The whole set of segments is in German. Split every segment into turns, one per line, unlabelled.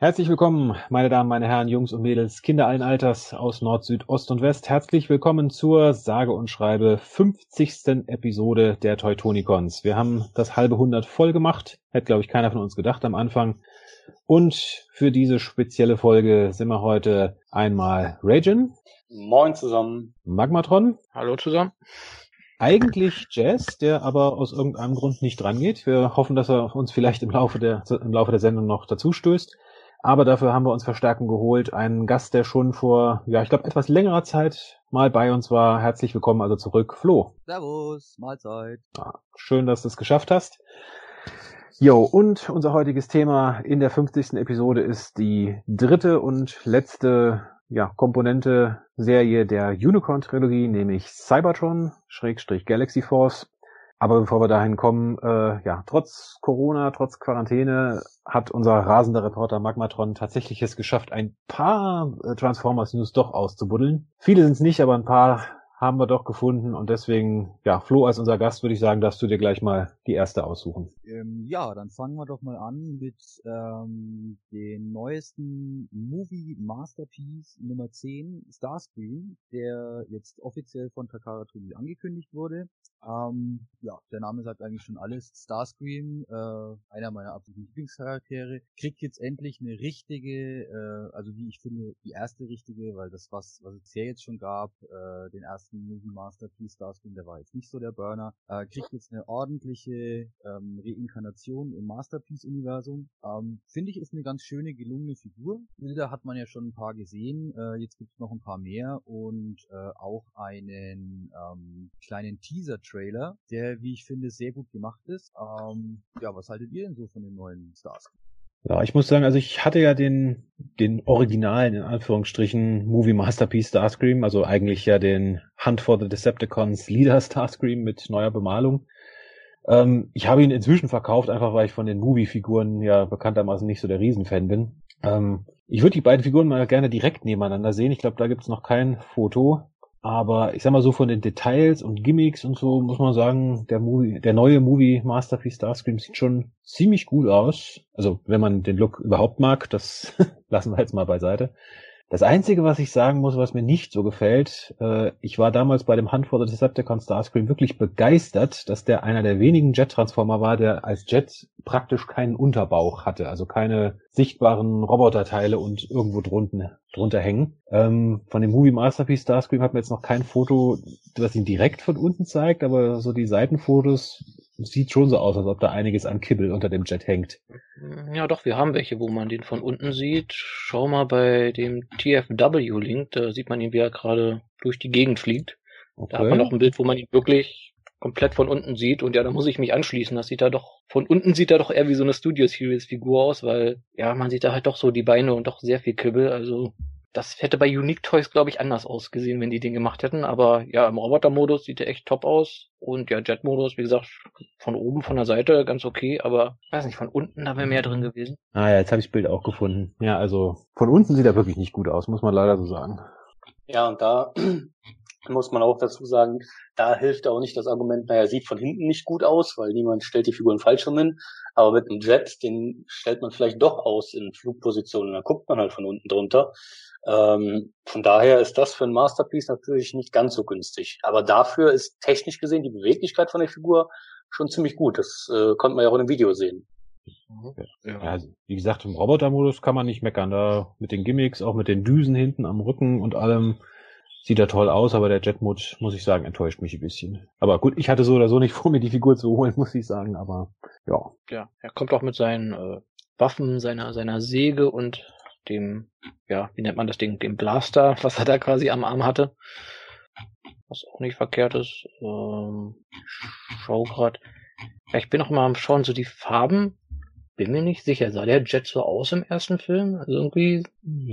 Herzlich willkommen, meine Damen, meine Herren, Jungs und Mädels, Kinder allen Alters aus Nord, Süd, Ost und West. Herzlich willkommen zur sage und schreibe 50. Episode der Teutonicons. Wir haben das halbe 100 voll gemacht. Hätte, glaube ich, keiner von uns gedacht am Anfang. Und für diese spezielle Folge sind wir heute einmal Ragin.
Moin zusammen.
Magmatron.
Hallo zusammen.
Eigentlich Jazz, der aber aus irgendeinem Grund nicht dran geht. Wir hoffen, dass er uns vielleicht im Laufe der Sendung noch dazu stößt. Aber dafür haben wir uns Verstärkung geholt. Einen Gast, der schon vor, ich glaube, etwas längerer Zeit mal bei uns war. Herzlich willkommen also zurück, Flo.
Servus, Mahlzeit.
Ja, schön, dass du es geschafft hast. Jo, und unser heutiges Thema in der 50. Episode ist die dritte und letzte Komponente-Serie der Unicorn-Trilogie, nämlich Cybertron/Galaxy Force. Aber bevor wir dahin kommen, trotz Corona, trotz Quarantäne hat unser rasender Reporter Magmatron tatsächlich es geschafft, ein paar Transformers-News doch auszubuddeln. Viele sind es nicht, aber ein paar haben wir doch gefunden und deswegen, Flo, als unser Gast würde ich sagen, darfst du dir gleich mal die erste aussuchen.
Dann fangen wir doch mal an mit den neuesten Movie Masterpiece Nummer 10, Starscream, der jetzt offiziell von Takara Tomy angekündigt wurde. Der Name sagt eigentlich schon alles. Starscream, einer meiner absoluten Lieblingscharaktere, kriegt jetzt endlich eine richtige, wie ich finde, die erste richtige, weil das, was es bisher jetzt schon gab, den ersten Movie Masterpiece Starscream, der war jetzt nicht so der Burner, kriegt jetzt eine ordentliche Reinkarnation im Masterpiece-Universum. Finde ich, ist eine ganz schöne, gelungene Figur. Bilder hat man ja schon ein paar gesehen, jetzt gibt es noch ein paar mehr und auch einen kleinen Teaser-Trailer, der, wie ich finde, sehr gut gemacht ist. Was haltet ihr denn so von den neuen Starscream?
Ja, ich muss sagen, also ich hatte ja den originalen, in Anführungsstrichen, Movie Masterpiece Starscream, also eigentlich ja den Hunt for the Decepticons Leader Starscream mit neuer Bemalung. Ich habe ihn inzwischen verkauft, einfach weil ich von den Movie-Figuren ja bekanntermaßen nicht so der Riesenfan bin. Ich würde die beiden Figuren mal gerne direkt nebeneinander sehen. Ich glaube, da gibt's noch kein Foto. Aber ich sag mal so, von den Details und Gimmicks und so muss man sagen, der neue Movie Masterpiece Starscream sieht schon ziemlich gut aus. Also wenn man den Look überhaupt mag, das lassen wir jetzt mal beiseite. Das Einzige, was ich sagen muss, was mir nicht so gefällt, ich war damals bei dem Hunt for the Decepticons Starscream wirklich begeistert, dass der einer der wenigen Jet-Transformer war, der als Jet praktisch keinen Unterbauch hatte, also keine sichtbaren Roboterteile und irgendwo drunter hängen. Von dem Movie Masterpiece Starscream hat mir jetzt noch kein Foto, das ihn direkt von unten zeigt, aber so die Seitenfotos sieht schon so aus, als ob da einiges an Kibbel unter dem Jet hängt.
Ja doch, wir haben welche, wo man den von unten sieht. Schau mal bei dem TFW-Link, da sieht man ihn, wie er gerade durch die Gegend fliegt. Okay. Da hat man noch ein Bild, wo man ihn wirklich komplett von unten sieht. Und ja, da muss ich mich anschließen. Von unten sieht er doch eher wie so eine Studio-Series-Figur aus, weil ja, man sieht da halt doch so die Beine und doch sehr viel Kibbel. Also das hätte bei Unique Toys, glaube ich, anders ausgesehen, wenn die den gemacht hätten. Aber ja, im Roboter-Modus sieht er echt top aus. Und ja, Jet-Modus, wie gesagt, von oben, von der Seite ganz okay. Aber weiß nicht, von unten, da wäre mehr drin gewesen.
Ah ja, jetzt habe ich das Bild auch gefunden. Ja, also von unten sieht er wirklich nicht gut aus, muss man leider so sagen.
Ja, und da muss man auch dazu sagen, da hilft auch nicht das Argument, er sieht von hinten nicht gut aus, weil niemand stellt die Figuren falsch rum hin. Aber mit einem Jet, den stellt man vielleicht doch aus in Flugpositionen. Da guckt man halt von unten drunter. Von daher ist das für ein Masterpiece natürlich nicht ganz so günstig. Aber dafür ist technisch gesehen die Beweglichkeit von der Figur schon ziemlich gut. Das konnte man ja auch im Video sehen.
Ja, also, wie gesagt, im Roboter-Modus kann man nicht meckern. Da mit den Gimmicks, auch mit den Düsen hinten am Rücken und allem, sieht er toll aus, aber der Jet-Mode, muss ich sagen, enttäuscht mich ein bisschen. Aber gut, ich hatte so oder so nicht vor, mir die Figur zu holen, muss ich sagen, aber ja.
Ja, er kommt auch mit seinen Waffen, seiner Säge und dem, wie nennt man das Ding, dem Blaster, was er da quasi am Arm hatte. Was auch nicht verkehrt ist. Schau grad. Ja, ich bin noch mal am Schauen, so die Farben. Bin mir nicht sicher. Sah der Jet so aus im ersten Film? Also irgendwie.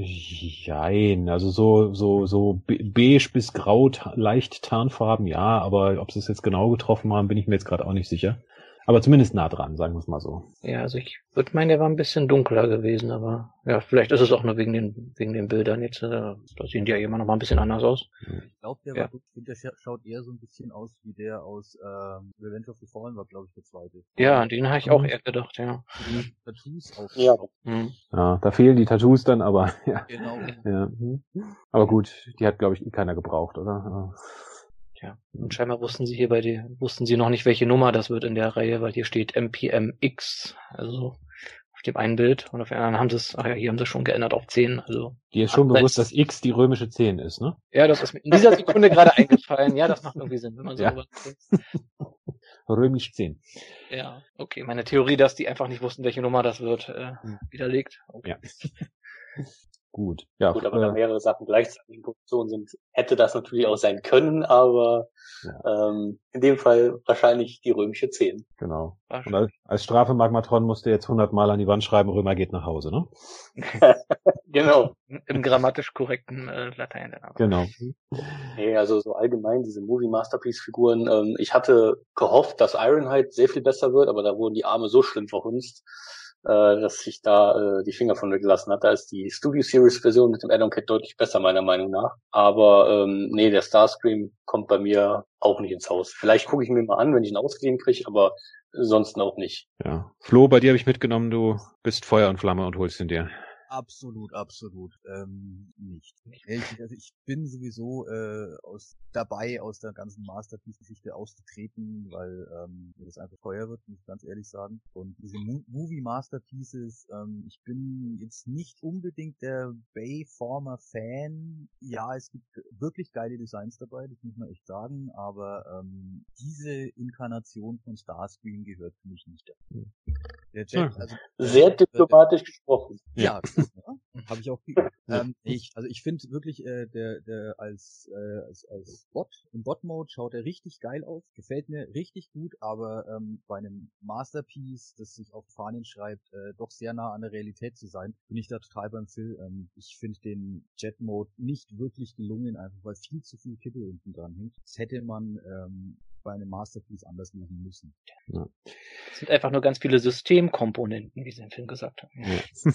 Jein, also so beige bis grau, leicht Tarnfarben, ja, aber ob sie es jetzt genau getroffen haben, bin ich mir jetzt gerade auch nicht sicher. Aber zumindest nah dran, sagen wir es mal so.
Ja, also ich würde meinen, der war ein bisschen dunkler gewesen, aber ja, vielleicht ist es auch nur wegen den Bildern jetzt. Da sehen die ja immer noch mal ein bisschen anders aus.
Ich glaube, der schaut eher so ein bisschen aus wie der aus Revenge of the Fallen war, glaube ich, der zweite.
Ja, an den habe ich auch eher gedacht, ja.
Die Tattoos auch.
Ja.
Ja, da fehlen die Tattoos dann, aber ja.
Genau.
Ja. Aber gut, die hat, glaube ich, keiner gebraucht, oder?
Ja, und scheinbar wussten sie noch nicht, welche Nummer das wird in der Reihe, weil hier steht MPMX, also auf dem einen Bild, und auf dem anderen haben sie es, hier haben sie es schon geändert auf 10, also.
Dir ist schon bewusst, dass X die römische 10 ist, ne?
Ja, das ist mir in dieser Sekunde gerade eingefallen. Ja, das macht irgendwie Sinn, wenn man so drüber denkt.
Römisch 10.
Ja, okay, meine Theorie, dass die einfach nicht wussten, welche Nummer das wird, widerlegt. Okay.
Ja. Gut. Ja,
gut, aber da mehrere Sachen gleichzeitig in Produktion sind, hätte das natürlich auch sein können, aber in dem Fall wahrscheinlich die römische 10.
Genau. Und als Strafe Magmatron musste jetzt 100 Mal an die Wand schreiben, Römer geht nach Hause, ne?
Genau.
Im grammatisch korrekten Latein.
Genau.
Nee, also so allgemein diese Movie-Masterpiece-Figuren. Ich hatte gehofft, dass Ironhide sehr viel besser wird, aber da wurden die Arme so schlimm verhunzt, dass ich da die Finger von weggelassen hat. Da ist die Studio Series Version mit dem Add-on Kit deutlich besser, meiner Meinung nach. Aber nee, der Starscream kommt bei mir auch nicht ins Haus. Vielleicht gucke ich mir mal an, wenn ich ihn ausgeliehen kriege, aber sonst auch nicht.
Ja. Flo, bei dir habe ich mitgenommen, du bist Feuer und Flamme und holst ihn dir.
Absolut, nicht. Also ich bin sowieso aus der ganzen Masterpiece-Geschichte ausgetreten, weil mir das einfach teuer wird, muss ich ganz ehrlich sagen. Und diese Movie-Masterpieces, ich bin jetzt nicht unbedingt der Bayformer-Fan. Ja, es gibt wirklich geile Designs dabei, das muss man echt sagen, aber diese Inkarnation von Starscream gehört für mich nicht dazu. Der Jet, also,
sehr diplomatisch gesprochen.
Ja, habe ich auch geübt. Ich finde wirklich, der als Bot, im Bot-Mode schaut er richtig geil aus, gefällt mir richtig gut, aber bei einem Masterpiece, das sich auf Fahnen schreibt, doch sehr nah an der Realität zu sein, bin ich da total beim Phil. Ich finde den Jet-Mode nicht wirklich gelungen, einfach weil viel zu viel Kippel unten dran hängt. Das hätte man bei einem Masterpiece anders machen müssen.
Ja. Es sind einfach nur ganz viele Systemkomponenten, wie sie im Film gesagt haben. Ja.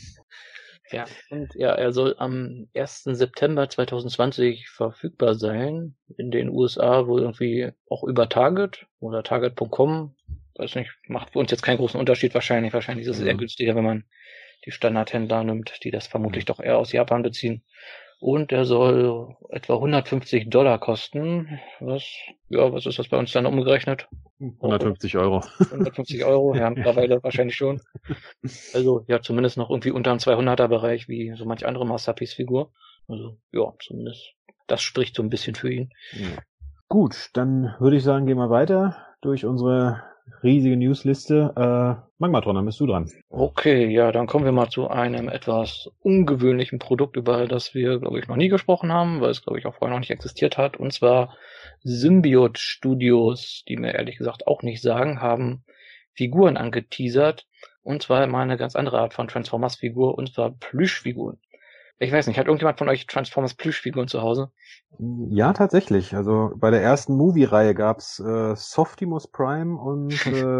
Ja, und ja, er soll am 1. September 2020 verfügbar sein. In den USA wohl irgendwie auch über Target oder Target.com. Weiß nicht, macht für uns jetzt keinen großen Unterschied wahrscheinlich. Wahrscheinlich ist es eher günstiger, wenn man die Standardhändler nimmt, die das vermutlich doch eher aus Japan beziehen. Und er soll etwa $150 kosten. Was ist das bei uns dann umgerechnet?
150 Euro.
150 Euro, ja, mittlerweile wahrscheinlich schon. Also, ja, zumindest noch irgendwie unter dem 200er Bereich, wie so manch andere Masterpiece-Figur. Also, ja, zumindest das spricht so ein bisschen für ihn.
Ja. Gut, dann würde ich sagen, gehen wir weiter durch unsere riesige Newsliste. Magmatron, dann bist du dran.
Okay, ja, dann kommen wir mal zu einem etwas ungewöhnlichen Produkt, über das wir, glaube ich, noch nie gesprochen haben, weil es, glaube ich, auch vorher noch nicht existiert hat. Und zwar Symbiote Studios, die mir ehrlich gesagt auch nicht sagen, haben Figuren angeteasert. Und zwar mal eine ganz andere Art von Transformers-Figur, und zwar Plüschfiguren. Ich weiß nicht, hat irgendjemand von euch Transformers Plüschfiguren zu Hause?
Ja, tatsächlich. Also bei der ersten Movie-Reihe gab's Softimus Prime und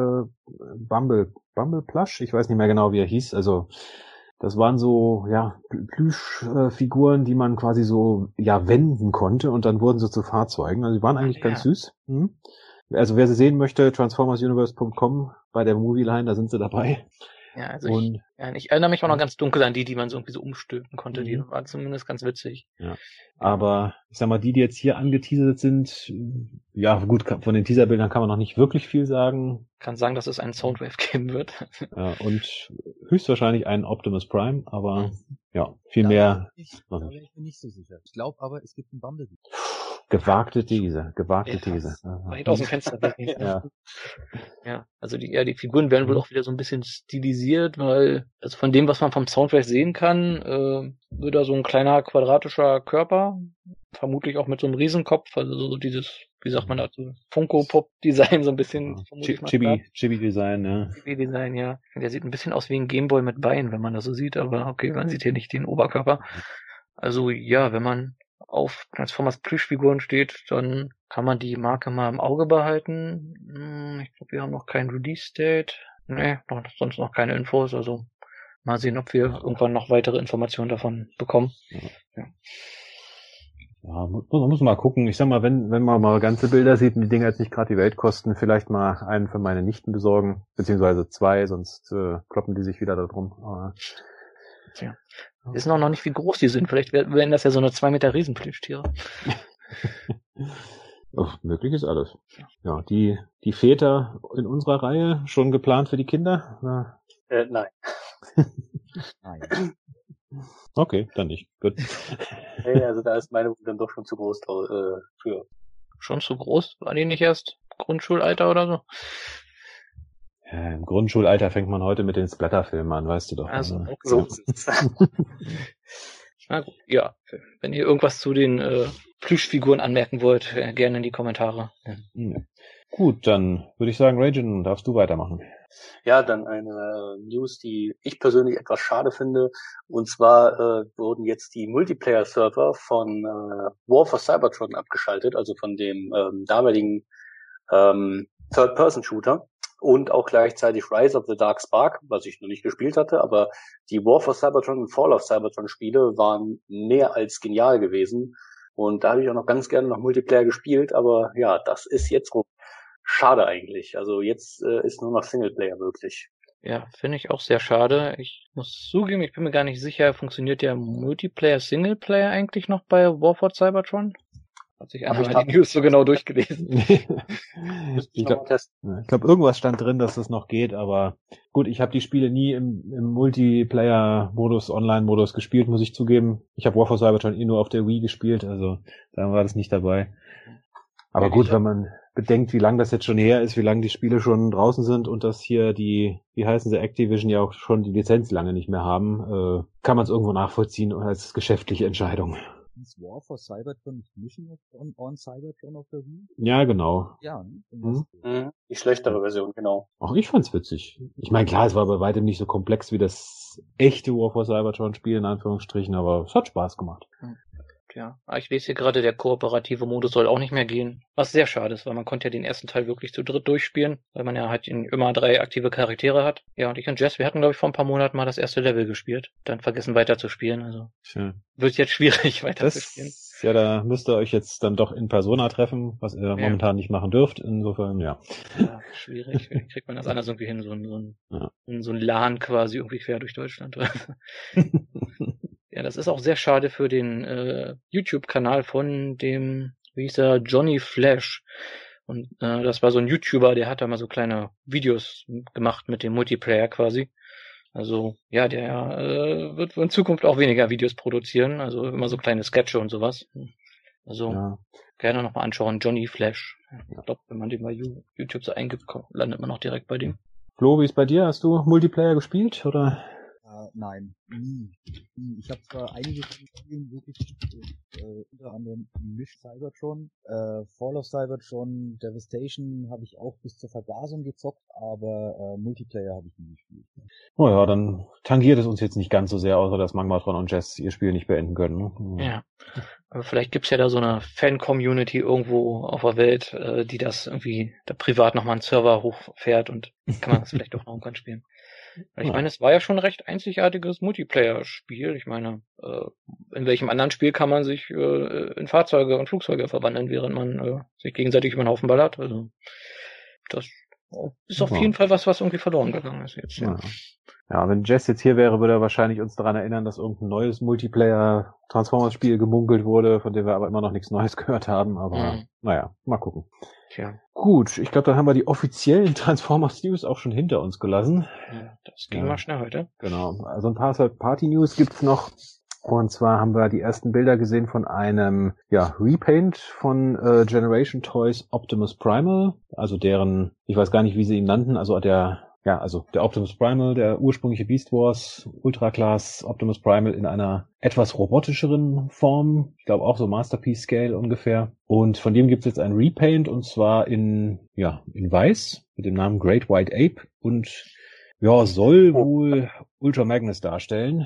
Bumble Plush. Ich weiß nicht mehr genau, wie er hieß. Also das waren so Plüschfiguren, die man quasi so wenden konnte und dann wurden sie zu Fahrzeugen. Also die waren eigentlich ganz süß. Also wer sie sehen möchte, transformersuniverse.com bei der Movie-Line, da sind sie dabei.
Ja, also ich erinnere mich auch noch ganz dunkel an die man so irgendwie so umstülpen konnte. Die waren zumindest ganz witzig.
Ja. Aber ich sag mal, die jetzt hier angeteasert sind, ja gut, von den Teaserbildern kann man noch nicht wirklich viel sagen.
Kann sagen, dass es einen Soundwave geben wird.
Ja, und höchstwahrscheinlich einen Optimus Prime, aber ja, viel mehr.
Da bin ich mir nicht so sicher. Ich glaube aber, es gibt einen Bumblebee.
Gewagte These.
Weit aus dem Fenster. Ja, also die Figuren werden wohl auch wieder so ein bisschen stilisiert, weil, also von dem, was man vom Soundwave sehen kann, wird da so ein kleiner quadratischer Körper, vermutlich auch mit so einem Riesenkopf, also so dieses, wie sagt man dazu, Funko-Pop-Design so ein bisschen.
Chibi-Design, ja.
Chibi-Design, ja. Der sieht ein bisschen aus wie ein Gameboy mit Beinen, wenn man das so sieht, aber okay, man sieht hier nicht den Oberkörper. Also ja, wenn man auf Transformers Plüschfiguren steht, dann kann man die Marke mal im Auge behalten. Ich glaube, wir haben noch kein Release-Date. Nee, sonst noch keine Infos, also mal sehen, ob wir irgendwann noch weitere Informationen davon bekommen. Ja.
Ja, muss mal gucken. Ich sag mal, wenn man mal ganze Bilder sieht und die Dinger jetzt nicht gerade die Welt kosten, vielleicht mal einen für meine Nichten besorgen, beziehungsweise 2, sonst kloppen die sich wieder da drum. Aber
ja. Wir wissen auch noch nicht, wie groß die sind. Vielleicht werden das ja so eine 2 Meter Riesenplüschtiere.
Möglich ist alles. Ja, die Väter in unserer Reihe schon geplant für die Kinder?
Nein.
Nein.
Okay, dann nicht. Gut.
Hey, also da ist meine dann doch schon zu groß für.
Schon zu groß? War die nicht erst Grundschulalter oder so?
Ja, im Grundschulalter fängt man heute mit den Splatterfilmen an, weißt du doch.
Also,
ne?
So.
Na gut, ja. Wenn ihr irgendwas zu den Plüschfiguren anmerken wollt, gerne in die Kommentare.
Ja. Gut, dann würde ich sagen, Rajan, darfst du weitermachen.
Ja, dann eine News, die ich persönlich etwas schade finde. Und zwar wurden jetzt die Multiplayer-Server von War for Cybertron abgeschaltet, also von dem damaligen Third-Person-Shooter. Und auch gleichzeitig Rise of the Dark Spark, was ich noch nicht gespielt hatte. Aber die War for Cybertron und Fall of Cybertron Spiele waren mehr als genial gewesen. Und da habe ich auch noch ganz gerne noch Multiplayer gespielt. Aber ja, das ist jetzt rum. Schade eigentlich. Also jetzt ist nur noch Singleplayer möglich.
Ja, finde ich auch sehr schade. Ich muss zugeben, ich bin mir gar nicht sicher, funktioniert der Multiplayer, Singleplayer eigentlich noch bei War for Cybertron? Hat sich einfach die News so genau durchgelesen.
Ich glaube, irgendwas stand drin, dass das noch geht, aber gut, ich habe die Spiele nie im Multiplayer-Modus, Online-Modus gespielt, muss ich zugeben. Ich habe War for Cybertron nur auf der Wii gespielt, also da war das nicht dabei. Aber ja, gut, wenn man bedenkt, wie lange das jetzt schon her ist, wie lange die Spiele schon draußen sind und dass hier wie heißen sie, Activision ja auch schon die Lizenz lange nicht mehr haben, kann man es irgendwo nachvollziehen als geschäftliche Entscheidung.
Ist War for Cybertron nicht Mission on Cybertron auf der Wii?
Ja, genau.
Ja,
die schlechtere Version, genau.
Auch ich fand's witzig. Ich meine, klar, es war bei weitem nicht so komplex wie das echte War for Cybertron-Spiel, in Anführungsstrichen, aber es hat Spaß gemacht.
Ja, ich lese hier gerade, der kooperative Modus soll auch nicht mehr gehen. Was sehr schade ist, weil man konnte ja den ersten Teil wirklich zu dritt durchspielen, weil man ja halt immer 3 aktive Charaktere hat. Ja, und ich und Jess, wir hatten, glaube ich, vor ein paar Monaten mal das erste Level gespielt. Dann vergessen weiter zu spielen, also wird jetzt schwierig weiter zu spielen.
Ja, da müsst ihr euch jetzt dann doch in Persona treffen, was ihr momentan nicht machen dürft. Insofern, ja.
Ja, schwierig. Wie kriegt man das anders irgendwie hin? So ein LAN quasi irgendwie quer durch Deutschland. Ja, das ist auch sehr schade für den YouTube-Kanal von dem, wie hieß er, Johnny Flash. Und das war so ein YouTuber, der hat da mal so kleine Videos gemacht mit dem Multiplayer quasi. Also ja, der wird in Zukunft auch weniger Videos produzieren, also immer so kleine Sketche und sowas. Also gerne nochmal anschauen, Johnny Flash. Ich glaube, wenn man den bei YouTube so eingibt, landet man auch direkt bei dem.
Flo, wie ist bei dir? Hast du Multiplayer gespielt, oder?
Nein, nie. Ich habe zwar einige Spiele wirklich unter anderem Mish Cybertron, Fall of Cybertron, Devastation habe ich auch bis zur Vergasung gezockt, aber Multiplayer habe ich nie gespielt.
Oh ja, dann tangiert es uns jetzt nicht ganz so sehr, außer dass Magmatron und Jess ihr Spiel nicht beenden können. Ne?
Ja, aber vielleicht gibt's ja da so eine Fan-Community irgendwo auf der Welt, die das irgendwie da privat nochmal einen Server hochfährt und kann man das vielleicht auch noch irgendwann spielen. Weil ich meine, es war ja schon ein recht einzigartiges Multiplayer-Spiel. Ich meine, in welchem anderen Spiel kann man sich in Fahrzeuge und Flugzeuge verwandeln, während man sich gegenseitig über den Haufen ballert? Also das ist auf jeden Fall was irgendwie verloren gegangen ist jetzt.
Ja, wenn Jess jetzt hier wäre, würde er wahrscheinlich uns daran erinnern, dass irgendein neues Multiplayer-Transformers-Spiel gemunkelt wurde, von dem wir aber immer noch nichts Neues gehört haben. Aber naja, mal gucken.
Tja.
Gut, ich glaube, dann haben wir die offiziellen Transformers-News auch schon hinter uns gelassen.
Ja, das ging mal schnell heute.
Genau, also ein paar Third-Party-News gibt's noch. Und zwar haben wir die ersten Bilder gesehen von einem Repaint von Generation Toys Optimus Primal, also deren, ich weiß gar nicht, wie sie ihn nannten, also der Optimus Primal, der ursprüngliche Beast Wars Ultra Class Optimus Primal in einer etwas robotischeren Form, ich glaube auch so Masterpiece Scale ungefähr. Und von dem gibt's jetzt ein Repaint, und zwar in weiß mit dem Namen Great White Ape und soll wohl Ultra Magnus darstellen.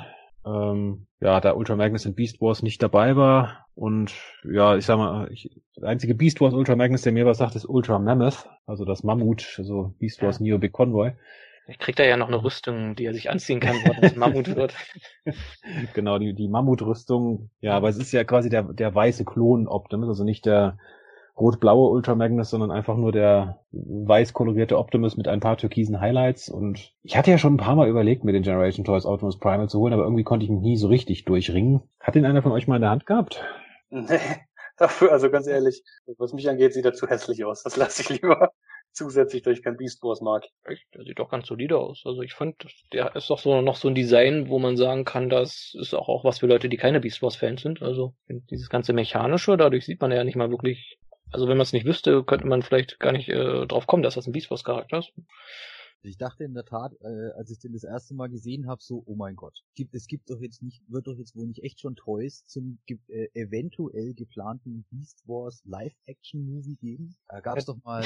da Ultra Magnus in Beast Wars nicht dabei war. Und ja, ich sag mal, der einzige Beast Wars Ultra Magnus, der mir was sagt, ist Ultra Mammoth, also das Mammut, also Beast Wars Neo Big Convoy.
Ich kriegt er ja noch eine Rüstung, die er sich anziehen kann, wo er Mammut wird.
Genau, die Mammutrüstung. Ja, aber es ist ja quasi der weiße Klon Optimus, also nicht der rot-blaue Ultra Magnus, sondern einfach nur der weiß kolorierte Optimus mit ein paar türkisen Highlights. Und ich hatte ja schon ein paar Mal überlegt, mir den Generation Toys Optimus Primal zu holen, aber irgendwie konnte ich mich nie so richtig durchringen. Hat den einer von euch mal in der Hand gehabt?
Nee, dafür, also ganz ehrlich, was mich angeht, sieht er zu hässlich aus. Das lasse ich lieber zusätzlich, weil ich kein Beast Wars mag.
Echt? Der sieht doch ganz solide aus. Also ich fand, der ist doch so noch so ein Design, wo man sagen kann, das ist auch was für Leute, die keine Beast Wars Fans sind. Also dieses ganze Mechanische, dadurch sieht man ja nicht mal wirklich. Also wenn man es nicht wüsste, könnte man vielleicht gar nicht drauf kommen, dass das ein Beast Wars Charakter ist.
Ich dachte in der Tat, als ich den das erste Mal gesehen habe, so, oh mein Gott, wird doch jetzt wohl nicht echt schon Toys zum eventuell geplanten Beast Wars Live-Action-Movie geben? Gab's doch mal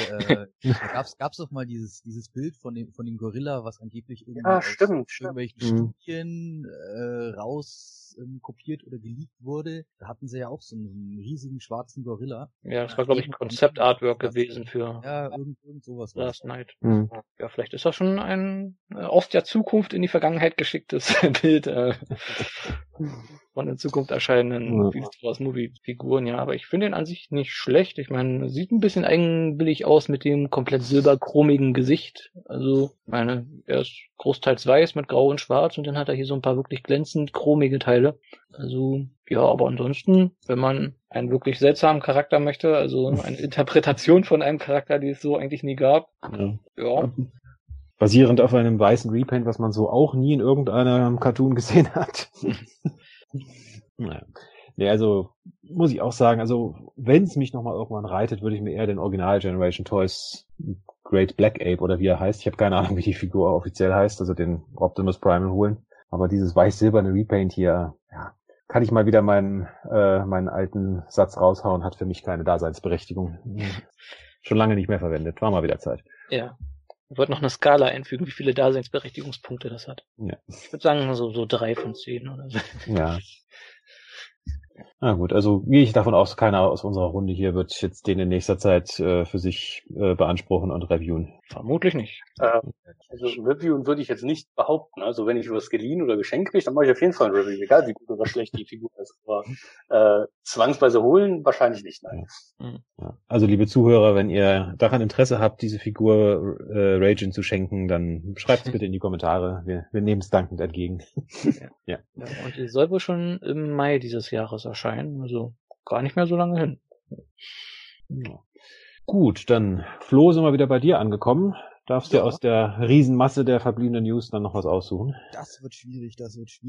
dieses Bild von dem Gorilla, was angeblich irgendwie irgendwelchen Studien raus kopiert oder geleakt wurde. Da hatten sie ja auch so einen riesigen schwarzen Gorilla.
Ja, das war glaube ich ein Konzept-Artwork gewesen für
irgend sowas.
Last Night. Ja, vielleicht ist das schon ein aus der Zukunft in die Vergangenheit geschicktes Bild von in Zukunft erscheinenden Beast Wars Movie-Figuren. Ja, aber ich finde ihn an sich nicht schlecht. Ich meine, sieht ein bisschen eigenwillig aus mit dem komplett silberchromigen Gesicht. Also, er ist großteils weiß mit grau und schwarz und dann hat er hier so ein paar wirklich glänzend chromige Teile. Also, ja, aber ansonsten, wenn man einen wirklich seltsamen Charakter möchte, also eine Interpretation von einem Charakter, die es so eigentlich nie gab, ja.
Basierend auf einem weißen Repaint, was man so auch nie in irgendeinem Cartoon gesehen hat. Naja. Nee, also muss ich auch sagen, also wenn es mich nochmal irgendwann reitet, würde ich mir eher den Original Generation Toys Great Black Ape oder wie er heißt, ich habe keine Ahnung, wie die Figur offiziell heißt, also den Optimus Primal holen. Aber dieses weiß-silberne Repaint hier, ja, kann ich mal wieder meinen alten Satz raushauen, hat für mich keine Daseinsberechtigung. Schon lange nicht mehr verwendet, war mal wieder Zeit.
Ja. Ich wollte noch eine Skala einfügen, wie viele Daseinsberechtigungspunkte das hat. Ja. Ich würde sagen, so 3 von 10 oder so.
Ja. Na gut, also gehe ich davon aus, keiner aus unserer Runde hier wird jetzt den in nächster Zeit für sich beanspruchen und reviewen.
Vermutlich nicht.
Also reviewen würde ich jetzt nicht behaupten. Also wenn ich was geliehen oder geschenkt kriege, dann mache ich auf jeden Fall ein Review, egal wie gut oder schlecht die Figur ist. Aber zwangsweise holen, wahrscheinlich nicht, nein.
Ja. Also liebe Zuhörer, wenn ihr daran Interesse habt, diese Figur Ragin zu schenken, dann schreibt es bitte in die Kommentare. Wir nehmen es dankend entgegen.
Ja. Und die soll wohl schon im Mai dieses Jahres erscheinen, also gar nicht mehr so lange hin.
Ja. Gut, dann Flo, sind wir wieder bei dir angekommen. Darfst du aus der Riesenmasse der verbliebenen News dann noch was aussuchen?
Das wird schwierig.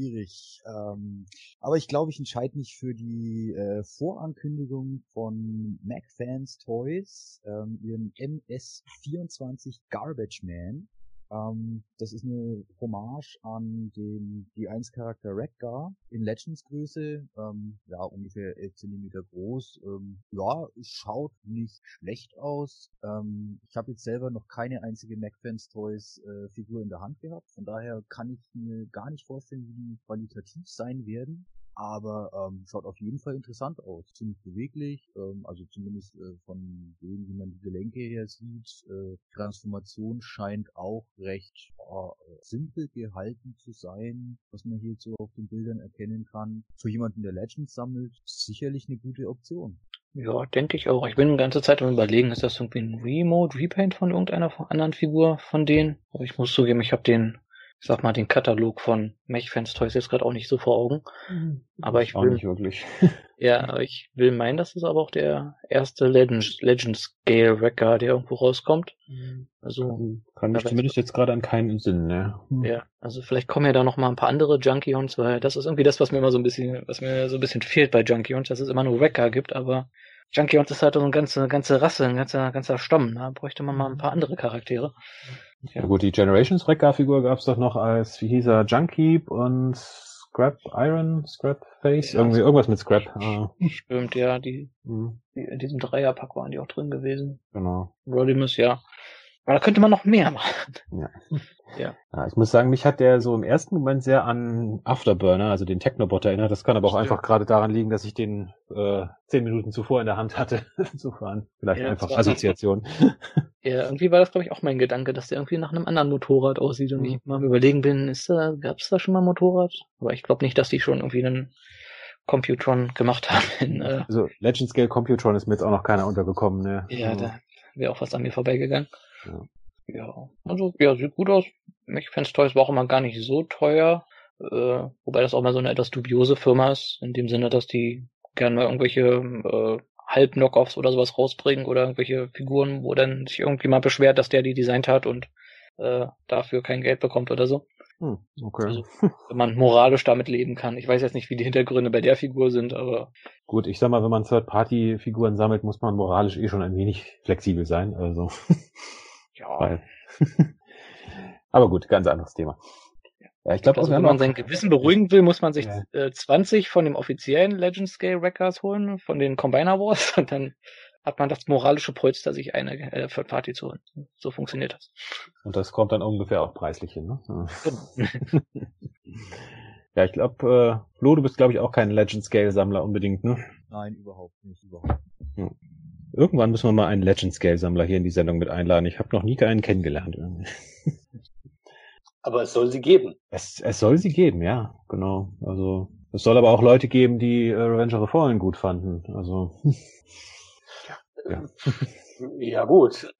Aber ich glaube, ich entscheide mich für die Vorankündigung von MacFans Toys, ihren MS-24 Garbage Man. Das ist eine Hommage an den D1-Charakter Redgar in Legends-Größe, ungefähr 11 Zentimeter groß. Schaut nicht schlecht aus. Ich habe jetzt selber noch keine einzige MacFans Toys Figur in der Hand gehabt, von daher kann ich mir gar nicht vorstellen, wie die qualitativ sein werden. Aber schaut auf jeden Fall interessant aus. Ziemlich beweglich, also zumindest von dem, wie man die Gelenke her sieht. Transformation scheint auch recht simpel gehalten zu sein, was man hier so auf den Bildern erkennen kann. Für jemanden, der Legends sammelt, sicherlich eine gute Option.
Ja, denke ich auch. Ich bin die ganze Zeit am Überlegen, ist das irgendwie ein Repaint von irgendeiner anderen Figur von denen? Aber ich muss zugeben, ich habe den Katalog von MacFans Toys jetzt gerade auch nicht so vor Augen. Aber ich will
nicht wirklich.
Ja, aber ich will meinen, das ist aber auch der erste Legend Scale Wrecker, der irgendwo rauskommt. Also
kann mich zumindest jetzt gerade an keinen Sinn, ne?
Ja, also vielleicht kommen ja da noch mal ein paar andere Junkions, weil das ist irgendwie das, was mir so ein bisschen fehlt bei Junkions, dass es immer nur Wrecker gibt, aber Junkions ist halt so eine ganze Rasse, ein ganzer Stamm. Da bräuchte man mal ein paar andere Charaktere.
Ja gut, die Generations Wrecker-Figur gab's doch noch als, wie hieß er, Junkheap und Scrap Face? Ja, irgendwas mit Scrap.
Stimmt, ja, die in diesem Dreierpack waren die auch drin gewesen.
Genau.
Rodimus, ja. Aber da könnte man noch mehr machen.
Ja, ich muss sagen, mich hat der so im ersten Moment sehr an Afterburner, also den Technobot erinnert. Das kann aber auch einfach gerade daran liegen, dass ich den 10 Minuten zuvor in der Hand hatte zu fahren. Vielleicht einfach Assoziation.
Ja, irgendwie war das, glaube ich, auch mein Gedanke, dass der irgendwie nach einem anderen Motorrad aussieht und ich mal am Überlegen bin, gab es da schon mal ein Motorrad? Aber ich glaube nicht, dass die schon irgendwie einen Computron gemacht haben.
Also Legend Scale Computron ist mir jetzt auch noch keiner untergekommen, ne?
Ja, da wäre auch was an mir vorbeigegangen.
Ja,
also, sieht gut aus. Ich fände es teuer, es war auch immer gar nicht so teuer. Wobei das auch mal so eine etwas dubiose Firma ist, in dem Sinne, dass die gerne mal irgendwelche Halb-Knockoffs oder sowas rausbringen oder irgendwelche Figuren, wo dann sich irgendjemand beschwert, dass der die designt hat und dafür kein Geld bekommt oder so.
Okay.
Also, wenn man moralisch damit leben kann. Ich weiß jetzt nicht, wie die Hintergründe bei der Figur sind, aber...
Gut, ich sag mal, wenn man Third-Party-Figuren sammelt, muss man moralisch schon ein wenig flexibel sein, also...
Ja.
Aber gut, ganz anderes Thema. Ja, ich glaube,
also, wenn man sein Gewissen beruhigen will, muss man sich 20 von dem offiziellen Legend Scale Wreckers holen, von den Combiner Wars, und dann hat man das moralische Polster, sich eine Third Party zu holen. So funktioniert das.
Und das kommt dann ungefähr auch preislich hin, ne? Genau. Ja, ich glaube, Flo, du bist, glaube ich, auch kein Legend Scale Sammler unbedingt, ne?
Nein, überhaupt nicht.
Irgendwann müssen wir mal einen Legend Scale Sammler hier in die Sendung mit einladen. Ich habe noch nie einen kennengelernt.
Aber es soll sie geben.
Es soll sie geben, ja, genau. Also es soll aber auch Leute geben, die Revenge of the Fallen gut fanden. Also
ja gut.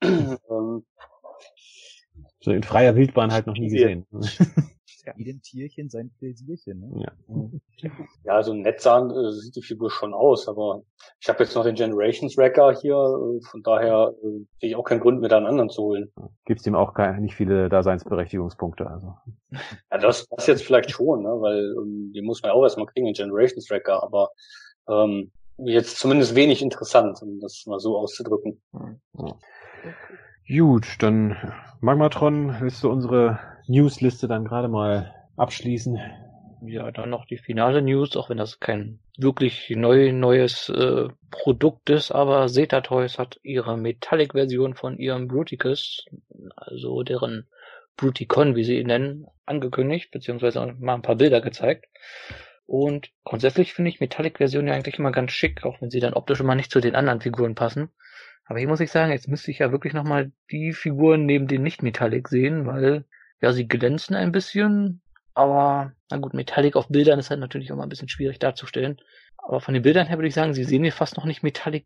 So in freier Wildbahn halt noch nie gesehen.
Jedem Tierchen sein Pläsierchen, ne?
Ja, also nett sieht die Figur schon aus, aber ich habe jetzt noch den Generations Wrecker hier, von daher sehe ich auch keinen Grund, mir da einen anderen zu holen.
Gibt's ihm auch nicht viele Daseinsberechtigungspunkte, also.
Ja, das jetzt vielleicht schon, ne, weil die muss man auch erstmal kriegen, den Generations Wrecker, aber jetzt zumindest wenig interessant, um das mal so auszudrücken.
Ja. Gut, dann Magmatron, willst du unsere Newsliste dann gerade mal abschließen?
Ja, dann noch die finale News, auch wenn das kein wirklich neues Produkt ist, aber Zeta Toys hat ihre Metallic-Version von ihrem Bruticus, also deren Bruticon, wie sie ihn nennen, angekündigt, beziehungsweise mal ein paar Bilder gezeigt. Und grundsätzlich finde ich Metallic-Versionen ja eigentlich immer ganz schick, auch wenn sie dann optisch immer nicht zu den anderen Figuren passen. Aber hier muss ich sagen, jetzt müsste ich ja wirklich nochmal die Figuren neben den Nicht-Metallic sehen, weil ja, sie glänzen ein bisschen, aber na gut, Metallic auf Bildern ist halt natürlich auch mal ein bisschen schwierig darzustellen. Aber von den Bildern her würde ich sagen, sie sehen hier fast noch nicht metallic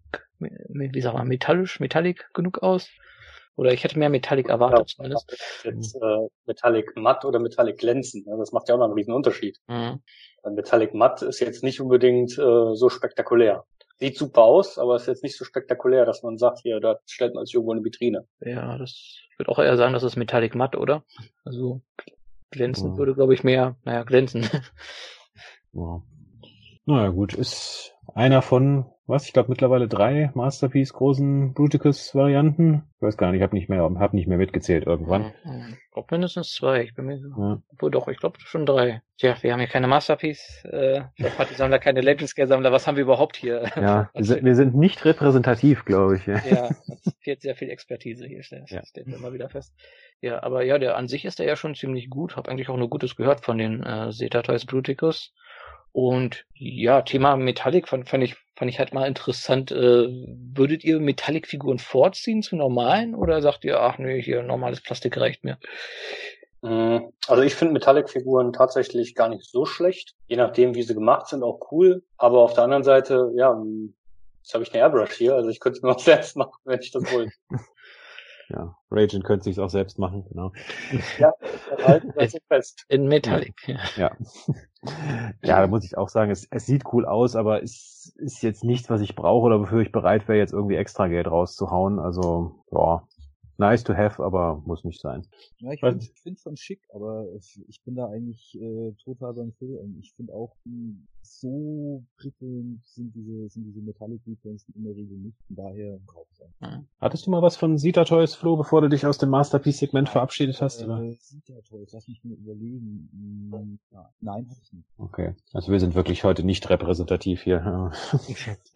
genug aus. Oder ich hätte mehr Metallic erwartet zumindest.
Jetzt Metallic matt oder Metallic glänzend, ne? Das macht ja auch noch einen riesen Unterschied. Metallic matt ist jetzt nicht unbedingt so spektakulär. Sieht super aus, aber ist jetzt nicht so spektakulär, dass man sagt, hier, da stellt man sich irgendwo eine Vitrine.
Ja, das würde auch eher sagen, das ist Metallic matt, oder? Also glänzend würde, glaube ich, mehr, glänzen.
Ja. Naja, gut, ist einer von, ich glaube mittlerweile 3 Masterpiece großen Bruticus-Varianten. Ich weiß gar nicht, hab nicht mehr mitgezählt irgendwann.
Ich glaube mindestens 2, ich bin mir obwohl doch, ich glaube schon 3. Tja, wir haben hier keine Masterpiece, Party-Sammler, keine Legend-Scale-Sammler, was haben wir überhaupt hier?
Ja, wir sind nicht repräsentativ, glaube ich.
Ja, es fehlt sehr viel Expertise hier, stellen wir immer wieder fest. Ja, aber ja, der an sich ist der ja schon ziemlich gut, hab eigentlich auch nur Gutes gehört von den Zeta Toys Bruticus. Und ja, Thema Metallic fand ich halt mal interessant. Würdet ihr Metallic-Figuren vorziehen zu normalen oder sagt ihr, ach nee, hier normales Plastik reicht mir?
Also ich finde Metallic-Figuren tatsächlich gar nicht so schlecht. Je nachdem, wie sie gemacht sind, auch cool. Aber auf der anderen Seite, ja, jetzt habe ich eine Airbrush hier, also ich könnte es mir auch selbst machen, wenn ich das wollte.
Ja, Raging könnte sich's auch selbst machen, genau.
Ja, halt das ist fest.
In Metallic.
Ja. Ja, da muss ich auch sagen, es sieht cool aus, aber es ist jetzt nichts, was ich brauche oder wofür ich bereit wäre, jetzt irgendwie extra Geld rauszuhauen. Also, ja, nice to have, aber muss nicht sein.
Ja, ich finde schon schick, aber ich bin da eigentlich total beim Phil. Ich finde auch, so prickelnd sind diese Metallic Repaints in der Regel nicht. Von daher brauche ich es.
Hattest du mal was von Zeta Toys, Flo, bevor du dich aus dem Masterpiece-Segment verabschiedet hast? Oder?
Zeta Toys, lass mich mal überlegen. Nein, hatte ich nicht.
Okay, also wir sind wirklich heute nicht repräsentativ hier.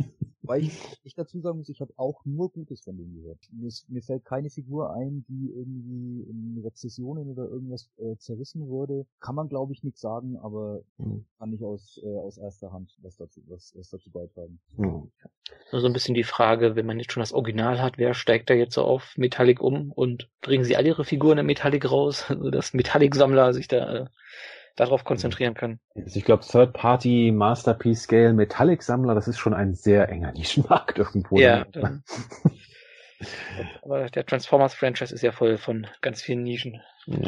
Weil ich dazu sagen muss, ich habe auch nur Gutes von denen gehört. Mir fällt keine Figur ein, die irgendwie in Rezessionen oder irgendwas zerrissen wurde. Kann man, glaube ich, nichts sagen, aber kann ich aus erster Hand was dazu beitragen.
So ein bisschen die Frage, wenn man jetzt schon das Original hat, wer steigt da jetzt so auf Metallic um und bringen sie alle ihre Figuren in Metallic raus, sodass Metallic-Sammler sich da darauf konzentrieren können.
Also ich glaube, Third-Party, Masterpiece-Scale, Metallic-Sammler, das ist schon ein sehr enger Nischenmarkt irgendwo.
Ja. Aber der Transformers-Franchise ist ja voll von ganz vielen Nischen.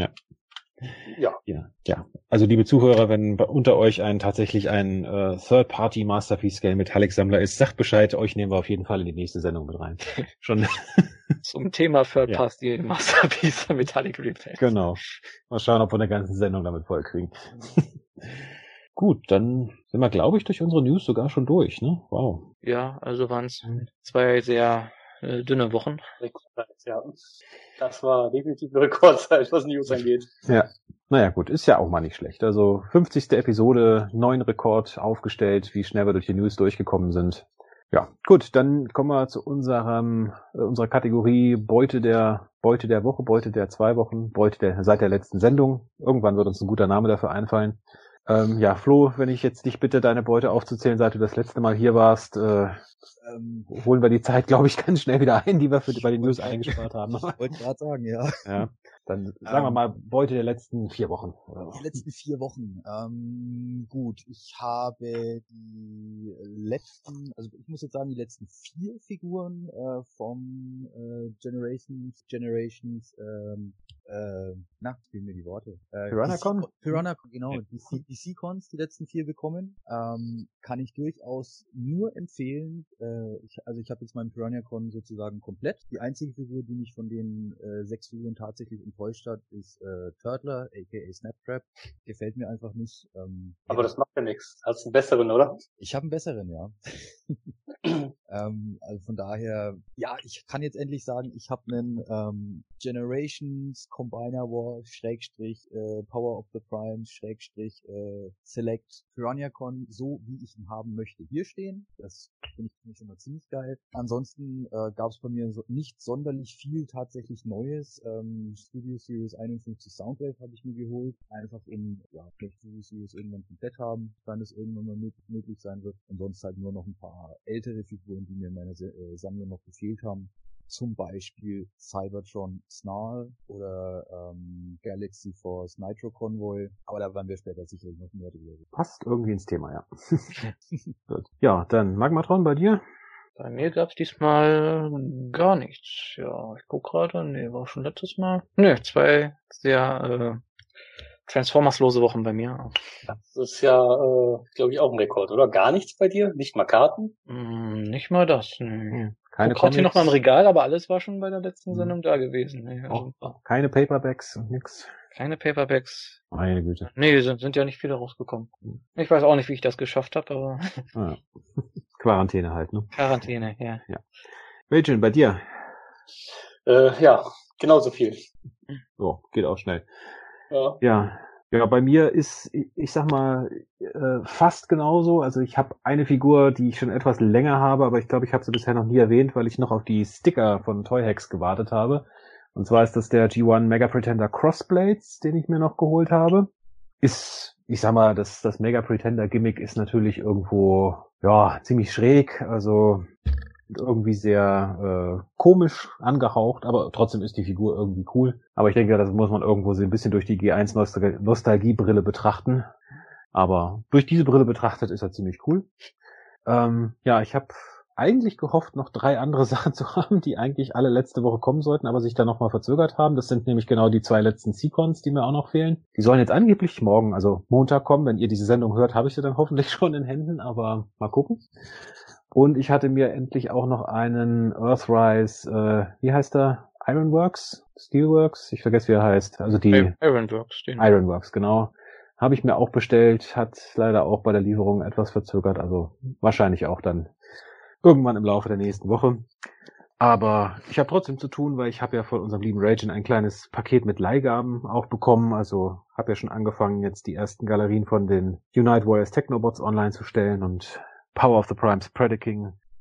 Ja. Also liebe Zuhörer, wenn unter euch tatsächlich ein Third-Party Masterpiece-Scale Metallic-Sammler ist, sagt Bescheid, euch nehmen wir auf jeden Fall in die nächste Sendung mit rein. Schon.
Zum Thema Third-Party Masterpiece Metallic Repaint.
Genau. Mal schauen, ob wir eine ganze Sendung damit voll kriegen. Gut, dann sind wir, glaube ich, durch unsere News sogar schon durch, ne? Wow.
Ja, also waren es 2 sehr dünne Wochen.
Ja. Das war definitiv eine Rekordzeit, was News angeht.
Ja. Naja, gut, ist ja auch mal nicht schlecht. Also 50. Episode, neuen Rekord aufgestellt, wie schnell wir durch die News durchgekommen sind. Ja, gut, dann kommen wir zu unserer Kategorie Beute der Woche, Beute der 2 Wochen, seit der letzten Sendung. Irgendwann wird uns ein guter Name dafür einfallen. Ja, Flo, wenn ich jetzt dich bitte, deine Beute aufzuzählen, seit du das letzte Mal hier warst, holen wir die Zeit, glaube ich, ganz schnell wieder ein, die wir bei den News eingespart haben.
Wollte ich gerade sagen, ja.
Ja, dann sagen wir mal Beute der letzten 4 Wochen. Oder so.
Die letzten 4 Wochen. Gut, ich habe die letzten 4 Figuren vom Generations, fehlen mir die Worte.
Piranha-Con?
Piranha-Con, genau. Die C-Cons, die letzten 4 bekommen. Kann ich durchaus nur empfehlen. Ich habe jetzt meinen Piranha-Con sozusagen komplett. Die einzige Figur, die mich von den 6 Figuren tatsächlich enttäuscht hat, ist Turtler, aka Snaptrap. Gefällt mir einfach nicht.
Aber das macht ja nichts. Hast du einen besseren, oder?
Ich habe einen besseren, ja. Also von daher, ja, ich kann jetzt endlich sagen, ich habe einen Generations Combiner War Power of the Prime Select Piranha-Con, so wie ich ihn haben möchte, hier stehen. Das finde ich schon mal ziemlich geil. Ansonsten gab es bei mir nicht sonderlich viel tatsächlich Neues. Studio Series 51 Soundwave habe ich mir geholt, einfach vielleicht Studio Series irgendwann komplett haben, wenn es irgendwann mal möglich sein wird. Und sonst halt nur noch ein paar ältere Figuren, die mir in meiner Sammlung noch gefehlt haben. Zum Beispiel Cybertron Snarl oder Galaxy Force Nitro Convoy. Aber da werden wir später sicherlich noch mehr drüber reden.
Passt irgendwie ins Thema, ja. Gut. Ja, dann Magmatron bei dir?
Bei mir gab's diesmal gar nichts. Ja, ich guck gerade. Nee, war schon letztes Mal. Nö, 2 sehr Transformers-lose Wochen bei mir.
Das ist ja, glaube ich, auch ein Rekord, oder? Gar nichts bei dir? Nicht mal Karten?
Nicht mal das. Nee.
Keine
Comics. Hier noch mal im Regal, aber alles war schon bei der letzten Sendung da gewesen. Nee, also,
keine Paperbacks und nix.
Keine Paperbacks.
Meine Güte.
Nee, sind ja nicht viele rausgekommen. Ich weiß auch nicht, wie ich das geschafft habe, aber...
Ja. Quarantäne halt, ne?
Quarantäne, ja.
Rachel, bei dir?
Ja, genauso viel.
So, geht auch schnell.
Ja.
Ja, bei mir ist, ich sag mal, fast genauso. Also ich habe eine Figur, die ich schon etwas länger habe, aber ich glaube, ich habe sie bisher noch nie erwähnt, weil ich noch auf die Sticker von Toyhex gewartet habe. Und zwar ist das der G1 Mega Pretender Crossblades, den ich mir noch geholt habe. Ich sag mal, das Mega Pretender Gimmick ist natürlich irgendwo, ja, ziemlich schräg, also irgendwie sehr komisch angehaucht, aber trotzdem ist die Figur irgendwie cool. Aber ich denke, das muss man irgendwo so ein bisschen durch die G1 Nostalgiebrille betrachten. Aber durch diese Brille betrachtet ist er ziemlich cool. Ja, ich habe eigentlich gehofft, noch 3 andere Sachen zu haben, die eigentlich alle letzte Woche kommen sollten, aber sich dann nochmal verzögert haben. Das sind nämlich genau die 2 letzten C-Cons, die mir auch noch fehlen. Die sollen jetzt angeblich morgen, also Montag kommen. Wenn ihr diese Sendung hört, habe ich sie dann hoffentlich schon in Händen, aber mal gucken. Und ich hatte mir endlich auch noch einen Earthrise, wie heißt er? Ironworks? Steelworks? Ich vergesse, wie er heißt. Also die
Ironworks,
Ironworks, genau. Habe ich mir auch bestellt, hat leider auch bei der Lieferung etwas verzögert, also wahrscheinlich auch dann irgendwann im Laufe der nächsten Woche. Aber ich habe trotzdem zu tun, weil ich habe ja von unserem lieben Ragin ein kleines Paket mit Leihgaben auch bekommen. Also habe ja schon angefangen, jetzt die ersten Galerien von den Unite Warriors Technobots online zu stellen und Power of the Primes Predaking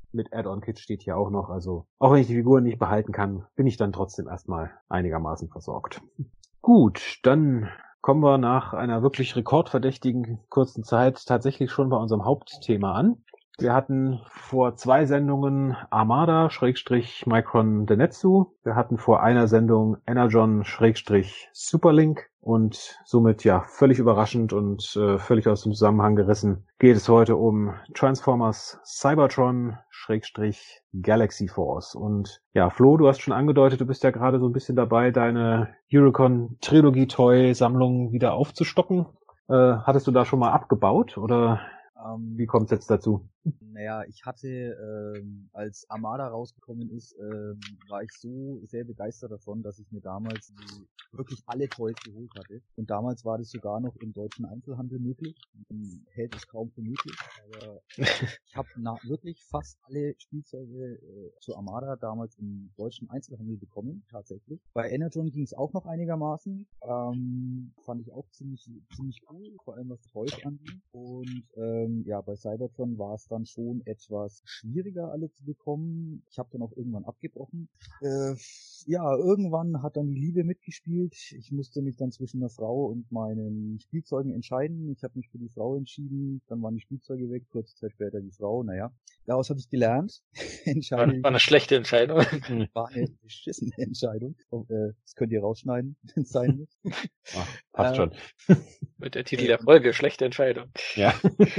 mit Add-on-Kit steht hier auch noch. Also auch wenn ich die Figuren nicht behalten kann, bin ich dann trotzdem erstmal einigermaßen versorgt. Gut, dann kommen wir nach einer wirklich rekordverdächtigen kurzen Zeit tatsächlich schon bei unserem Hauptthema an. Wir hatten vor 2 Sendungen Armada-Micron Denetsu. Wir hatten vor einer Sendung Energon-Superlink. Und somit ja völlig überraschend und völlig aus dem Zusammenhang gerissen geht es heute um Transformers Cybertron-Galaxy Force. Und ja, Flo, du hast schon angedeutet, du bist ja gerade so ein bisschen dabei, deine Eurocon-Trilogie-Toy-Sammlung wieder aufzustocken. Hattest du da schon mal abgebaut oder wie kommt es jetzt dazu?
Naja, ich hatte, als Armada rausgekommen ist, war ich so sehr begeistert davon, dass ich mir damals wirklich alle Toys geholt hatte. Und damals war das sogar noch im deutschen Einzelhandel möglich. Man hält es kaum für möglich, aber ich habe wirklich fast alle Spielzeuge zu Armada damals im deutschen Einzelhandel bekommen, tatsächlich. Bei Energon ging es auch noch einigermaßen. Fand ich auch ziemlich cool, vor allem was Toys anging. Und ja, bei Cybertron war es dann schon etwas schwieriger, alle zu bekommen. Ich habe dann auch irgendwann abgebrochen. Ja, irgendwann hat dann die Liebe mitgespielt. Ich musste mich dann zwischen einer Frau und meinen Spielzeugen entscheiden. Ich habe mich für die Frau entschieden. Dann waren die Spielzeuge weg. Kurze Zeit später die Frau. Naja, daraus habe ich gelernt.
War eine schlechte Entscheidung.
War eine beschissene Entscheidung. Das könnt ihr rausschneiden, wenn es sein muss.
Passt schon.
Mit der Titel der Folge, schlechte Entscheidung.
Ja.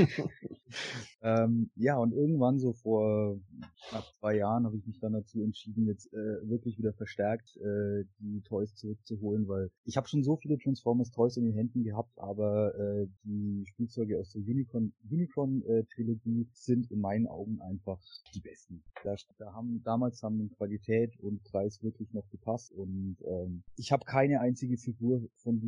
Ja, und irgendwann so vor knapp 2 Jahren habe ich mich dann dazu entschieden, jetzt wirklich wieder verstärkt die Toys zurückzuholen, weil ich habe schon so viele Transformers Toys in den Händen gehabt, aber die Spielzeuge aus der Unicron-Trilogie sind in meinen Augen einfach die besten. Damals haben Qualität und Preis wirklich noch gepasst und ich habe keine einzige Figur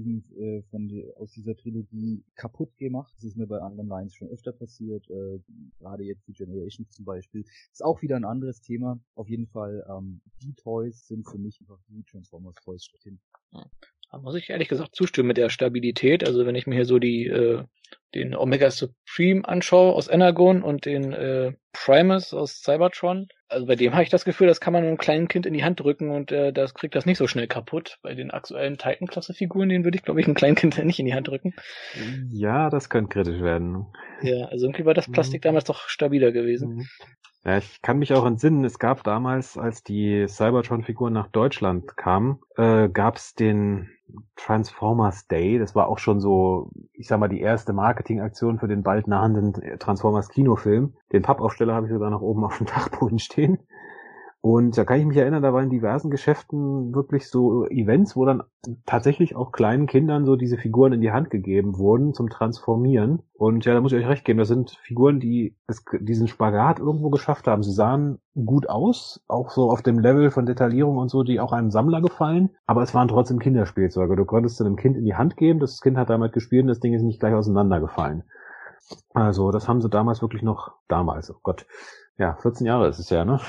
aus dieser Trilogie kaputt gemacht. Das ist mir bei anderen Lines schon öfter passiert. Gerade jetzt die Generations zum Beispiel. Ist auch wieder ein anderes Thema. Auf jeden Fall, die Toys sind für mich einfach die Transformers Toys schlechthin.
Da muss ich ehrlich gesagt zustimmen mit der Stabilität. Also wenn ich mir hier so den Omega Supreme anschaue aus Energon und den Primus aus Cybertron, also bei dem habe ich das Gefühl, das kann man einem kleinen Kind in die Hand drücken und das kriegt das nicht so schnell kaputt. Bei den aktuellen Titan-Klasse-Figuren, den würde ich, glaube ich, einem kleinen Kind nicht in die Hand drücken.
Ja, das könnte kritisch werden.
Ja, also irgendwie war das Plastik damals doch stabiler gewesen.
Ja, ich kann mich auch entsinnen, es gab damals, als die Cybertron-Figuren nach Deutschland kamen, gab's den Transformers Day. Das war auch schon so, ich sag mal, die erste Marketingaktion für den bald nahenden Transformers Kinofilm. Den Pappaufsteller habe ich sogar noch oben auf dem Dachboden stehen. Und da kann ich mich erinnern, da waren in diversen Geschäften wirklich so Events, wo dann tatsächlich auch kleinen Kindern so diese Figuren in die Hand gegeben wurden zum Transformieren. Und ja, da muss ich euch recht geben, das sind Figuren, die diesen Spagat irgendwo geschafft haben. Sie sahen gut aus, auch so auf dem Level von Detaillierung und so, die auch einem Sammler gefallen. Aber es waren trotzdem Kinderspielzeuge. Du konntest es einem Kind in die Hand geben, das Kind hat damit gespielt und das Ding ist nicht gleich auseinandergefallen. Also das haben sie damals wirklich noch, oh Gott, ja, 14 Jahre ist es ja, ne?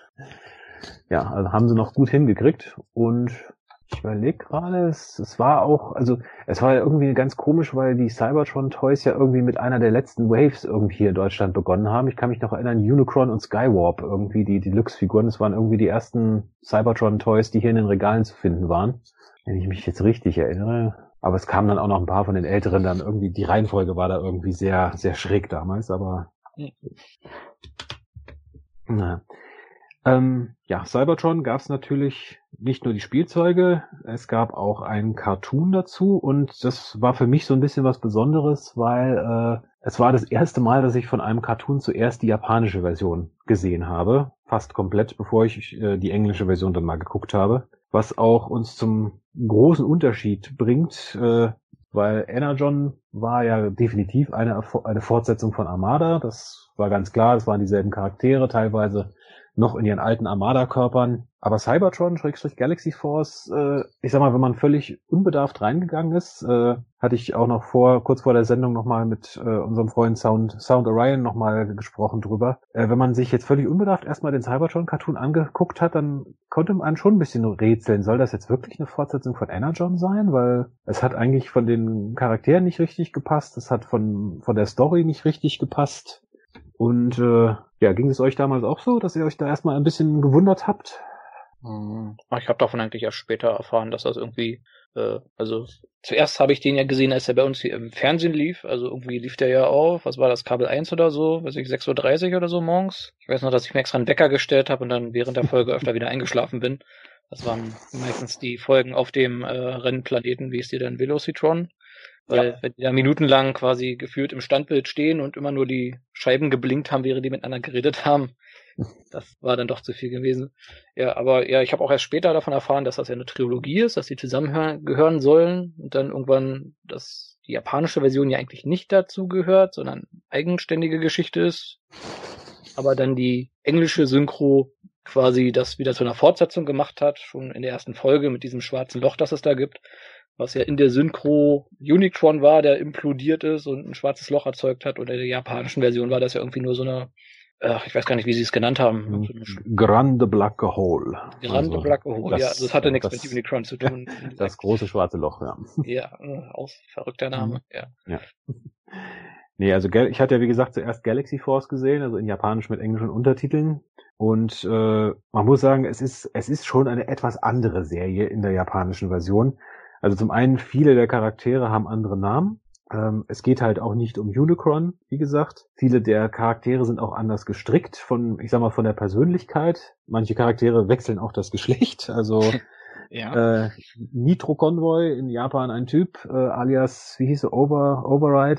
Ja, also haben sie noch gut hingekriegt und ich überlege gerade, es war ja irgendwie ganz komisch, weil die Cybertron Toys ja irgendwie mit einer der letzten Waves irgendwie hier in Deutschland begonnen haben. Ich kann mich noch erinnern, Unicron und Skywarp, irgendwie die Deluxe-Figuren, das waren irgendwie die ersten Cybertron Toys, die hier in den Regalen zu finden waren. Wenn ich mich jetzt richtig erinnere. Aber es kamen dann auch noch ein paar von den älteren, dann irgendwie, die Reihenfolge war da irgendwie sehr, sehr schräg damals, aber naja. Ja, Cybertron gab es natürlich nicht nur die Spielzeuge, es gab auch einen Cartoon dazu und das war für mich so ein bisschen was Besonderes, weil es war das erste Mal, dass ich von einem Cartoon zuerst die japanische Version gesehen habe, fast komplett, bevor ich die englische Version dann mal geguckt habe, was auch uns zum großen Unterschied bringt, weil Energon war ja definitiv eine Fortsetzung von Armada, das war ganz klar, es waren dieselben Charaktere, teilweise noch in ihren alten Armada-Körpern. Aber Cybertron, Galaxy Force, ich sag mal, wenn man völlig unbedarft reingegangen ist, hatte ich auch noch kurz vor der Sendung nochmal mit unserem Freund Sound Orion nochmal gesprochen drüber. Wenn man sich jetzt völlig unbedarft erstmal den Cybertron-Cartoon angeguckt hat, dann konnte man schon ein bisschen rätseln. Soll das jetzt wirklich eine Fortsetzung von Energon sein? Weil es hat eigentlich von den Charakteren nicht richtig gepasst, es hat von der Story nicht richtig gepasst. Und Ja, ging es euch damals auch so, dass ihr euch da erstmal ein bisschen gewundert habt?
Ich habe davon eigentlich erst später erfahren, dass das irgendwie, also zuerst habe ich den ja gesehen, als er bei uns hier im Fernsehen lief, also irgendwie lief der ja auf, was war das, Kabel 1 oder so, weiß ich, 6:30 Uhr oder so morgens. Ich weiß noch, dass ich mir extra einen Wecker gestellt habe und dann während der Folge öfter wieder eingeschlafen bin. Das waren meistens die Folgen auf dem Rennplaneten, wie ist die denn, Velocitron? Weil wenn die da minutenlang quasi gefühlt im Standbild stehen und immer nur die Scheiben geblinkt haben, während die miteinander geredet haben, das war dann doch zu viel gewesen. Ja, aber ja, ich habe auch erst später davon erfahren, dass das ja eine Trilogie ist, dass die zusammengehören sollen und dann irgendwann, dass die japanische Version ja eigentlich nicht dazu gehört, sondern eigenständige Geschichte ist. Aber dann die englische Synchro quasi das wieder zu einer Fortsetzung gemacht hat, schon in der ersten Folge mit diesem schwarzen Loch, das es da gibt, was ja in der Synchro Unicron war, der implodiert ist und ein schwarzes Loch erzeugt hat, und in der japanischen Version war das ja irgendwie nur so eine, ich weiß gar nicht, wie sie es genannt haben.
Grande Black Hole.
Grande Black Hole, ja, also das hatte nichts mit Unicron zu tun.
Das große schwarze Loch, ja.
Ja, verrückter Name, ja.
Nee, also ich hatte ja wie gesagt zuerst Galaxy Force gesehen, also in Japanisch mit englischen Untertiteln. Und man muss sagen, es ist schon eine etwas andere Serie in der japanischen Version. Also zum einen, viele der Charaktere haben andere Namen. Es geht halt auch nicht um Unicron, wie gesagt. Viele der Charaktere sind auch anders gestrickt von der Persönlichkeit. Manche Charaktere wechseln auch das Geschlecht. Also Nitro Convoy in Japan ein Typ, alias, wie hieß er, Override,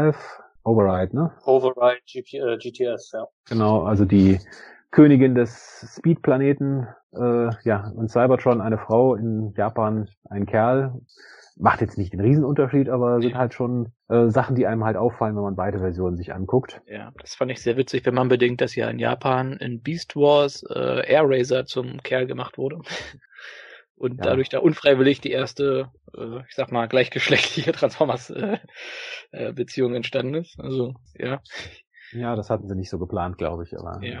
ne?
Override, GTS, ja.
Genau, also die Königin des Speed-Planeten, und Cybertron eine Frau, in Japan ein Kerl. Macht jetzt nicht den Riesenunterschied, aber sind halt schon Sachen, die einem halt auffallen, wenn man beide Versionen sich anguckt.
Ja, das fand ich sehr witzig, wenn man bedenkt, dass ja in Japan in Beast Wars Air Razor zum Kerl gemacht wurde. Und dadurch da unfreiwillig die erste, gleichgeschlechtliche Transformers-Beziehung entstanden ist. Also, ja.
Ja, das hatten sie nicht so geplant, glaube ich, aber. Ja.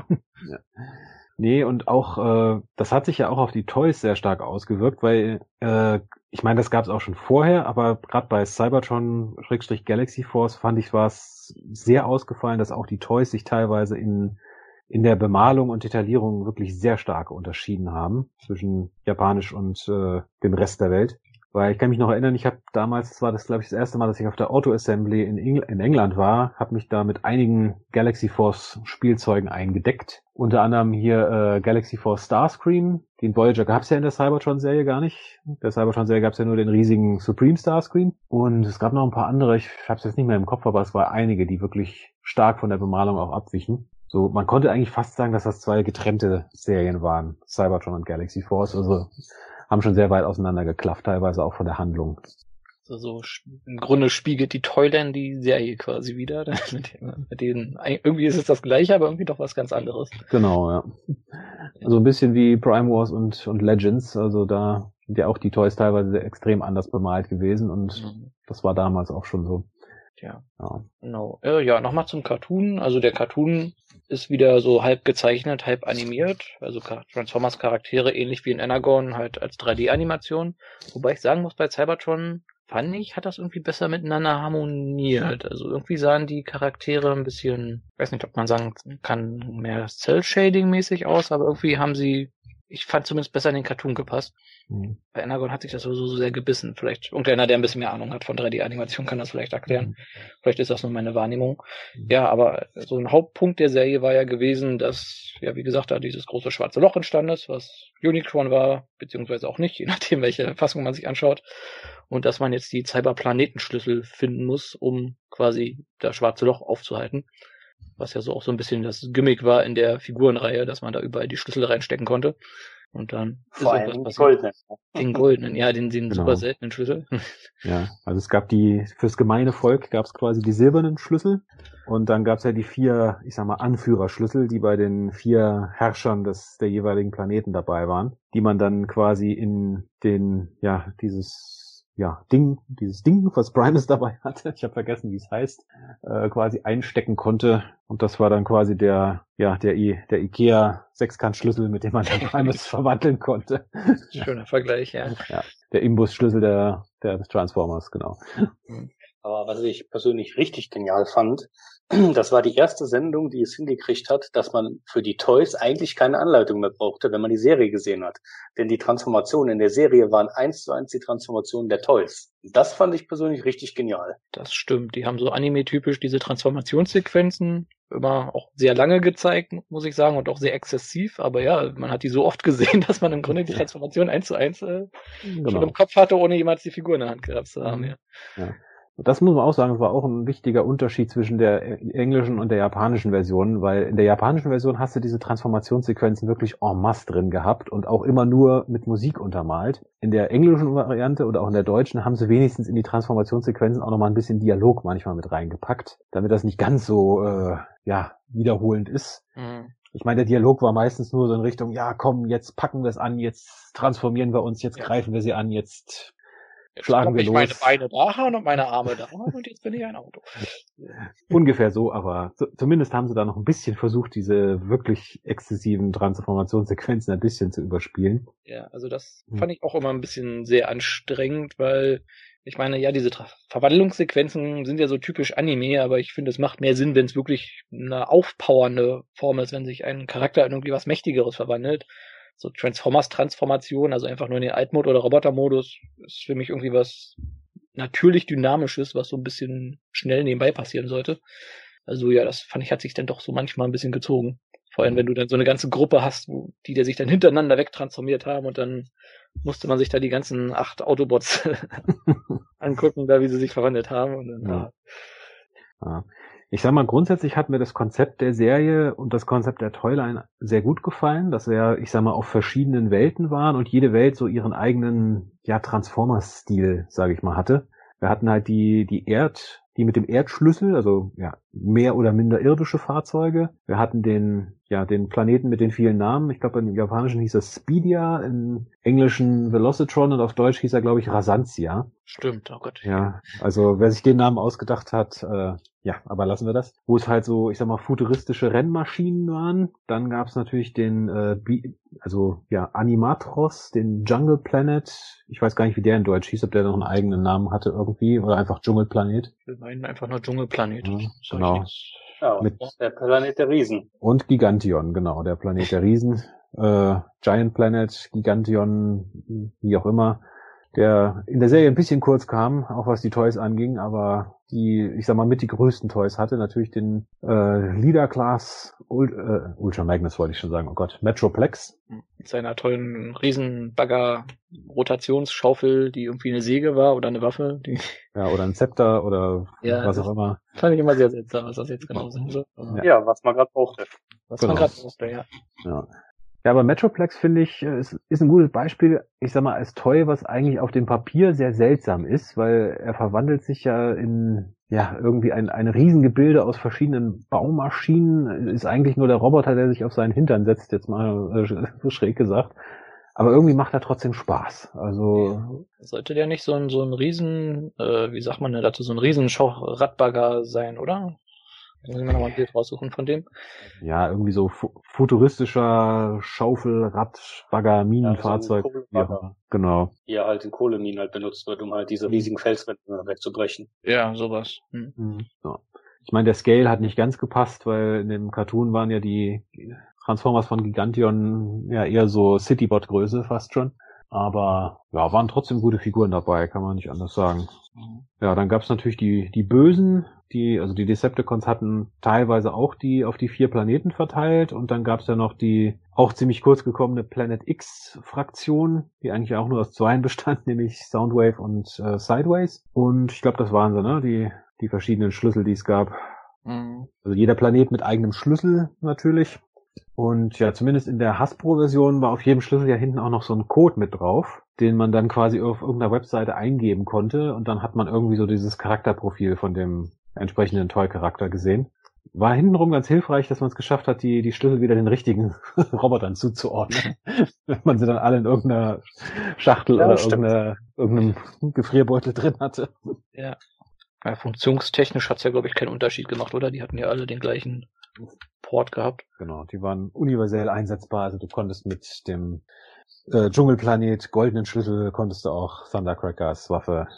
Nee, und auch, das hat sich ja auch auf die Toys sehr stark ausgewirkt, weil, ich meine, das gab es auch schon vorher, aber gerade bei Cybertron/Galaxy Force fand ich, war es sehr ausgefallen, dass auch die Toys sich teilweise in der Bemalung und Detaillierung wirklich sehr stark unterschieden haben zwischen Japanisch und dem Rest der Welt. Weil ich kann mich noch erinnern, ich habe damals, das war das, glaube ich, das erste Mal, dass ich auf der Auto Assembly in England war, habe mich da mit einigen Galaxy Force Spielzeugen eingedeckt. Unter anderem hier Galaxy Force Starscream. Den Voyager gab es ja in der Cybertron-Serie gar nicht. In der Cybertron-Serie gab es ja nur den riesigen Supreme Starscream. Und es gab noch ein paar andere, ich habe es jetzt nicht mehr im Kopf, aber es war einige, die wirklich stark von der Bemalung auch abwichen. So, man konnte eigentlich fast sagen, dass das zwei getrennte Serien waren, Cybertron und Galaxy Force. Also haben schon sehr weit auseinander geklafft, teilweise auch von der Handlung.
Also im Grunde spiegelt die Toyland die Serie quasi wieder. mit denen, irgendwie ist es das Gleiche, aber irgendwie doch was ganz anderes.
Genau, ja. Also ein bisschen wie Prime Wars und Legends. Also da sind ja auch die Toys teilweise extrem anders bemalt gewesen und das war damals auch schon so.
Ja. Genau. Ja, nochmal zum Cartoon. Also der Cartoon ist wieder so halb gezeichnet, halb animiert. Also Transformers Charaktere ähnlich wie in Energon halt als 3D-Animation. Wobei ich sagen muss, bei Cybertron fand ich, hat das irgendwie besser miteinander harmoniert. Also irgendwie sahen die Charaktere ein bisschen, ich weiß nicht, ob man sagen kann, mehr Cell-Shading-mäßig aus, aber irgendwie haben sie, ich fand zumindest besser in den Cartoon gepasst. Bei Energon hat sich das so sehr gebissen. Vielleicht irgendeiner, der ein bisschen mehr Ahnung hat von 3D-Animation, kann das vielleicht erklären. Vielleicht ist das nur meine Wahrnehmung. Ja, aber so ein Hauptpunkt der Serie war ja gewesen, dass, ja, wie gesagt, da dieses große schwarze Loch entstanden ist, was Unicron war, beziehungsweise auch nicht, je nachdem, welche Fassung man sich anschaut. Und dass man jetzt die Cyberplanetenschlüssel finden muss, um quasi das schwarze Loch aufzuhalten. Was ja so auch so ein bisschen das Gimmick war in der Figurenreihe, dass man da überall die Schlüssel reinstecken konnte. Und dann
vor allem den goldenen.
Den goldenen, ja, den super seltenen Schlüssel.
Ja, also es gab fürs gemeine Volk gab es quasi die silbernen Schlüssel. Und dann gab es ja die 4, Anführerschlüssel, die bei den 4 Herrschern der jeweiligen Planeten dabei waren, die man dann quasi in dieses Ding, was Primus dabei hatte, ich habe vergessen, wie es heißt, quasi einstecken konnte. Und das war dann quasi der Ikea Sechskantschlüssel, mit dem man dann Primus verwandeln konnte.
Schöner Vergleich, ja.
Ja, der Imbusschlüssel des Transformers, genau.
Aber was ich persönlich richtig genial fand, das war die erste Sendung, die es hingekriegt hat, dass man für die Toys eigentlich keine Anleitung mehr brauchte, wenn man die Serie gesehen hat. Denn die Transformationen in der Serie waren 1:1 die Transformationen der Toys. Das fand ich persönlich richtig genial.
Das stimmt. Die haben so anime-typisch diese Transformationssequenzen immer auch sehr lange gezeigt, muss ich sagen, und auch sehr exzessiv. Aber ja, man hat die so oft gesehen, dass man im Grunde die Transformation 1:1 schon im Kopf hatte, ohne jemals die Figur in der Hand gehabt zu haben.
Ja. Das muss man auch sagen, es war auch ein wichtiger Unterschied zwischen der englischen und der japanischen Version, weil in der japanischen Version hast du diese Transformationssequenzen wirklich en masse drin gehabt und auch immer nur mit Musik untermalt. In der englischen Variante oder auch in der deutschen haben sie wenigstens in die Transformationssequenzen auch nochmal ein bisschen Dialog manchmal mit reingepackt, damit das nicht ganz so wiederholend ist. Mhm. Ich meine, der Dialog war meistens nur so in Richtung, ja komm, jetzt packen wir es an, jetzt transformieren wir uns, jetzt greifen wir sie an, jetzt schlagen wir los.
Meine Beine da haben und meine Arme da haben und jetzt bin ich ein Auto.
Ungefähr so, aber zumindest haben sie da noch ein bisschen versucht, diese wirklich exzessiven Transformationssequenzen ein bisschen zu überspielen.
Ja, also das fand ich auch immer ein bisschen sehr anstrengend, weil ich meine, ja, diese Verwandlungssequenzen sind ja so typisch Anime, aber ich finde, es macht mehr Sinn, wenn es wirklich eine aufpowernde Form ist, wenn sich ein Charakter in irgendwie was Mächtigeres verwandelt. So Transformation, also einfach nur in den Altmode oder Robotermodus, ist für mich irgendwie was natürlich Dynamisches, was so ein bisschen schnell nebenbei passieren sollte. Also ja, das fand ich, hat sich dann doch so manchmal ein bisschen gezogen. Vor allem, wenn du dann so eine ganze Gruppe hast, die sich dann hintereinander wegtransformiert haben und dann musste man sich da die ganzen 8 Autobots angucken, da wie sie sich verwandelt haben. Und dann,
ja. Ich sag mal, grundsätzlich hat mir das Konzept der Serie und das Konzept der Toyline sehr gut gefallen, dass wir, ich sag mal, auf verschiedenen Welten waren und jede Welt so ihren eigenen, Transformers-Stil, sage ich mal, hatte. Wir hatten halt die mit dem Erdschlüssel, also mehr oder minder irdische Fahrzeuge. Wir hatten den Planeten mit den vielen Namen. Ich glaube, im Japanischen hieß es Speedia, im Englischen Velocitron und auf Deutsch hieß er, glaube ich, Rasantia.
Stimmt, oh Gott.
Ja, also wer sich den Namen ausgedacht hat, aber lassen wir das. Wo es halt so, ich sag mal, futuristische Rennmaschinen waren. Dann gab es natürlich den Animatros, den Jungle Planet. Ich weiß gar nicht, wie der in Deutsch hieß, ob der noch einen eigenen Namen hatte irgendwie oder einfach Dschungelplanet.
Wir meinen einfach nur Dschungelplanet.
Ja, genau.
Ja, mit der Planet der Riesen.
Und Gigantion, genau, der Planet der Riesen. Giant Planet, Gigantion, wie auch immer, der in der Serie ein bisschen kurz kam, auch was die Toys anging, aber die, ich sag mal, mit die größten Toys hatte, natürlich den Leader Class Ultra Magnus wollte ich schon sagen, oh Gott, Metroplex.
Mit seiner tollen Riesenbagger-Rotationsschaufel, die irgendwie eine Säge war oder eine Waffe.
Ja, oder ein Zepter oder was auch immer.
Fand ich immer sehr seltsam, was das jetzt genau sein soll.
Ja, was man gerade brauchte.
Ja, aber Metroplex, finde ich, ist ein gutes Beispiel, ich sag mal, als Toy, was eigentlich auf dem Papier sehr seltsam ist, weil er verwandelt sich ja in irgendwie ein Riesengebilde aus verschiedenen Baumaschinen, ist eigentlich nur der Roboter, der sich auf seinen Hintern setzt, jetzt mal so schräg gesagt. Aber irgendwie macht er trotzdem Spaß. Also
sollte der nicht so ein Riesen, wie sagt man denn dazu, so ein Riesenradbagger sein, oder? Muss ich mir nochmal ein Bild raussuchen von dem.
Ja, irgendwie so futuristischer Schaufelradbagger, Minenfahrzeug.
Ja,
genau.
Ja, halt in Kohleminen halt benutzt wird, um halt diese riesigen Felswände wegzubrechen.
Ja, sowas.
Ja. Ich meine, der Scale hat nicht ganz gepasst, weil in dem Cartoon waren ja die Transformers von Gigantion eher so Citybot-Größe fast schon. Aber waren trotzdem gute Figuren dabei, kann man nicht anders sagen. Ja, dann gab's natürlich die Bösen, die Decepticons hatten teilweise auch die auf die 4 Planeten verteilt und dann gab's ja noch die auch ziemlich kurz gekommene Planet X-Fraktion, die eigentlich auch nur aus 2 bestand, nämlich Soundwave und Sideways. Und ich glaube, das waren sie, ne? Die verschiedenen Schlüssel, die es gab. Also jeder Planet mit eigenem Schlüssel natürlich. Und ja, zumindest in der Hasbro-Version war auf jedem Schlüssel ja hinten auch noch so ein Code mit drauf, den man dann quasi auf irgendeiner Webseite eingeben konnte und dann hat man irgendwie so dieses Charakterprofil von dem entsprechenden Toy-Charakter gesehen. War hintenrum ganz hilfreich, dass man es geschafft hat, die Schlüssel wieder den richtigen Robotern zuzuordnen. Wenn man sie dann alle in irgendeiner Schachtel oder irgendeinem Gefrierbeutel drin hatte.
Ja. Funktionstechnisch hat's ja, glaube ich, keinen Unterschied gemacht, oder? Die hatten ja alle den gleichen Port gehabt.
Genau, die waren universell einsetzbar. Also du konntest mit dem Dschungelplanet, goldenen Schlüssel, konntest du auch Thundercrackers Waffe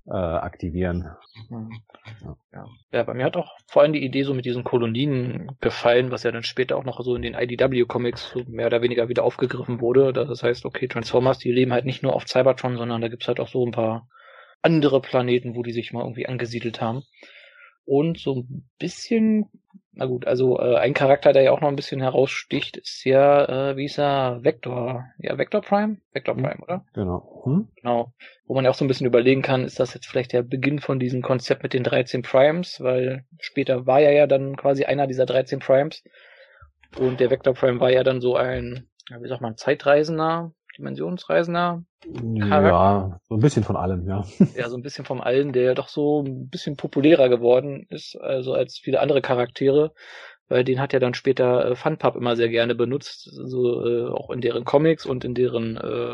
aktivieren.
Ja, bei mir hat auch vor allem die Idee so mit diesen Kolonien gefallen, was ja dann später auch noch so in den IDW-Comics so mehr oder weniger wieder aufgegriffen wurde. Das heißt, okay, Transformers, die leben halt nicht nur auf Cybertron, sondern da gibt's halt auch so ein paar andere Planeten, wo die sich mal irgendwie angesiedelt haben. Und so ein bisschen, na gut, also ein Charakter, der ja auch noch ein bisschen heraussticht, ist ja, wie ist er, Vector. Ja, Vector Prime? Vector Prime, oder?
Genau.
Genau. Wo man ja auch so ein bisschen überlegen kann, ist das jetzt vielleicht der Beginn von diesem Konzept mit den 13 Primes? Weil später war er ja dann quasi einer dieser 13 Primes. Und der Vector Prime war ja dann so ein, wie sagt man, Zeitreisender, Dimensionsreisender.
Ja, so ein bisschen von allem, ja.
Ja, so ein bisschen vom Allen, der ja doch so ein bisschen populärer geworden ist, also als viele andere Charaktere, weil den hat ja dann später Funpub immer sehr gerne benutzt, so auch in deren Comics und in deren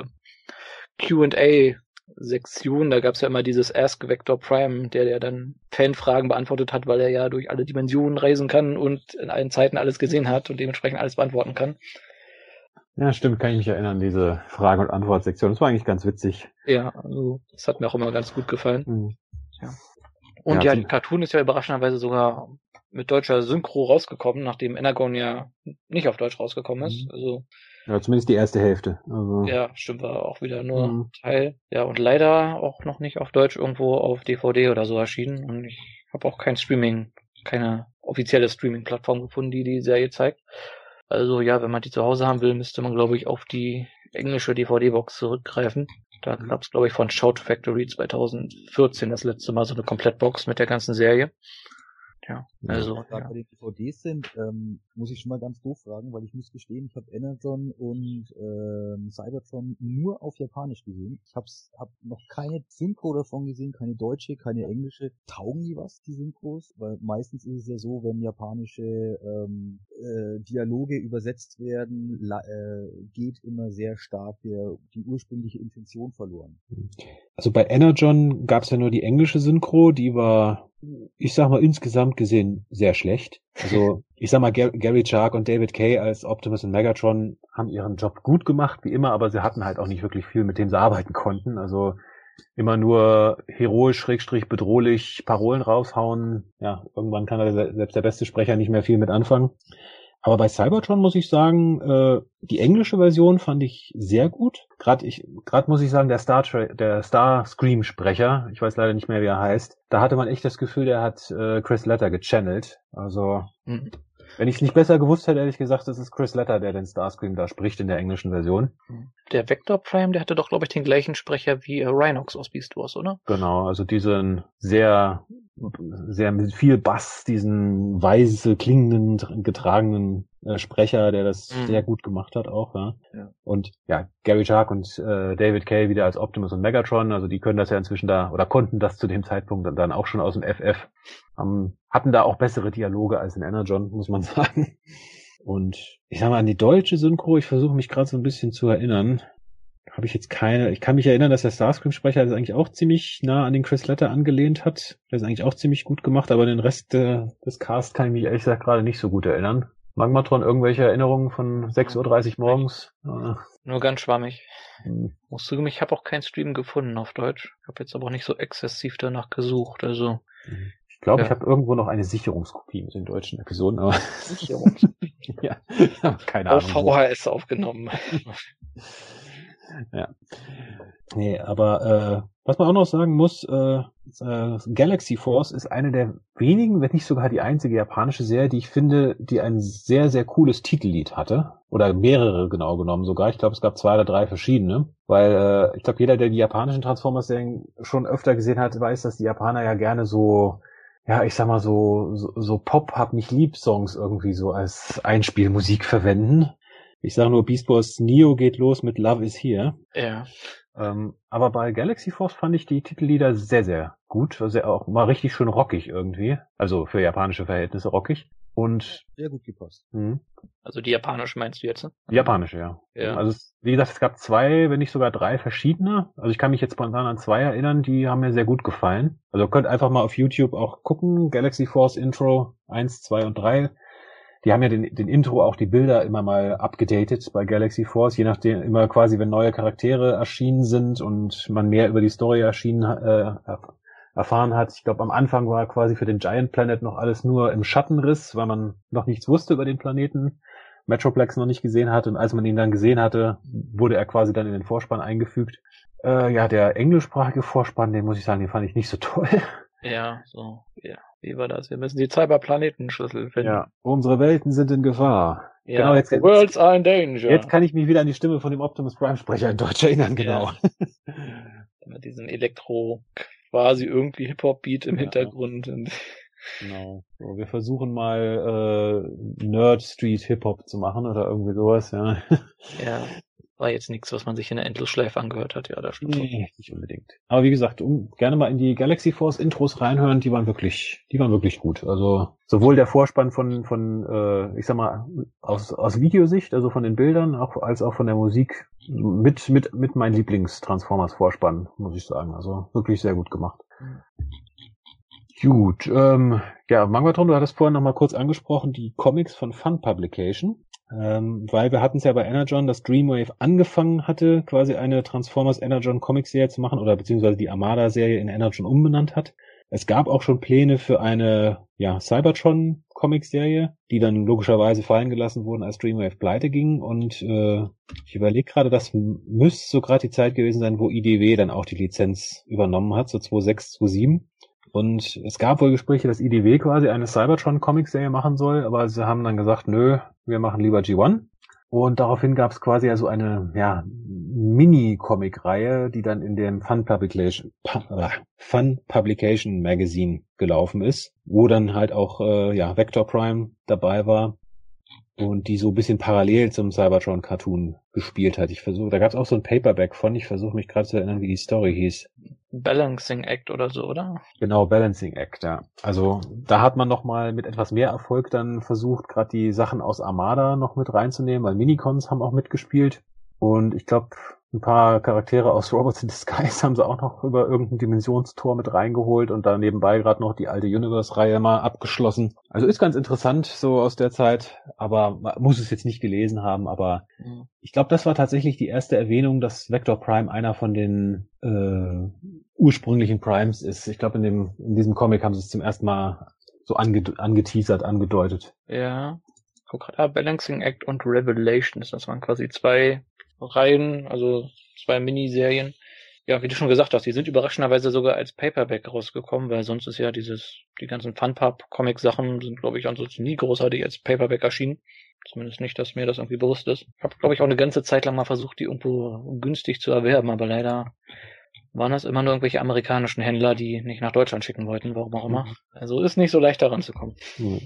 Q&A-Sektion, da gab's ja immer dieses Ask Vector Prime, der dann Fanfragen beantwortet hat, weil er ja durch alle Dimensionen reisen kann und in allen Zeiten alles gesehen hat und dementsprechend alles beantworten kann.
Ja, stimmt, kann ich mich erinnern, diese Frage- und Antwortsektion. Das war eigentlich ganz witzig.
Ja, also das hat mir auch immer ganz gut gefallen.
Mhm.
Ja. Und ja, die Cartoon ist ja überraschenderweise sogar mit deutscher Synchro rausgekommen, nachdem Energon ja nicht auf Deutsch rausgekommen ist. Also
ja, zumindest die erste Hälfte. Also
ja, stimmt, war auch wieder nur ein Teil. Ja, und leider auch noch nicht auf Deutsch irgendwo auf DVD oder so erschienen. Und ich habe auch keine offizielle Streaming-Plattform gefunden, die die Serie zeigt. Also ja, wenn man die zu Hause haben will, müsste man, glaube ich, auf die englische DVD-Box zurückgreifen. Da gab's, glaube ich, von Shout Factory 2014 das letzte Mal so eine Komplettbox mit der ganzen Serie. Ja, also.
Wenn wir bei den DVDs sind, muss ich schon mal ganz doof fragen, weil ich muss gestehen, ich habe Energon und Cybertron nur auf Japanisch gesehen. Ich hab noch keine Synchro davon gesehen, keine deutsche, keine englische. Taugen die was, die Synchros? Weil meistens ist es ja so, wenn japanische Dialoge übersetzt werden, geht immer sehr stark die ursprüngliche Intention verloren.
Also bei Energon gab's ja nur die englische Synchro, die war, ich sag mal, insgesamt gesehen sehr schlecht. Also ich sag mal, Gary Chark und David Kay als Optimus und Megatron haben ihren Job gut gemacht, wie immer, aber sie hatten halt auch nicht wirklich viel, mit dem sie arbeiten konnten. Also immer nur heroisch, bedrohlich Parolen raushauen. Ja, irgendwann kann da selbst der beste Sprecher nicht mehr viel mit anfangen. Aber bei Cybertron muss ich sagen, die englische Version fand ich sehr gut. Gerade muss ich sagen, der Starscream-Sprecher, ich weiß leider nicht mehr, wie er heißt, da hatte man echt das Gefühl, der hat Chris Latta gechannelt. Also wenn ich es nicht besser gewusst hätte, hätte ich gesagt, das ist Chris Latta, der den Starscream da spricht in der englischen Version.
Der Vector Prime, der hatte doch, glaube ich, den gleichen Sprecher wie Rhinox aus Beast Wars, oder?
Genau, also diesen sehr mit viel Bass, diesen weise klingenden, getragenen Sprecher, der das sehr gut gemacht hat auch, ja. Und ja, Gary Chark und David Kay wieder als Optimus und Megatron, also die können das ja inzwischen konnten das zu dem Zeitpunkt dann auch schon aus dem FF, hatten da auch bessere Dialoge als in Energon, muss man sagen. Und ich sag mal, an die deutsche Synchro, ich versuche mich gerade so ein bisschen zu erinnern, habe ich jetzt keine. Ich kann mich erinnern, dass der Starscream-Sprecher das eigentlich auch ziemlich nah an den Chris Latta angelehnt hat. Der ist eigentlich auch ziemlich gut gemacht, aber den Rest des Cast kann ich mich ehrlich gesagt gerade nicht so gut erinnern. Magmatron, irgendwelche Erinnerungen von 6:30 Uhr morgens?
Nur ganz schwammig. Musst du, ich habe auch keinen Stream gefunden auf Deutsch. Ich habe jetzt aber auch nicht so exzessiv danach gesucht, also.
Ich glaube, ich habe irgendwo noch eine Sicherungskopie mit den deutschen Episoden, aber.
Sicherungskopie?
Ja, keine Ahnung.
Auf VHS aufgenommen.
Ja. Nee, aber was man auch noch sagen muss, Galaxy Force ist eine der wenigen, wenn nicht sogar die einzige japanische Serie, die ich finde, die ein sehr, sehr cooles Titellied hatte. Oder mehrere genau genommen sogar. Ich glaube, es gab 2 oder 3 verschiedene. Weil ich glaube, jeder, der die japanischen Transformers-Serien schon öfter gesehen hat, weiß, dass die Japaner ja gerne so, ja, ich sag mal so Pop-Hab-mich-lieb-Songs irgendwie so als Einspielmusik verwenden. Ich sage nur, Beast Wars Neo geht los mit Love is Here.
Ja.
Aber bei Galaxy Force fand ich die Titellieder sehr, sehr gut. Also auch mal richtig schön rockig irgendwie. Also für japanische Verhältnisse rockig. Und
sehr gut gepasst.
Also die japanische meinst du jetzt, ne?
Die japanische, ja. Also wie gesagt, es gab 2, wenn nicht sogar 3 verschiedene. Also ich kann mich jetzt spontan an 2 erinnern, die haben mir sehr gut gefallen. Also ihr könnt einfach mal auf YouTube auch gucken. Galaxy Force Intro 1, 2 und 3. Die haben ja den Intro auch die Bilder immer mal abgedatet bei Galaxy Force, je nachdem immer quasi, wenn neue Charaktere erschienen sind und man mehr über die Story erfahren hat. Ich glaube, am Anfang war quasi für den Giant Planet noch alles nur im Schattenriss, weil man noch nichts wusste über den Planeten, Metroplex noch nicht gesehen hatte, und als man ihn dann gesehen hatte, wurde er quasi dann in den Vorspann eingefügt. Der englischsprachige Vorspann, den muss ich sagen, den fand ich nicht so toll.
Ja, so, ja. Wie war das? Wir müssen die Cyberplanetenschlüssel finden.
Ja, unsere Welten sind in Gefahr.
Ja,
genau,
the worlds are in danger.
Jetzt kann ich mich wieder an die Stimme von dem Optimus Prime-Sprecher in Deutsch erinnern, genau.
Ja. Mit diesem Elektro, quasi irgendwie Hip-Hop-Beat im Hintergrund. Und
genau. So, wir versuchen mal Nerd Street Hip-Hop zu machen oder irgendwie sowas, ja.
Ja. War jetzt nichts, was man sich in der Endlosschleife angehört hat, ja, das stimmt.
Nee, nicht unbedingt. Aber wie gesagt, gerne mal in die Galaxy Force Intros reinhören, die waren wirklich gut. Also sowohl der Vorspann von ich sag mal, aus Videosicht, also von den Bildern, als auch von der Musik, mit mein Lieblings-Transformers-Vorspann, muss ich sagen. Also wirklich sehr gut gemacht. Gut, Mangatron, du hattest vorhin noch mal kurz angesprochen, die Comics von Fun Publication. Weil wir hatten es ja bei Energon, dass Dreamwave angefangen hatte, quasi eine Transformers Energon Comic-Serie zu machen, oder beziehungsweise die Armada-Serie in Energon umbenannt hat. Es gab auch schon Pläne für eine Cybertron Comic-Serie, die dann logischerweise fallen gelassen wurden, als Dreamwave pleite ging. Und ich überlege gerade, das müsste so gerade die Zeit gewesen sein, wo IDW dann auch die Lizenz übernommen hat, so 2006, 2007. Und es gab wohl Gespräche, dass IDW quasi eine Cybertron-Comic-Serie machen soll, aber sie haben dann gesagt, nö, wir machen lieber G1. Und daraufhin gab es quasi so eine Mini-Comic-Reihe, die dann in dem Fun Publication Magazine gelaufen ist, wo dann halt auch Vector Prime dabei war und die so ein bisschen parallel zum Cybertron Cartoon gespielt hat. Da gab es auch so ein Paperback von, ich versuche mich gerade zu erinnern, wie die Story hieß.
Balancing Act oder so, oder?
Genau, Balancing Act, ja. Also da hat man nochmal mit etwas mehr Erfolg dann versucht, gerade die Sachen aus Armada noch mit reinzunehmen, weil Minicons haben auch mitgespielt. Und ich glaube, ein paar Charaktere aus Robots in Disguise haben sie auch noch über irgendein Dimensionstor mit reingeholt und da nebenbei gerade noch die alte Universe-Reihe mal abgeschlossen. Also ist ganz interessant, so aus der Zeit, aber man muss es jetzt nicht gelesen haben, aber ich glaube, das war tatsächlich die erste Erwähnung, dass Vector Prime einer von den ursprünglichen Primes ist. Ich glaube, in diesem Comic haben sie es zum ersten Mal so angeteasert, angedeutet.
Ja, guck gerade, Balancing Act und Revelations, das waren quasi zwei Reihen, also zwei Miniserien. Ja, wie du schon gesagt hast, die sind überraschenderweise sogar als Paperback rausgekommen, weil sonst ist ja die ganzen Fun-Pub-Comic-Sachen sind, glaube ich, ansonsten nie großartig als Paperback erschienen. Zumindest nicht, dass mir das irgendwie bewusst ist. Ich habe, glaube ich, auch eine ganze Zeit lang mal versucht, die irgendwo günstig zu erwerben, aber leider waren das immer nur irgendwelche amerikanischen Händler, die nicht nach Deutschland schicken wollten, warum auch immer. Also ist nicht so leicht, daran zu kommen.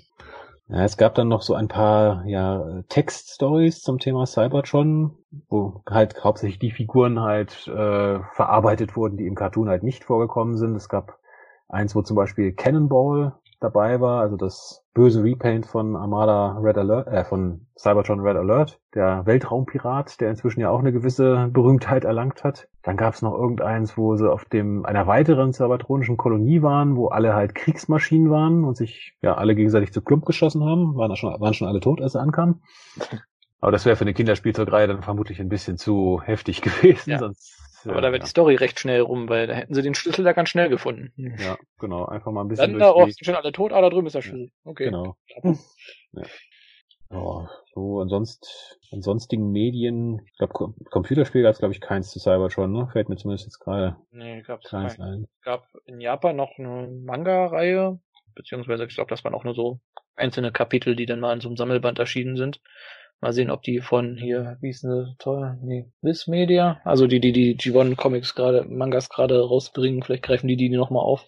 Ja, es gab dann noch so ein paar Text-Stories zum Thema Cybertron, wo halt hauptsächlich die Figuren halt verarbeitet wurden, die im Cartoon halt nicht vorgekommen sind. Es gab eins, wo zum Beispiel Cannonball dabei war, also das böse Repaint von Armada Red Alert, von Cybertron Red Alert, der Weltraumpirat, der inzwischen ja auch eine gewisse Berühmtheit erlangt hat. Dann gab es noch irgendeins, wo sie auf einer weiteren cybertronischen Kolonie waren, wo alle halt Kriegsmaschinen waren und sich alle gegenseitig zu Klump geschossen haben. Waren schon alle tot, als sie ankamen. Aber das wäre für eine Kinderspielzeugreihe dann vermutlich ein bisschen zu heftig gewesen.
Ja.
Sonst,
aber da wäre die Story recht schnell rum, weil da hätten sie den Schlüssel da ganz schnell gefunden.
Ja, genau. Einfach mal ein bisschen
dann sind schon alle tot, da drüben ist der Schlüssel. Okay.
Genau. Ja. Oh, so, ansonstigen Medien, ich glaube, Computerspiel gab es, glaube ich, keins zu Cybertron, ne? Fällt mir zumindest jetzt gerade
gab's
keins ein.
Es gab in Japan noch eine Manga-Reihe, beziehungsweise ich glaube, das waren auch nur so einzelne Kapitel, die dann mal in so einem Sammelband erschienen sind. Mal sehen, ob die von hier, wie ist eine toll, Viz Media, also die G1 Comics Mangas gerade rausbringen, vielleicht greifen die nochmal auf.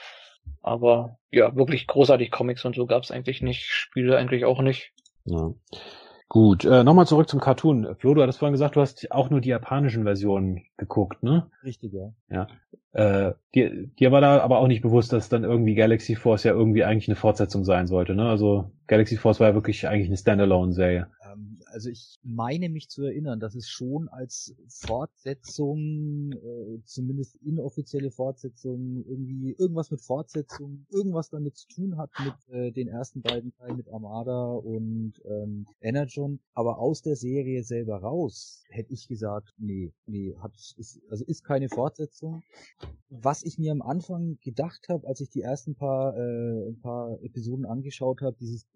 Aber ja, wirklich großartig Comics und so gab's eigentlich nicht, Spiele eigentlich auch nicht.
Ja. Gut, nochmal zurück zum Cartoon. Flo, du hattest vorhin gesagt, du hast auch nur die japanischen Versionen geguckt, ne?
Richtig, ja.
Ja. Dir war da aber auch nicht bewusst, dass dann irgendwie Galaxy Force ja irgendwie eigentlich eine Fortsetzung sein sollte, ne? Also Galaxy Force war ja wirklich eigentlich eine Standalone-Serie.
Also ich meine mich zu erinnern, dass es schon als Fortsetzung, zumindest inoffizielle Fortsetzung, irgendwie irgendwas mit Fortsetzung, irgendwas damit zu tun hat mit den ersten beiden Teilen mit Armada und Energon. Aber aus der Serie selber raus hätte ich gesagt, nee, ist keine Fortsetzung. Was ich mir am Anfang gedacht habe, als ich die ersten paar Episoden angeschaut habe, dieses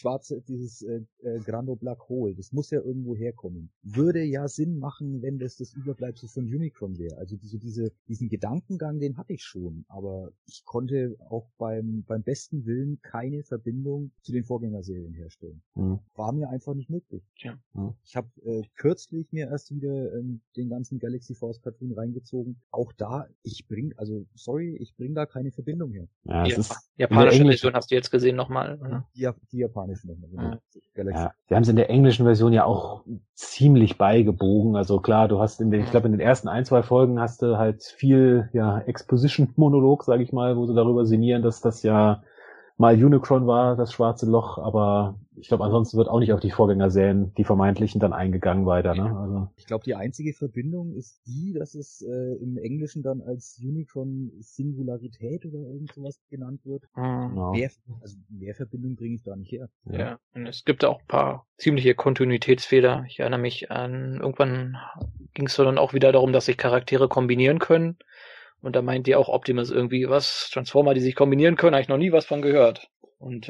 Grando Black Hole, das muss ja irgendwo herkommen. Würde ja Sinn machen, wenn das Überbleibsel von Unicron wäre. Also diesen Gedankengang, den hatte ich schon, aber ich konnte auch beim besten Willen keine Verbindung zu den Vorgängerserien herstellen. War mir einfach nicht möglich.
Ja.
Ich habe kürzlich mir erst wieder den ganzen Galaxy Force Cartoon reingezogen. Auch da, ich bring da keine Verbindung her.
Ja, es ist
japanische Version hast du jetzt gesehen nochmal, oder?
Die japanische nochmal.
Ja, sie haben es in der englischen Version ja auch ziemlich beigebogen. Also klar, du hast ich glaube in den ersten 1-2 Folgen hast du halt viel Exposition-Monolog, sage ich mal, wo sie darüber sinnieren, dass das ja mal Unicron war, das schwarze Loch, aber ich glaube, ansonsten wird auch nicht auf die Vorgängerserien, die vermeintlichen, dann eingegangen weiter, ne? Also.
Ich glaube, die einzige Verbindung ist dass es im Englischen dann als Unicron Singularität oder irgend sowas genannt wird.
Genau.
Mehr Verbindung bringe ich da nicht her.
Ja, und es gibt auch ein paar ziemliche Kontinuitätsfehler. Ich erinnere mich an, irgendwann ging es dann auch wieder darum, dass sich Charaktere kombinieren können. Und da meint ihr auch Optimus irgendwie, was, Transformer, die sich kombinieren können, habe ich noch nie was von gehört. Und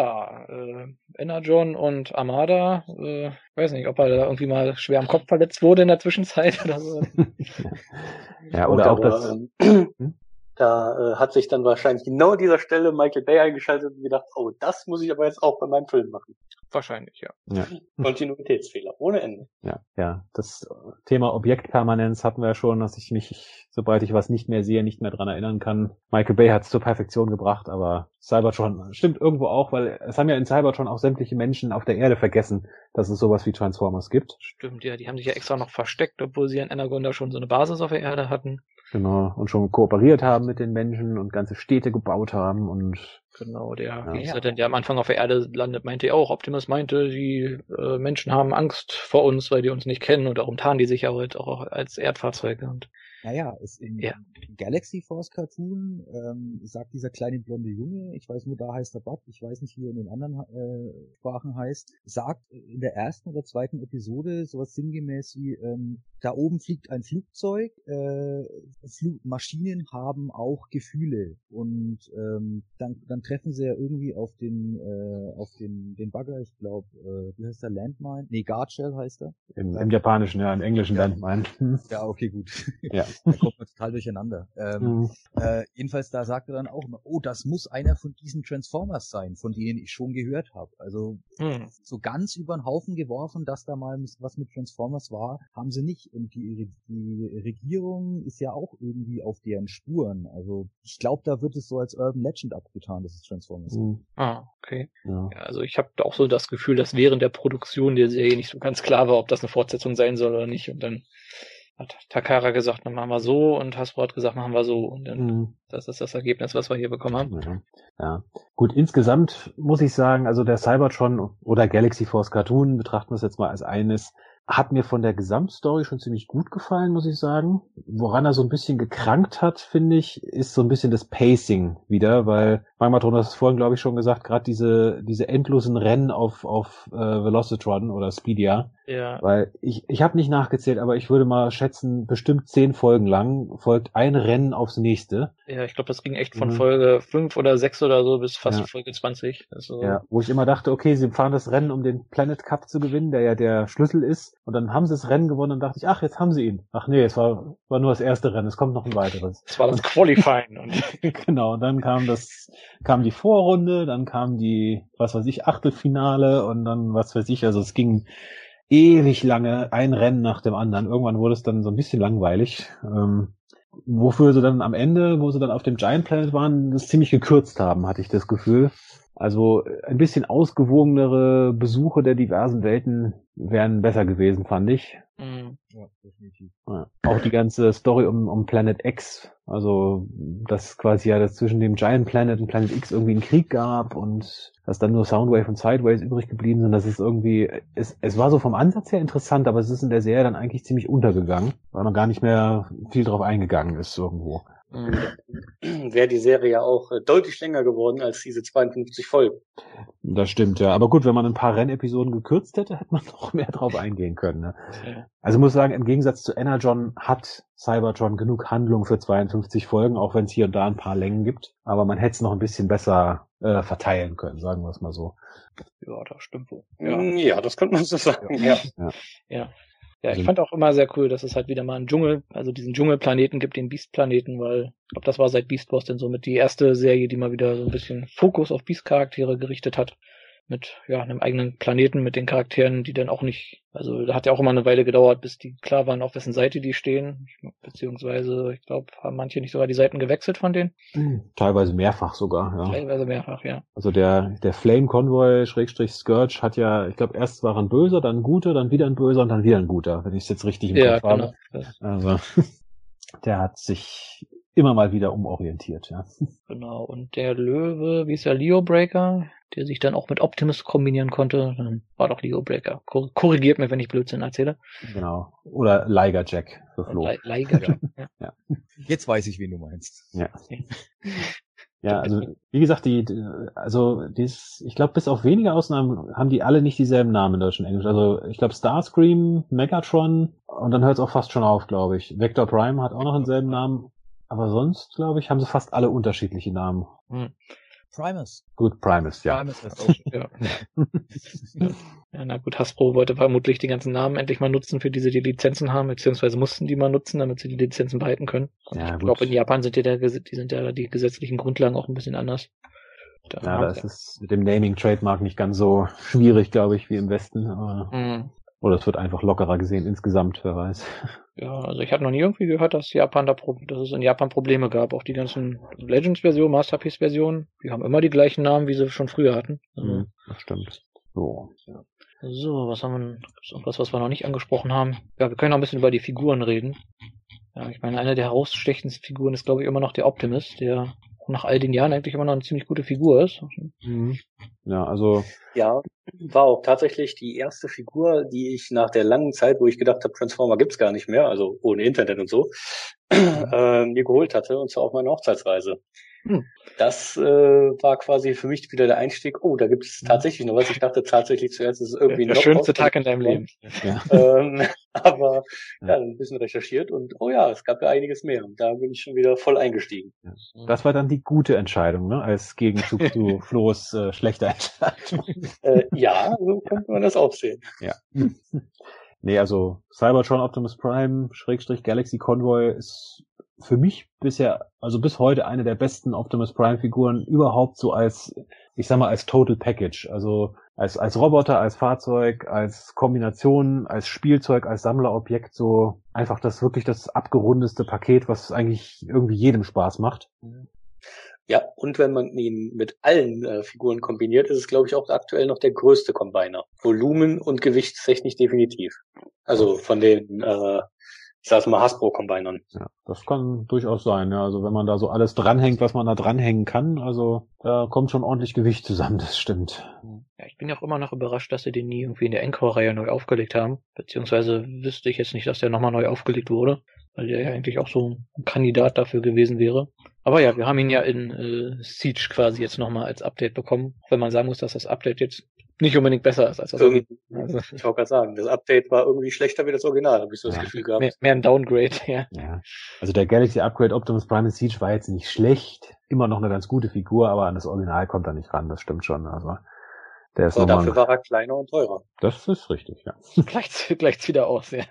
Energon und Armada, weiß nicht, ob er da irgendwie mal schwer am Kopf verletzt wurde in der Zwischenzeit oder so.
Ja, oder auch das...
Da hat sich dann wahrscheinlich genau an dieser Stelle Michael Bay eingeschaltet und gedacht, oh, das muss ich aber jetzt auch bei meinem Film machen.
Wahrscheinlich, ja.
Kontinuitätsfehler, ohne Ende.
Ja. Das Thema Objektpermanenz hatten wir ja schon, dass ich mich, sobald ich was nicht mehr sehe, nicht mehr dran erinnern kann. Michael Bay hat es zur Perfektion gebracht, aber Cybertron stimmt irgendwo auch, weil es haben ja in Cybertron auch sämtliche Menschen auf der Erde vergessen, dass es sowas wie Transformers gibt.
Stimmt, ja, die haben sich ja extra noch versteckt, obwohl sie an Energon da schon so eine Basis auf der Erde hatten.
Genau, und schon kooperiert haben mit den Menschen und ganze Städte gebaut haben und...
Genau, der am Anfang auf der Erde landet, meinte er auch. Optimus meinte, die Menschen haben Angst vor uns, weil die uns nicht kennen und darum tarnen die sich auch als Erdfahrzeuge. Und
im Galaxy Force Cartoon sagt dieser kleine blonde Junge, ich weiß nur, da heißt er Bud, ich weiß nicht, wie er in den anderen Sprachen heißt, sagt in der ersten oder zweiten Episode sowas sinngemäß wie, da oben fliegt ein Flugzeug, Maschinen haben auch Gefühle und dann treffen sie ja irgendwie auf den Bagger, ich glaube, wie heißt der, Landmine? Nee, Guardshell heißt er.
Im Japanischen, ja, im Englischen Landmine.
Ja, okay, gut.
Ja.
Da kommt man total durcheinander. Jedenfalls, da sagt er dann auch immer, oh, das muss einer von diesen Transformers sein, von denen ich schon gehört habe. Also so ganz über den Haufen geworfen, dass da mal was mit Transformers war, haben sie nicht. Und die Regierung ist ja auch irgendwie auf deren Spuren. Also ich glaube, da wird es so als Urban Legend abgetan, dass es Transformers sind.
Okay.
Ja.
Ja, also ich habe auch so das Gefühl, dass während der Produktion der Serie nicht so ganz klar war, ob das eine Fortsetzung sein soll oder nicht. Und dann hat Takara gesagt, dann machen wir so, und Hasbro hat gesagt, machen wir so. Und dann das ist das Ergebnis, was wir hier bekommen haben.
Ja. Gut, insgesamt muss ich sagen, also der Cybertron oder Galaxy Force Cartoon, betrachten wir es jetzt mal als eines, hat mir von der Gesamtstory schon ziemlich gut gefallen, muss ich sagen. Woran er so ein bisschen gekrankt hat, finde ich, ist so ein bisschen das Pacing wieder, weil, Magmatron, du hast es vorhin, glaube ich, schon gesagt, gerade diese endlosen Rennen auf Velocitron oder Speedia.
Ja.
Weil ich habe nicht nachgezählt, aber ich würde mal schätzen, bestimmt 10 Folgen lang folgt ein Rennen aufs nächste.
Ja, ich glaube, das ging echt von Folge 5 oder 6 oder so bis fast Folge 20. Also
wo ich immer dachte, okay, sie fahren das Rennen, um den Planet Cup zu gewinnen, der ja der Schlüssel ist. Und dann haben sie das Rennen gewonnen und dachte ich, ach, jetzt haben sie ihn. Ach nee, es war nur das erste Rennen, es kommt noch ein weiteres.
Es war das Qualifying.
Genau, und dann kam die Vorrunde, dann kam die, Achtelfinale und dann also es ging ewig lange, ein Rennen nach dem anderen. Irgendwann wurde es dann so ein bisschen langweilig. Wofür sie dann am Ende, wo sie dann auf dem Giant Planet waren, das ziemlich gekürzt haben, hatte ich das Gefühl. Also ein bisschen ausgewogenere Besuche der diversen Welten wären besser gewesen, fand ich.
Ja, definitiv.
Ja. Auch die ganze Story um Planet X Also, dass quasi ja das zwischen dem Giant Planet und Planet X irgendwie einen Krieg gab und dass dann nur Soundwave und Sideways übrig geblieben sind. Das ist irgendwie, es war so vom Ansatz her interessant, aber es ist in der Serie dann eigentlich ziemlich untergegangen, weil man gar nicht mehr viel drauf eingegangen ist irgendwo.
Wäre die Serie ja auch deutlich länger geworden als diese 52 Folgen.
Das stimmt, ja. Aber gut, wenn man ein paar Rennepisoden gekürzt hätte, hätte man noch mehr drauf eingehen können. Ne? Ja. Also ich muss sagen, im Gegensatz zu Energon hat Cybertron genug Handlung für 52 Folgen, auch wenn es hier und da ein paar Längen gibt. Aber man hätte es noch ein bisschen besser verteilen können, sagen wir es mal so.
Ja, das stimmt wohl.
Ja, das könnte man so sagen.
Ja, ich fand auch immer sehr cool, dass es halt wieder mal einen Dschungel, also diesen Dschungelplaneten gibt, den Beast-Planeten, weil ich glaube, das war seit Beast Wars denn somit die erste Serie, die mal wieder so ein bisschen Fokus auf Beast-Charaktere gerichtet hat. Mit einem eigenen Planeten, mit den Charakteren, die dann auch nicht, also da hat ja auch immer eine Weile gedauert, bis die klar waren, auf wessen Seite die stehen. Beziehungsweise, ich glaube, haben manche nicht sogar die Seiten gewechselt von denen.
Teilweise mehrfach sogar, ja.
Teilweise mehrfach, ja.
Also der Flame Convoy /Scourge hat ja, ich glaube, erst war ein Böser, dann ein Guter, dann wieder ein Böser und dann wieder ein Guter, wenn ich es jetzt richtig im Kopf habe. Also der hat sich immer mal wieder umorientiert, ja.
Genau, und der Löwe, wie ist der, Leo Breaker, der sich dann auch mit Optimus kombinieren konnte, dann war doch Leo Breaker. Korrigiert mir, wenn ich Blödsinn erzähle.
Genau. Oder Liger Jack für Flo.
Liger Jack,
ja. Jetzt weiß ich, wen du meinst.
Ja. Ja, also wie gesagt, ich glaube, bis auf wenige Ausnahmen haben die alle nicht dieselben Namen in Deutsch und Englisch. Also ich glaube Starscream, Megatron und dann hört es auch fast schon auf, glaube ich. Vector Prime hat auch noch denselben Namen. Aber sonst, glaube ich, haben sie fast alle unterschiedliche Namen.
Primus.
Gut, Primus, ja.
Primus ist auch, ja. Ja, na gut, Hasbro wollte vermutlich die ganzen Namen endlich mal nutzen, für die sie die Lizenzen haben, beziehungsweise mussten die mal nutzen, damit sie die Lizenzen behalten können.
Ja,
ich glaube, in Japan sind die gesetzlichen Grundlagen auch ein bisschen anders.
Da ist es mit dem Naming-Trademark nicht ganz so schwierig, glaube ich, wie im Westen. Aber oder es wird einfach lockerer gesehen insgesamt, wer weiß.
Ja, also ich habe noch nie irgendwie gehört, dass es in Japan Probleme gab. Auch die ganzen Legends-Versionen, Masterpiece-Versionen, die haben immer die gleichen Namen, wie sie schon früher hatten. Also,
das stimmt. So,
was haben wir? Gibt's irgendwas, was wir noch nicht angesprochen haben? Ja, wir können noch ein bisschen über die Figuren reden. Ja, ich meine, eine der herausstechendsten Figuren ist, glaube ich, immer noch der Optimus, der nach all den Jahren eigentlich immer noch eine ziemlich gute Figur ist.
Ja, also...
Ja, war auch tatsächlich die erste Figur, die ich nach der langen Zeit, wo ich gedacht habe, Transformer gibt's gar nicht mehr, also ohne Internet und so, mir geholt hatte, und zwar auf meine Hochzeitsreise. Das war quasi für mich wieder der Einstieg, da gibt es tatsächlich noch was. Ich dachte tatsächlich zuerst, es ist irgendwie
der schönste Tag in deinem Leben.
Ja.
Aber ein bisschen recherchiert und es gab ja einiges mehr. Und da bin ich schon wieder voll eingestiegen.
Ja. Das war dann die gute Entscheidung, ne? Als Gegenzug zu Flo's schlechter Entscheidung.
Ja, so könnte man das auch sehen.
Ja. Nee, also Cybertron Optimus Prime / Galaxy Convoy ist für mich bisher, also bis heute, eine der besten Optimus Prime Figuren überhaupt, so als, ich sag mal, als Total Package. Also als Roboter, als Fahrzeug, als Kombination, als Spielzeug, als Sammlerobjekt, so einfach das abgerundeste Paket, was eigentlich irgendwie jedem Spaß macht.
Ja, und wenn man ihn mit allen Figuren kombiniert, ist es, glaube ich, auch aktuell noch der größte Combiner. Volumen und gewichtstechnisch definitiv. Also von den, ich sag's mal, Hasbro-Combinern.
Ja, das kann durchaus sein. Ja. Also wenn man da so alles dranhängt, was man da dranhängen kann, also da kommt schon ordentlich Gewicht zusammen, das stimmt.
Ja, ich bin auch immer noch überrascht, dass sie den nie irgendwie in der Encore-Reihe neu aufgelegt haben. Beziehungsweise wüsste ich jetzt nicht, dass der nochmal neu aufgelegt wurde, weil der ja eigentlich auch so ein Kandidat dafür gewesen wäre. Aber ja, wir haben ihn ja in Siege quasi jetzt nochmal als Update bekommen. Wenn man sagen muss, dass das Update jetzt nicht unbedingt besser ist als das Original.
Also, ich wollte gerade sagen, das Update war irgendwie schlechter wie das Original, habe ich so das Gefühl gehabt.
Mehr ein Downgrade, ja.
Also der Galaxy Upgrade Optimus Prime in Siege war jetzt nicht schlecht. Immer noch eine ganz gute Figur, aber an das Original kommt er nicht ran, das stimmt schon. Also der ist
dafür war er kleiner und teurer.
Das ist richtig, ja.
Gleich's wieder aus, ja.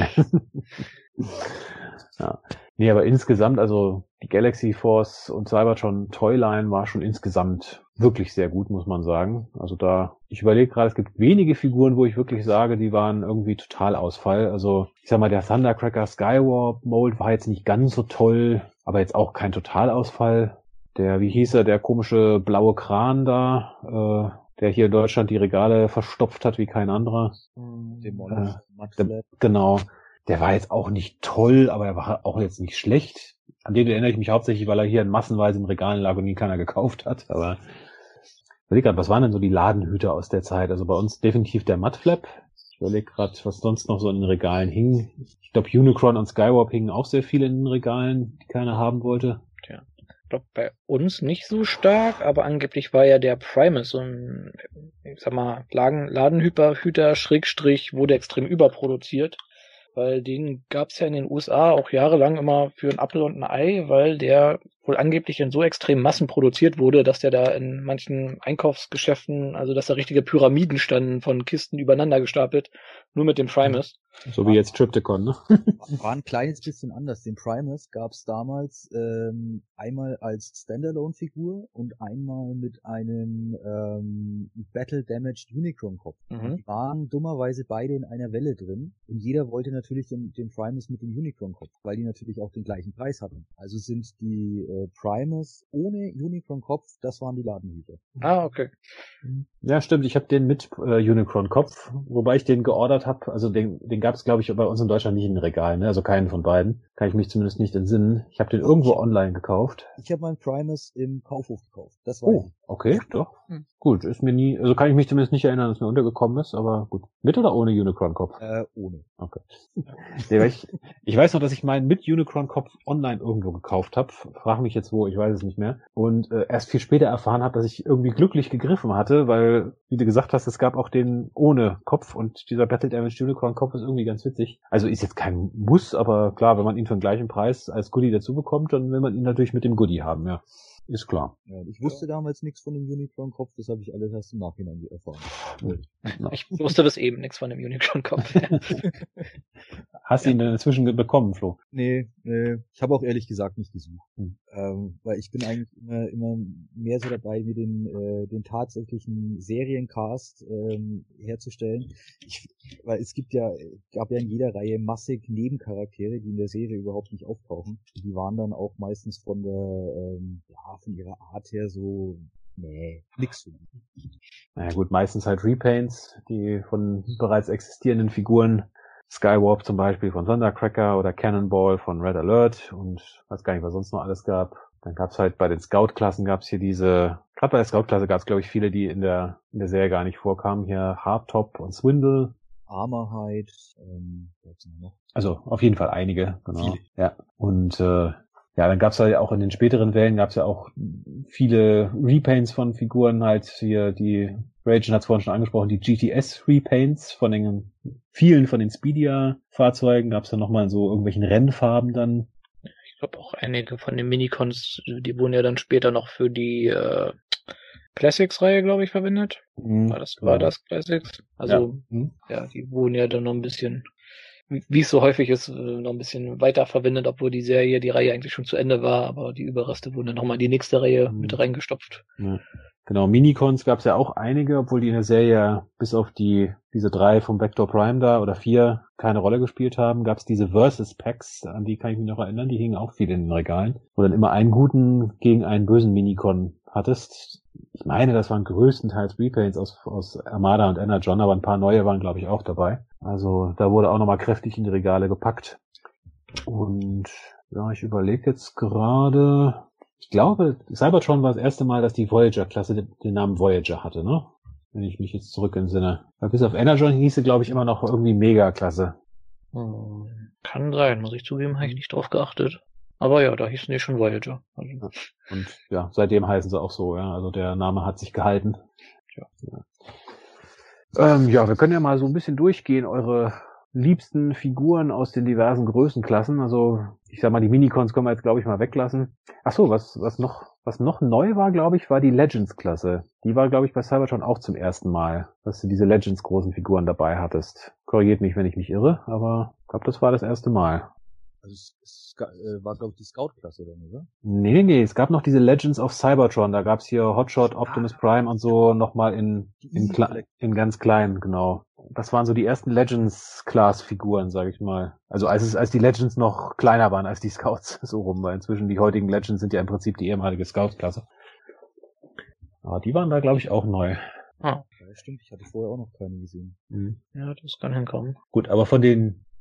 Ja. Nee, aber insgesamt, also die Galaxy Force und Cybertron Toyline war schon insgesamt wirklich sehr gut, muss man sagen. Also ich überlege gerade, es gibt wenige Figuren, wo ich wirklich sage, die waren irgendwie Totalausfall. Also ich sag mal, der Thundercracker Skywarp Mold war jetzt nicht ganz so toll, aber jetzt auch kein Totalausfall. Wie hieß er, der komische blaue Kran da, der hier in Deutschland die Regale verstopft hat wie kein anderer.
Demolish,
genau. Der war jetzt auch nicht toll, aber er war auch jetzt nicht schlecht. An den erinnere ich mich hauptsächlich, weil er hier massenweise in Regalen lag und nie keiner gekauft hat. Aber ich überlege gerade, was waren denn so die Ladenhüter aus der Zeit? Also bei uns definitiv der Mudflap. Ich überlege gerade, was sonst noch so in den Regalen hing. Ich glaube, Unicron und Skywarp hingen auch sehr viel in den Regalen, die keiner haben wollte.
Tja. Ich glaube, bei uns nicht so stark, aber angeblich war ja der Primus so ein, ich sag mal, Ladenhüter, Schrägstrich, wurde extrem überproduziert. Weil den gab's ja in den USA auch jahrelang immer für ein Apfel und ein Ei, weil der wohl angeblich in so extrem Massen produziert wurde, dass der da in manchen Einkaufsgeschäften, also dass da richtige Pyramiden standen von Kisten übereinander gestapelt, nur mit dem Primus.
So wie jetzt Trypticon, ne?
War ein kleines bisschen anders. Den Primus gab's damals einmal als Standalone-Figur und einmal mit einem Battle-Damaged Unicron-Kopf. Die waren dummerweise beide in einer Welle drin und jeder wollte natürlich den Primus mit dem Unicron-Kopf, weil die natürlich auch den gleichen Preis hatten. Also sind die Primus ohne Unicron-Kopf, das waren die Ladenhüter.
Ah, okay.
Ja, stimmt. Ich habe den mit Unicron-Kopf, wobei ich den geordert habe. Also den gab es, glaube ich, bei uns in Deutschland nicht in den Regalen, ne? Also keinen von beiden. Kann ich mich zumindest nicht entsinnen. Ich habe den irgendwo online gekauft.
Ich habe meinen Primus im Kaufhof gekauft. Das war
okay, doch. Gut, ist mir nie, also kann ich mich zumindest nicht erinnern, dass mir untergekommen ist, aber gut. Mit oder ohne Unicron-Kopf?
Ohne.
Okay. Nee, ich weiß noch, dass ich meinen mit Unicron-Kopf online irgendwo gekauft habe. Frag mich jetzt wo, ich weiß es nicht mehr. Und erst viel später erfahren habe, dass ich irgendwie glücklich gegriffen hatte, weil, wie du gesagt hast, es gab auch den ohne Kopf und dieser Battle Damage Unicron-Kopf ist irgendwie ganz witzig. Also ist jetzt kein Muss, aber klar, wenn man ihn für den gleichen Preis als Goodie dazu bekommt, dann will man ihn natürlich mit dem Goodie haben, ja. Ist klar.
Ja, ich wusste damals nichts von dem Unicron-Kopf, das habe ich alles erst im Nachhinein erfahren.
Ich wusste bis eben nichts von dem Unicron-Kopf.
Hast du ihn denn inzwischen bekommen, Flo?
Nee. Ich habe auch ehrlich gesagt nicht gesucht. Weil ich bin eigentlich immer mehr so dabei, mir den tatsächlichen Seriencast herzustellen. Weil es gab ja in jeder Reihe massig Nebencharaktere, die in der Serie überhaupt nicht auftauchen. Die waren dann auch meistens von ihrer Art her so, nix für mich.
Naja gut, meistens halt Repaints, die von bereits existierenden Figuren, Skywarp zum Beispiel von Thundercracker oder Cannonball von Red Alert und weiß gar nicht, was sonst noch alles gab. Dann gab's halt bei den Scout-Klassen gab's hier gerade bei der Scout-Klasse gab's glaube ich viele, die in der Serie gar nicht vorkamen. Hier Hardtop und Swindle.
Armorhide, noch.
Also auf jeden Fall einige, genau. Ja. Und dann gab's halt auch in den späteren Wellen gab's ja auch viele Repaints von Figuren, halt hier die Ragen hat's vorhin schon angesprochen, die GTS-Repaints von den vielen von den Speedia-Fahrzeugen gab's dann nochmal in so irgendwelchen Rennfarben dann.
Ich glaube auch einige von den Minicons, die wurden ja dann später noch für die Classics-Reihe, glaube ich, verwendet. War das Classics? Also, ja, die wurden ja dann noch ein bisschen, wie es so häufig ist, noch ein bisschen weiter verwendet, obwohl die Reihe eigentlich schon zu Ende war, aber die Überreste wurden dann nochmal in die nächste Reihe mit reingestopft.
Ja. Genau, Minicons gab es ja auch einige, obwohl die in der Serie bis auf diese 3 vom Vector Prime da oder 4 keine Rolle gespielt haben, gab es diese Versus Packs, an die kann ich mich noch erinnern, die hingen auch viel in den Regalen, wo dann immer einen guten gegen einen bösen Minicon hattest. Ich meine, das waren größtenteils Repaints aus Armada und Energon, aber ein paar neue waren, glaube ich, auch dabei. Also da wurde auch nochmal kräftig in die Regale gepackt. Und ja, ich überlege jetzt gerade, ich glaube, Cybertron war das erste Mal, dass die Voyager-Klasse den Namen Voyager hatte, ne? Wenn ich mich jetzt zurück entsinne. Weil bis auf Energon hieß sie, glaube ich, immer noch irgendwie Mega-Klasse.
Kann sein, muss ich zugeben, habe ich nicht drauf geachtet. Aber ja, da hießen die schon Voyager. Also.
Ja. Und ja, seitdem heißen sie auch so, ja. Also der Name hat sich gehalten. Ja, wir können ja mal so ein bisschen durchgehen, eure liebsten Figuren aus den diversen Größenklassen. Also ich sag mal, die Minicons können wir jetzt, glaube ich, mal weglassen. Ach so, was noch neu war, glaube ich, war die Legends-Klasse. Die war, glaube ich, bei Cybertron auch zum ersten Mal, dass du diese Legends-großen Figuren dabei hattest. Korrigiert mich, wenn ich mich irre, aber ich glaube, das war das erste Mal.
Also es war, glaube ich, die Scout-Klasse dann, oder?
Nee, es gab noch diese Legends of Cybertron, da gab's hier Hotshot, Optimus Prime und so nochmal in ganz klein, genau. Das waren so die ersten Legends-Class-Figuren, sage ich mal. Also als die Legends noch kleiner waren als die Scouts, so rum, weil inzwischen die heutigen Legends sind ja im Prinzip die ehemalige Scout-Klasse. Aber die waren da, glaube ich, auch neu.
Ja, stimmt, ich hatte vorher auch noch keine gesehen.
Ja, das kann hinkommen.
Gut, aber von den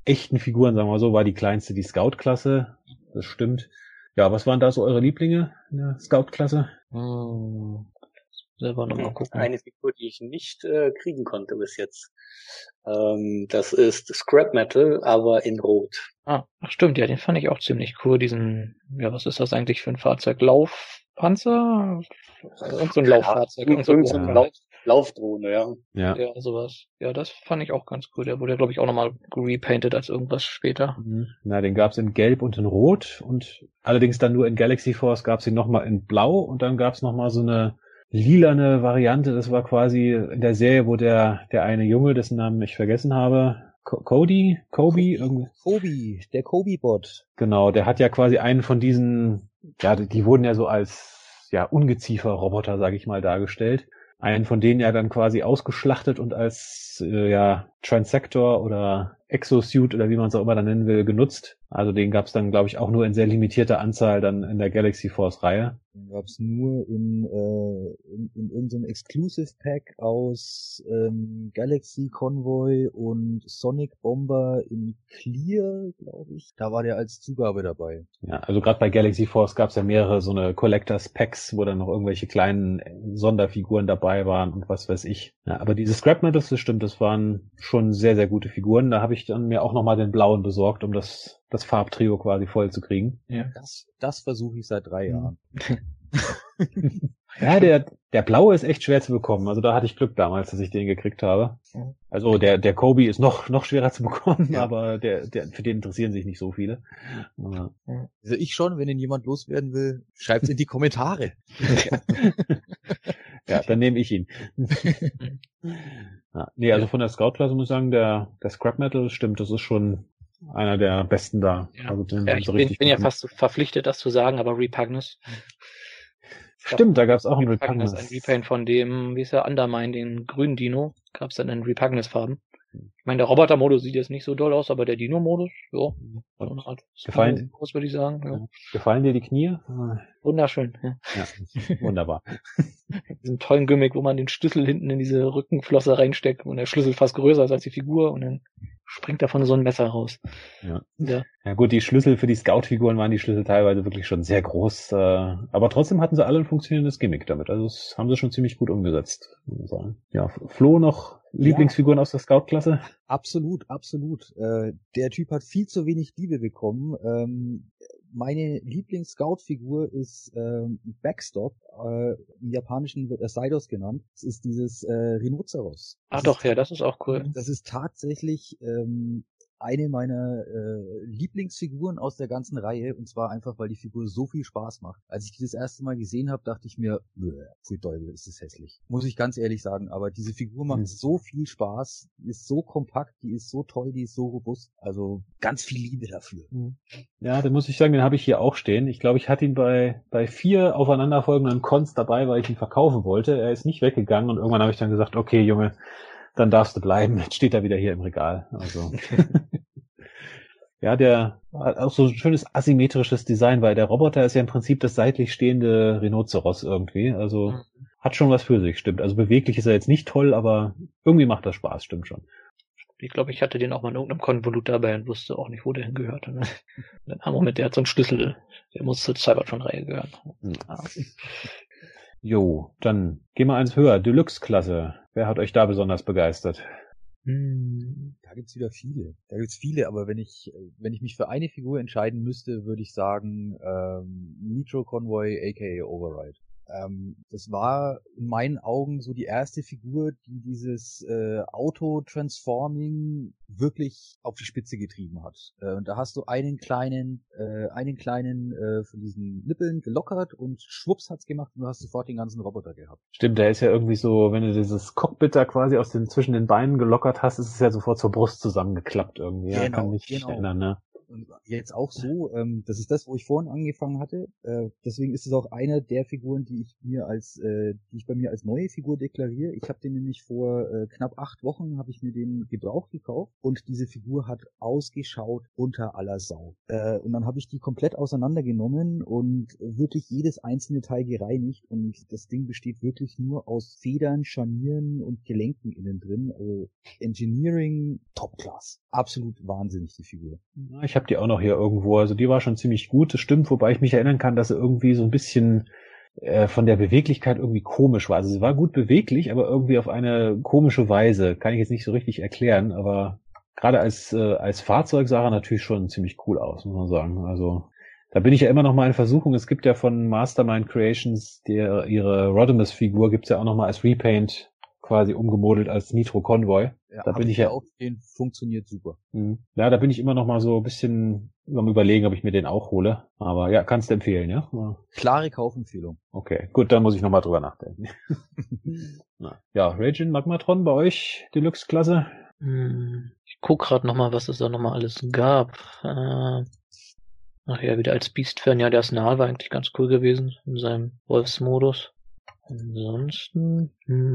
echten Figuren, sagen wir mal so, war die kleinste die Scout-Klasse. Das stimmt. Ja, was waren da so eure Lieblinge in der Scout-Klasse?
Selber nochmal gucken.
Eine Figur, die ich nicht kriegen konnte bis jetzt. Das ist Scrap Metal, aber in Rot.
Ach stimmt, ja, den fand ich auch ziemlich cool. Diesen, ja, was ist das eigentlich für ein Fahrzeug? Laufpanzer? Irgend so ein Lauffahrzeug.
Laufdrohne, ja.
Ja, sowas. Ja, das fand ich auch ganz cool. Der wurde, glaube ich, auch nochmal repainted als irgendwas später.
Na, den gab's in Gelb und in Rot und allerdings dann nur in Galaxy Force gab's ihn nochmal in Blau und dann gab's nochmal so eine lilane Variante. Das war quasi in der Serie, wo der eine Junge, dessen Namen ich vergessen habe, Kobe,
der Kobe-Bot.
Genau, der hat ja quasi einen von diesen, ja, die wurden ja so als, ja, Ungeziefer-Roboter, sage ich mal, dargestellt. Einen von denen ja dann quasi ausgeschlachtet und als, Transector oder Exosuit oder wie man es auch immer dann nennen will, genutzt. Also den gab's dann, glaube ich, auch nur in sehr limitierter Anzahl dann in der Galaxy Force Reihe.
Den gab's nur in irgendeinem Exclusive Pack aus Galaxy Convoy und Sonic Bomber in Clear, glaube ich. Da war der als Zugabe dabei.
Ja, also gerade bei Galaxy Force gab's ja mehrere so eine Collectors Packs, wo dann noch irgendwelche kleinen Sonderfiguren dabei waren und was weiß ich. Ja, aber diese Scrap Metals, das stimmt, das waren schon sehr, sehr gute Figuren. Da habe ich dann mir auch nochmal den blauen besorgt, um das Farbtrio quasi voll zu kriegen.
Ja. Das versuche ich seit 3 Jahren.
Ja, der blaue ist echt schwer zu bekommen. Also da hatte ich Glück damals, dass ich den gekriegt habe. Also der Kobe ist noch schwerer zu bekommen, ja. Aber der für den interessieren sich nicht so viele.
Also ich schon, wenn ihn jemand loswerden will, schreibt's in die Kommentare.
Ja, dann nehme ich ihn. Ja, nee, also von der Scout-Klasse muss ich sagen, der Scrap Metal stimmt, das ist schon einer der besten da.
Ja.
Also den
ich bin ja fast so verpflichtet, das zu sagen, aber Repugnus.
Stimmt, da gab's auch einen Repugnus.
Ein Repaint von dem, wie ist der, Undermine, den grünen Dino, gab's dann in Repugnus-Farben. Ich meine, der Roboter-Modus sieht jetzt nicht so doll aus, aber der Dino-Modus, ja.
Gefallen,
was würde ich sagen? Ja.
Gefallen dir die Knie?
Wunderschön, ja.
Wunderbar.
Diesen tollen Gimmick, wo man den Schlüssel hinten in diese Rückenflosse reinsteckt und der Schlüssel fast größer ist als die Figur und dann springt davon so ein Messer raus. Ja gut, die Schlüssel für die Scout-Figuren waren die Schlüssel teilweise wirklich schon sehr groß, aber trotzdem hatten sie alle ein funktionierendes Gimmick damit. Also das haben sie schon ziemlich gut umgesetzt, muss man sagen. Ja, Flo, noch Lieblingsfiguren aus der Scout-Klasse?
Absolut. Der Typ hat viel zu wenig Liebe bekommen. Meine Lieblings-Scout-Figur ist Backstop. Im Japanischen wird er Seidos genannt. Das ist dieses Rhinoceros.
Das ist auch cool.
Das ist tatsächlich eine meiner Lieblingsfiguren aus der ganzen Reihe, und zwar einfach, weil die Figur so viel Spaß macht. Als ich die das erste Mal gesehen habe, dachte ich mir, pfui Teufel, ist das hässlich. Muss ich ganz ehrlich sagen, aber diese Figur macht so viel Spaß, die ist so kompakt, die ist so toll, die ist so robust, also ganz viel Liebe dafür.
Ja, da muss ich sagen, den habe ich hier auch stehen. Ich glaube, ich hatte ihn bei 4 aufeinanderfolgenden Cons dabei, weil ich ihn verkaufen wollte. Er ist nicht weggegangen und irgendwann habe ich dann gesagt, okay, Junge, dann darfst du bleiben. Jetzt steht er wieder hier im Regal. Also ja, der hat auch so ein schönes asymmetrisches Design, weil der Roboter ist ja im Prinzip das seitlich stehende Rhinoceros irgendwie. Also hat schon was für sich, stimmt. Also beweglich ist er jetzt nicht toll, aber irgendwie macht das Spaß, stimmt schon.
Ich glaube, ich hatte den auch mal in irgendeinem Konvolut dabei und wusste auch nicht, wo der hingehörte. Ne? Moment, der hat so einen Schlüssel. Der muss zur Cybertron-Reihe gehören.
Jo, dann gehen wir eins höher. Deluxe-Klasse. Wer hat euch da besonders begeistert?
Da gibt's wieder viele. Aber wenn ich mich für eine Figur entscheiden müsste, würde ich sagen Nitro Convoy aka Override. Das war in meinen Augen so die erste Figur, die dieses Auto-Transforming wirklich auf die Spitze getrieben hat. Da hast du einen kleinen von diesen Nippeln gelockert und schwupps hat's gemacht und du hast sofort den ganzen Roboter gehabt.
Stimmt, der ist ja irgendwie so, wenn du dieses Cockpit da quasi zwischen den Beinen gelockert hast, ist es ja sofort zur Brust zusammengeklappt irgendwie. Ja, kann mich erinnern, ne?
Und jetzt auch so, das ist das, wo ich vorhin angefangen hatte. Deswegen ist es auch einer der Figuren, die ich bei mir als neue Figur deklariere. Ich habe den nämlich vor knapp 8 Wochen habe ich mir den gebraucht gekauft und diese Figur hat ausgeschaut unter aller Sau. Und dann habe ich die komplett auseinandergenommen und wirklich jedes einzelne Teil gereinigt und das Ding besteht wirklich nur aus Federn, Scharnieren und Gelenken innen drin. Also Engineering Top Class. Absolut wahnsinnig, die Figur.
Ich habe die auch noch hier irgendwo, also die war schon ziemlich gut, das stimmt, wobei ich mich erinnern kann, dass sie irgendwie so ein bisschen von der Beweglichkeit irgendwie komisch war. Also sie war gut beweglich, aber irgendwie auf eine komische Weise. Kann ich jetzt nicht so richtig erklären, aber gerade als Fahrzeug sah er natürlich schon ziemlich cool aus, muss man sagen. Also da bin ich ja immer noch mal in Versuchung. Es gibt ja von Mastermind Creations ihre Rodimus-Figur gibt's ja auch noch mal als Repaint quasi umgemodelt als Nitro Convoy.
Ja,
da bin ich ja
auch, den funktioniert super.
Ja, da bin ich immer noch mal so ein bisschen am Überlegen, ob ich mir den auch hole. Aber ja, kannst du empfehlen, ja?
Klare Kaufempfehlung.
Okay, gut, dann muss ich noch mal drüber nachdenken. Ja, Raging Magmatron bei euch, Deluxe-Klasse?
Ich guck gerade noch mal, was es da noch mal alles gab. Ach ja, wieder als Beast-Fan, ja, der Snarl war eigentlich ganz cool gewesen in seinem Wolfsmodus. Ansonsten,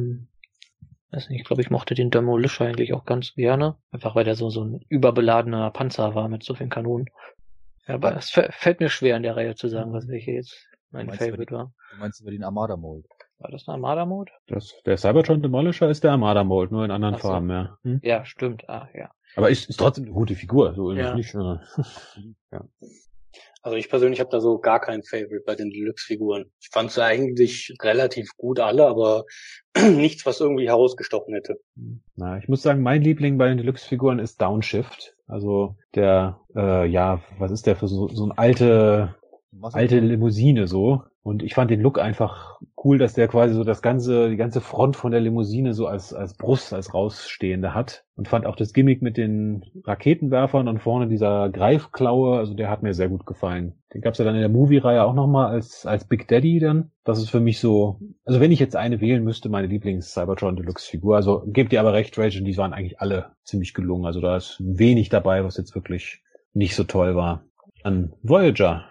weiß nicht, ich glaube, ich mochte den Demolisher eigentlich auch ganz gerne. Einfach weil der so ein überbeladener Panzer war mit so vielen Kanonen. Ja, aber es fällt mir schwer in der Reihe zu sagen, welche jetzt mein Favorite war.
Du meinst über den Armada-Mode?
War das ein Armada-Mode?
Der Cybertron Demolisher ist der Armada-Mode, nur in anderen Farben, ja.
Ja, stimmt, ja.
Aber ist trotzdem eine gute Figur, so ist
ja.
es nicht. Ja.
Also ich persönlich habe da so gar kein Favorite bei den Deluxe-Figuren. Ich fand sie eigentlich relativ gut alle, aber nichts, was irgendwie herausgestochen hätte.
Na, ich muss sagen, mein Liebling bei den Deluxe-Figuren ist Downshift. Also der, was ist der für so eine alte Limousine so. Und ich fand den Look einfach cool, dass der quasi so die ganze Front von der Limousine so als Brust, als rausstehende hat. Und fand auch das Gimmick mit den Raketenwerfern und vorne dieser Greifklaue, also der hat mir sehr gut gefallen. Den gab's ja dann in der Movie-Reihe auch nochmal als Big Daddy dann. Das ist für mich so, also wenn ich jetzt eine wählen müsste, meine Lieblings-Cybertron Deluxe-Figur. Also gebt ihr aber recht, Rage, und die waren eigentlich alle ziemlich gelungen. Also da ist wenig dabei, was jetzt wirklich nicht so toll war. Dann Voyager.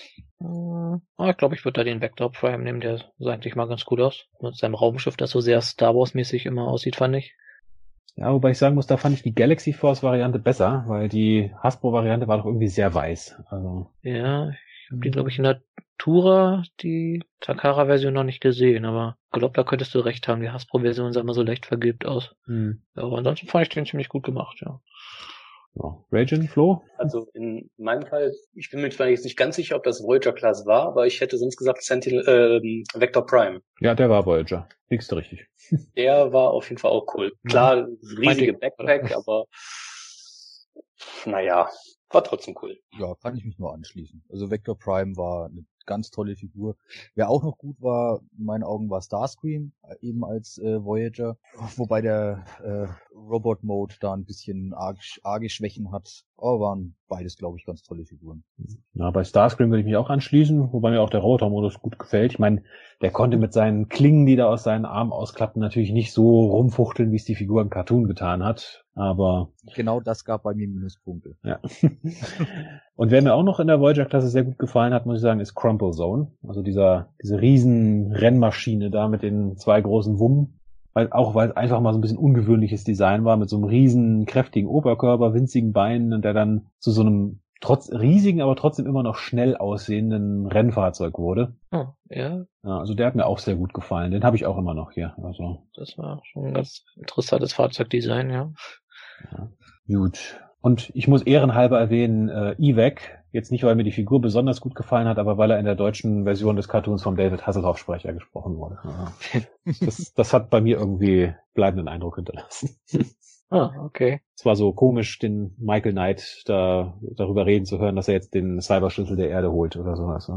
Ich glaube, ich würde da den Vector Prime nehmen, der sah eigentlich mal ganz gut aus. Mit seinem Raumschiff, das so sehr Star Wars-mäßig immer aussieht, fand ich.
Ja, wobei ich sagen muss, da fand ich die Galaxy Force-Variante besser, weil die Hasbro-Variante war doch irgendwie sehr weiß. Also.
Ja, ich habe die, glaube ich, in der Tura, die Takara-Version noch nicht gesehen, aber ich glaube, da könntest du recht haben. Die Hasbro-Version sah immer so leicht vergilbt aus. Ja, aber ansonsten fand ich den ziemlich gut gemacht, ja.
Ja. Raging, Flo?
Also in meinem Fall, ich bin mir zwar jetzt nicht ganz sicher, ob das Voyager-Class war, aber ich hätte sonst gesagt Vector Prime.
Ja, der war Voyager. Liegst du richtig.
Der war auf jeden Fall auch cool. Klar, riesige Backpack, aber naja, war trotzdem cool.
Ja, kann ich mich nur anschließen. Also Vector Prime war eine ganz tolle Figur. Wer auch noch gut war, in meinen Augen, war Starscream, eben als Voyager. Wobei der Robot-Mode da ein bisschen arge Schwächen hat. Aber waren beides, glaube ich, ganz tolle Figuren.
Ja, bei Starscream würde ich mich auch anschließen, wobei mir auch der Roboter-Modus gut gefällt. Ich meine, der konnte mit seinen Klingen, die da aus seinen Armen ausklappten, natürlich nicht so rumfuchteln, wie es die Figur im Cartoon getan hat. Aber
genau das gab bei mir Minuspunkte.
Ja. Und wer mir auch noch in der Voyager-Klasse sehr gut gefallen hat, muss ich sagen, ist Crumple Zone. Also diese riesen Rennmaschine da mit den 2 großen Wummen. Weil es einfach mal so ein bisschen ungewöhnliches Design war, mit so einem riesen, kräftigen Oberkörper, winzigen Beinen und der dann zu so einem riesigen, aber trotzdem immer noch schnell aussehenden Rennfahrzeug wurde.
Oh, ja.
Ja, also der hat mir auch sehr gut gefallen. Den habe ich auch immer noch hier. Also.
Das war schon ein ganz interessantes Fahrzeugdesign, ja.
Gut. Und ich muss ehrenhalber erwähnen, Evac. Jetzt nicht, weil mir die Figur besonders gut gefallen hat, aber weil er in der deutschen Version des Cartoons vom David Hasselhoff-Sprecher gesprochen wurde. Das hat bei mir irgendwie bleibenden Eindruck hinterlassen.
Okay.
Es war so komisch, den Michael Knight darüber reden zu hören, dass er jetzt den Cyberschlüssel der Erde holt oder sowas.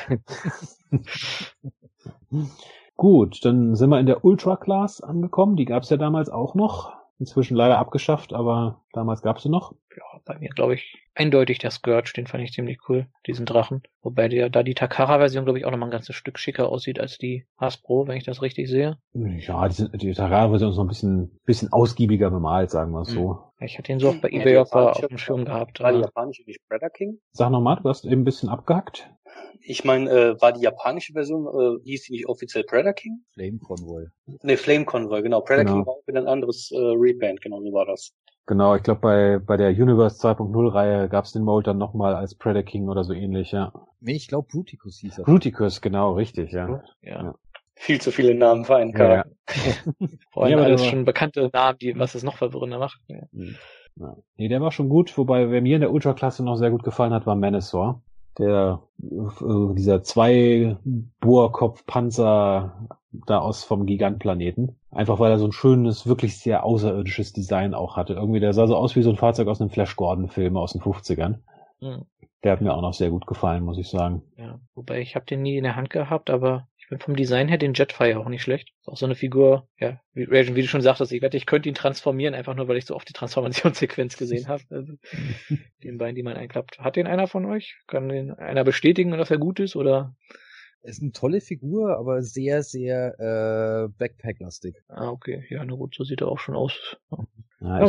Gut, dann sind wir in der Ultra Class angekommen. Die gab es ja damals auch noch. Inzwischen leider abgeschafft, aber damals gab es sie noch.
Ja, bei mir glaube ich eindeutig der Scourge, den fand ich ziemlich cool, diesen Drachen. Wobei da die Takara-Version, glaube ich, auch nochmal ein ganzes Stück schicker aussieht als die Hasbro, wenn ich das richtig sehe.
Ja, die Takara-Version ist noch ein bisschen ausgiebiger bemalt, sagen wir es so.
Ich hatte ihn so oft bei eBay auf dem Schirm gehabt.
War die japanische nicht Predator King?
Sag nochmal, du hast eben ein bisschen abgehackt.
Ich meine, war die japanische Version, hieß die nicht offiziell Predator King?
Flame Convoy.
Ne, Flame Convoy, genau. Predator King war wieder ein anderes Repaint, genau, so war das.
Genau, ich glaube bei der Universe 2.0 Reihe gab's den Mold dann nochmal als Predator King oder so ähnlich, ja.
Nee, ich glaube Bruticus hieß er.
Bruticus, genau, richtig, ja.
Ja.
Viel zu viele Namen für einen Charakter.
Vor allem alles schon bekannte Namen, was es noch verwirrender macht.
Ja. Nee, der war schon gut, wobei wer mir in der Ultra-Klasse noch sehr gut gefallen hat, war Menasor. Dieser 2-Bohrkopf-Panzer da vom Gigantplaneten. Einfach weil er so ein schönes, wirklich sehr außerirdisches Design auch hatte. Irgendwie, der sah so aus wie so ein Fahrzeug aus einem Flash Gordon-Film aus den 50ern. Mhm. Der hat mir auch noch sehr gut gefallen, muss ich sagen.
Ja, wobei ich habe den nie in der Hand gehabt, aber ich bin vom Design her den Jetfire auch nicht schlecht. Ist auch so eine Figur, ja, wie du schon sagtest, ich wette, ich könnte ihn transformieren, einfach nur, weil ich so oft die Transformationssequenz gesehen habe. Also, den Beinen, die man einklappt. Hat den einer von euch? Kann den einer bestätigen, dass er gut ist, oder?
Ist eine tolle Figur, aber sehr, sehr Backpack-lastig.
Ah, okay. Ja, na gut, so sieht er auch schon aus.
Ja,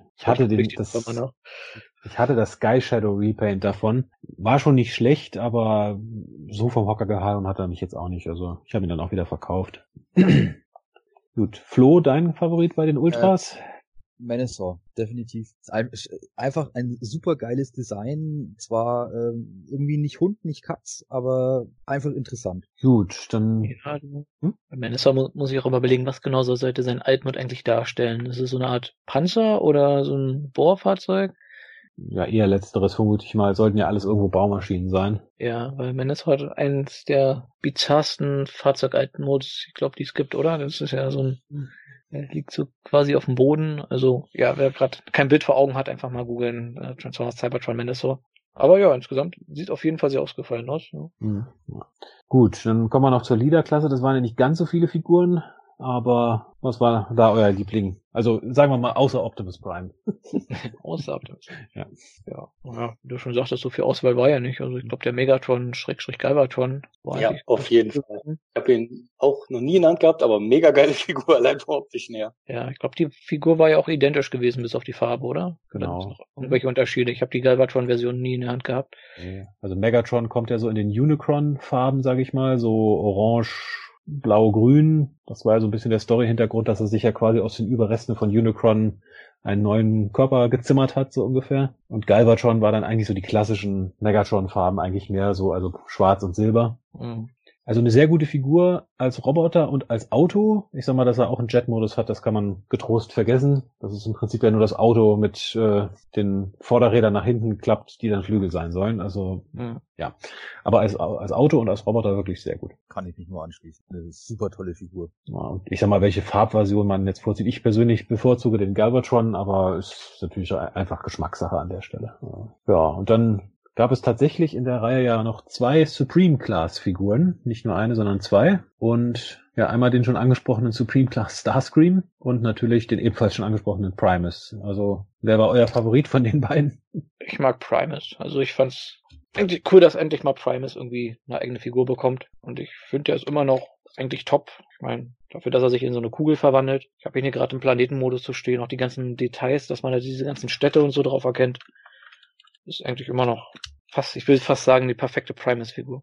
ich hatte das Sky Shadow Repaint davon. War schon nicht schlecht, aber so vom Hocker gehauen hat er mich jetzt auch nicht. Also ich habe ihn dann auch wieder verkauft. Gut. Flo, dein Favorit bei den Ultras?
Menasor, definitiv. Einfach ein super geiles Design. Zwar irgendwie nicht Hund, nicht Katz, aber einfach interessant.
Gut, dann...
Ja, bei Menasor muss ich auch überlegen, was genau sollte sein Altmod eigentlich darstellen. Ist es so eine Art Panzer oder so ein Bohrfahrzeug?
Ja, eher letzteres vermute ich mal. Sollten ja alles irgendwo Baumaschinen sein.
Ja, weil Menasor hat eins der bizarrsten Fahrzeug-Altmods, ich glaube, die es gibt, oder? Das ist ja so ein... Er liegt so quasi auf dem Boden. Also, ja, wer gerade kein Bild vor Augen hat, einfach mal googeln. Transformers Cybertron Menasor. Aber ja, insgesamt sieht auf jeden Fall sehr ausgefallen aus. Ja.
Ja. Gut, dann kommen wir noch zur Leader-Klasse. Das waren ja nicht ganz so viele Figuren. Aber was war da euer Liebling? Also sagen wir mal außer Optimus Prime.
Außer Optimus. Ja, wie du schon sagtest, so viel Auswahl war ja nicht. Also ich glaube, der Megatron, Galvatron war
ja, auf jeden Fall. Ich habe ihn auch noch nie in der Hand gehabt, aber mega geile Figur, allein vom optischen her.
Ja, ich glaube, die Figur war ja auch identisch gewesen, bis auf die Farbe, oder?
Genau.
Oder noch irgendwelche Unterschiede? Ich habe die Galvatron-Version nie in der Hand gehabt.
Also Megatron kommt ja so in den Unicron-Farben, sage ich mal, so orange, blau-grün. Das war ja so ein bisschen der Story-Hintergrund, dass er sich ja quasi aus den Überresten von Unicron einen neuen Körper gezimmert hat, so ungefähr. Und Galvatron war dann eigentlich so die klassischen Megatron-Farben, eigentlich mehr so, also schwarz und silber. Mhm. Also eine sehr gute Figur als Roboter und als Auto. Ich sag mal, dass er auch einen Jet-Modus hat, das kann man getrost vergessen. Das ist im Prinzip ja nur das Auto mit den Vorderrädern nach hinten klappt, die dann Flügel sein sollen. Also ja, aber als Auto und als Roboter wirklich sehr gut.
Kann ich mich nur anschließen. Eine super tolle Figur.
Ja, und ich sag mal, welche Farbversion man jetzt vorzieht. Ich persönlich bevorzuge den Galvatron, aber ist natürlich einfach Geschmackssache an der Stelle. Ja, und dann gab es tatsächlich in der Reihe ja noch 2 Supreme-Class-Figuren. Nicht nur eine, sondern 2. Und ja, einmal den schon angesprochenen Supreme-Class Starscream und natürlich den ebenfalls schon angesprochenen Primus. Also, wer war euer Favorit von den beiden?
Ich mag Primus. Also ich fand's eigentlich cool, dass endlich mal Primus irgendwie eine eigene Figur bekommt. Und ich finde, der ist immer noch eigentlich top. Ich meine, dafür, dass er sich in so eine Kugel verwandelt. Ich habe ihn hier gerade im Planetenmodus zu stehen. Auch die ganzen Details, dass man da diese ganzen Städte und so drauf erkennt. Ist eigentlich immer noch ich will fast sagen, die perfekte Primus-Figur.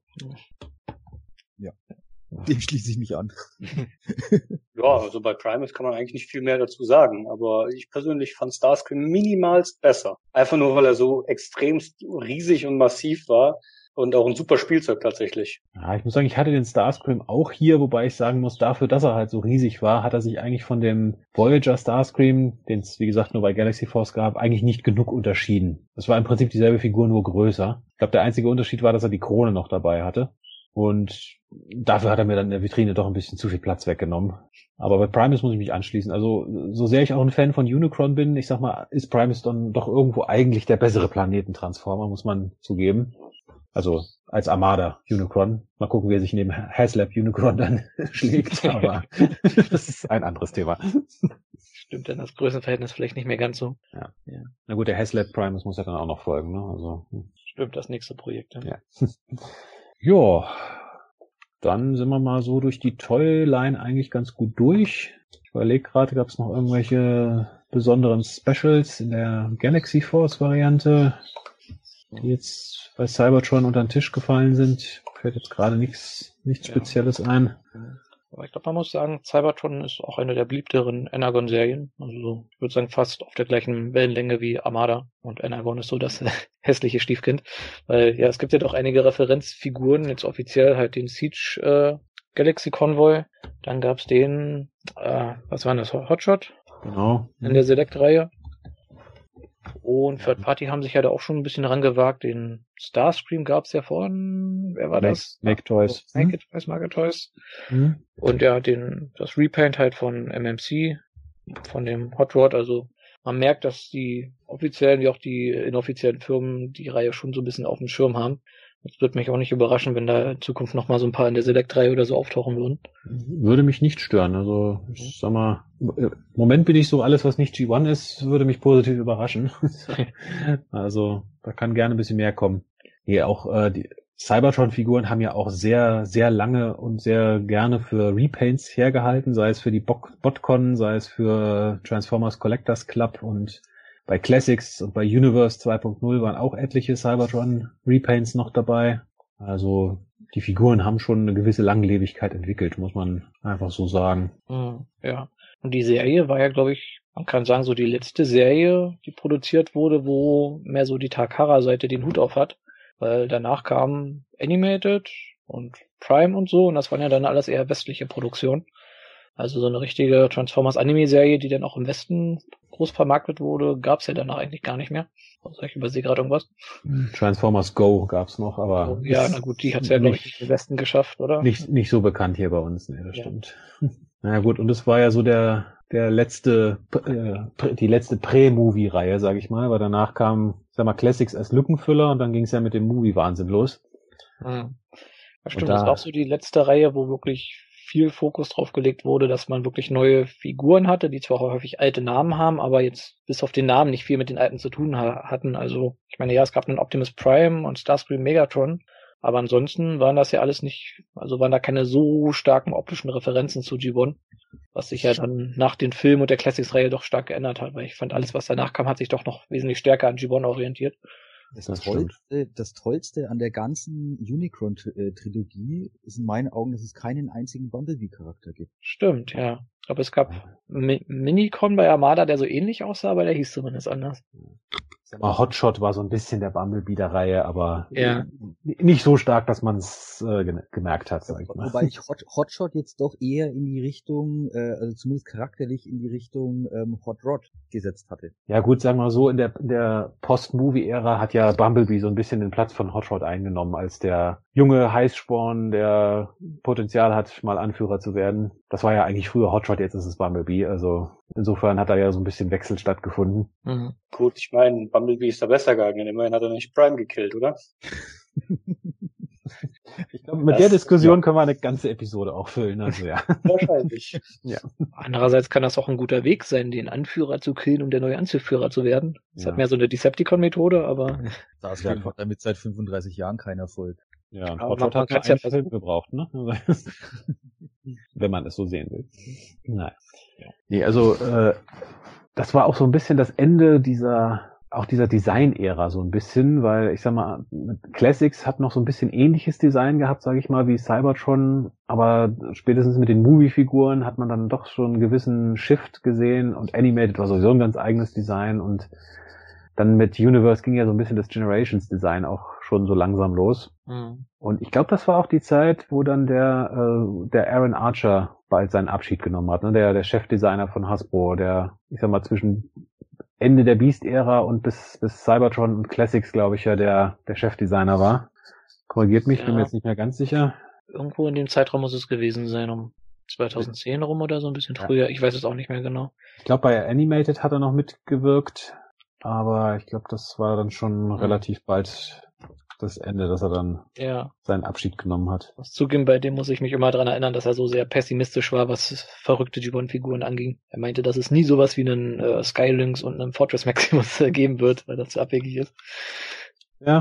Ja, dem schließe ich mich an.
Ja, also bei Primus kann man eigentlich nicht viel mehr dazu sagen, aber ich persönlich fand Starscream minimalst besser. Einfach nur, weil er so extremst riesig und massiv war. Und auch ein super Spielzeug tatsächlich.
Ja, ich muss sagen, ich hatte den Starscream auch hier, wobei ich sagen muss, dafür, dass er halt so riesig war, hat er sich eigentlich von dem Voyager Starscream, den es wie gesagt nur bei Galaxy Force gab, eigentlich nicht genug unterschieden. Das war im Prinzip dieselbe Figur, nur größer. Ich glaube, der einzige Unterschied war, dass er die Krone noch dabei hatte. Und dafür hat er mir dann in der Vitrine doch ein bisschen zu viel Platz weggenommen. Aber bei Primus muss ich mich anschließen. Also, so sehr ich auch ein Fan von Unicron bin, ich sag mal, ist Primus dann doch irgendwo eigentlich der bessere Planetentransformer, muss man zugeben. Also als Armada Unicron. Mal gucken, wie er sich neben HasLab Unicron dann schlägt. Aber das ist ein anderes Thema.
Stimmt dann das Größenverhältnis vielleicht nicht mehr ganz so.
Ja. Na gut, der HasLab Primus muss ja dann auch noch folgen. Ne? Also,
stimmt, das nächste Projekt.
Ja. Jo, dann sind wir mal so durch die Toy-Line eigentlich ganz gut durch. Ich überlege gerade, gab es noch irgendwelche besonderen Specials in der Galaxy Force Variante, die jetzt bei Cybertron unter den Tisch gefallen sind. Fällt jetzt gerade nichts Spezielles ein.
Aber ich glaube, man muss sagen, Cybertron ist auch eine der beliebteren Energon-Serien. Also ich würde sagen, fast auf der gleichen Wellenlänge wie Armada. Und Energon ist so das hässliche Stiefkind. Weil ja, es gibt ja doch einige Referenzfiguren, jetzt offiziell halt den Siege Galaxy Convoy. Dann gab's den, was war das, Hotshot?
Genau.
In der Select-Reihe. Und Third Party haben sich ja da auch schon ein bisschen rangewagt. Den Starscream gab's ja von, wer war das?
Make Toys.
Make Toys. Und ja, das Repaint halt von MMC, von dem Hot Rod. Also man merkt, dass die offiziellen wie auch die inoffiziellen Firmen die Reihe schon so ein bisschen auf dem Schirm haben. Es wird mich auch nicht überraschen, wenn da in Zukunft noch mal so ein paar in der Select-Reihe oder so auftauchen würden.
Würde mich nicht stören. Also, ich sag mal, im Moment bin ich so, alles was nicht G1 ist, würde mich positiv überraschen. Also, da kann gerne ein bisschen mehr kommen. Hier auch, die Cybertron-Figuren haben ja auch sehr, sehr lange und sehr gerne für Repaints hergehalten, sei es für die BotCon, sei es für Transformers Collectors Club, und bei Classics und bei Universe 2.0 waren auch etliche Cybertron Repaints noch dabei. Also die Figuren haben schon eine gewisse Langlebigkeit entwickelt, muss man einfach so sagen.
Ja. Und die Serie war ja, glaube ich, man kann sagen, so die letzte Serie, die produziert wurde, wo mehr so die Takara-Seite den Hut auf hat. Weil danach kam Animated und Prime und so, und das waren ja dann alles eher westliche Produktionen. Also so eine richtige Transformers-Anime-Serie, die dann auch im Westen groß vermarktet wurde, gab's ja danach eigentlich gar nicht mehr. Also ich übersehe gerade irgendwas.
Transformers Go gab's noch, aber...
Ja, na gut, die hat's ja, glaube ich, im Westen geschafft, oder?
Nicht so bekannt hier bei uns, ne, das stimmt. Na gut, und es war ja so die letzte Prä-Movie-Reihe, sag ich mal, weil danach kam, sag mal, Classics als Lückenfüller, und dann ging's ja mit dem Movie-Wahnsinn los.
Ja, stimmt, das war auch so die letzte Reihe, wo wirklich viel Fokus drauf gelegt wurde, dass man wirklich neue Figuren hatte, die zwar häufig alte Namen haben, aber jetzt bis auf den Namen nicht viel mit den alten zu tun hatten. Also ich meine, ja, es gab einen Optimus Prime und Starscream Megatron, aber ansonsten waren das ja alles nicht, also waren da keine so starken optischen Referenzen zu G1, was sich ja dann nach den Filmen und der Classics-Reihe doch stark geändert hat, weil ich fand, alles, was danach kam, hat sich doch noch wesentlich stärker an G1 orientiert.
Das Tollste an der ganzen Unicron-Trilogie ist in meinen Augen, dass es keinen einzigen Bumblebee-Charakter gibt.
Stimmt, ja. Ich glaube, es gab Minicon bei Armada, der so ähnlich aussah, aber der hieß zumindest anders.
Hotshot war so ein bisschen der Bumblebee der Reihe, aber
ja,
nicht so stark, dass man es gemerkt hat, sag ich mal.
Wobei ich Hotshot jetzt doch eher in die Richtung, also zumindest charakterlich in die Richtung Hot Rod gesetzt hatte.
Ja gut, sagen wir mal so, in der Post-Movie-Ära hat ja Bumblebee so ein bisschen den Platz von Hot Rod eingenommen, als der junge Heißsporn, der Potenzial hat, mal Anführer zu werden. Das war ja eigentlich früher Hot Rod, jetzt ist es Bumblebee, also insofern hat da ja so ein bisschen Wechsel stattgefunden.
Gut, ich meine, Bumblebee ist da besser gegangen, immerhin hat er nicht Prime gekillt, oder?
Ich glaube, mit der Diskussion können wir eine ganze Episode auch füllen, also ja.
Wahrscheinlich.
Ja.
Andererseits kann das auch ein guter Weg sein, den Anführer zu killen, um der neue Anführer zu werden. Das hat mehr so eine Decepticon-Methode, aber...
Das hat damit seit 35 Jahren kein Erfolg.
Ja, und
aber
Hotshot hat
man
ja Film gebraucht, ne? Wenn man es so sehen will. Nein. Nee, also das war auch so ein bisschen das Ende dieser Design-Ära so ein bisschen, weil ich sag mal, Classics hat noch so ein bisschen ähnliches Design gehabt, sage ich mal, wie Cybertron, aber spätestens mit den Movie-Figuren hat man dann doch schon einen gewissen Shift gesehen, und Animated war sowieso ein ganz eigenes Design, und dann mit Universe ging ja so ein bisschen das Generations-Design auch schon so langsam los. Und ich glaube, das war auch die Zeit, wo dann der Aaron Archer bald seinen Abschied genommen hat, ne? Der Chefdesigner von Hasbro, der, ich sag mal, zwischen Ende der Beast-Ära und bis Cybertron und Classics, glaube ich, ja der Chefdesigner war. Korrigiert mich, bin mir jetzt nicht mehr ganz sicher.
Irgendwo in dem Zeitraum muss es gewesen sein, um 2010 rum oder so, ein bisschen früher. Ich weiß es auch nicht mehr genau.
Ich glaube, bei Animated hat er noch mitgewirkt, aber ich glaube, das war dann schon relativ bald das Ende, dass er dann seinen Abschied genommen hat.
Was zugeben, bei dem muss ich mich immer dran erinnern, dass er so sehr pessimistisch war, was verrückte G1-Figuren anging. Er meinte, dass es nie sowas wie einen Skylynx und einen Fortress Maximus geben wird, weil das zu abwegig ist.
Ja.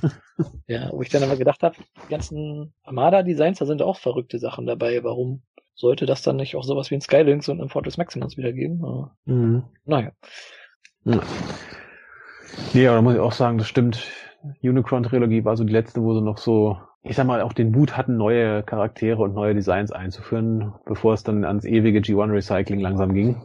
Wo ich dann aber gedacht habe, die ganzen Armada-Designs, da sind auch verrückte Sachen dabei. Warum sollte das dann nicht auch sowas wie ein Skylinks und ein Fortress Maximus wieder geben? Naja.
Ja. Nee, aber da muss ich auch sagen, das stimmt. Unicron-Trilogie war so die letzte, wo sie noch so, ich sag mal, auch den Mut hatten, neue Charaktere und neue Designs einzuführen, bevor es dann ans ewige G1-Recycling langsam ging.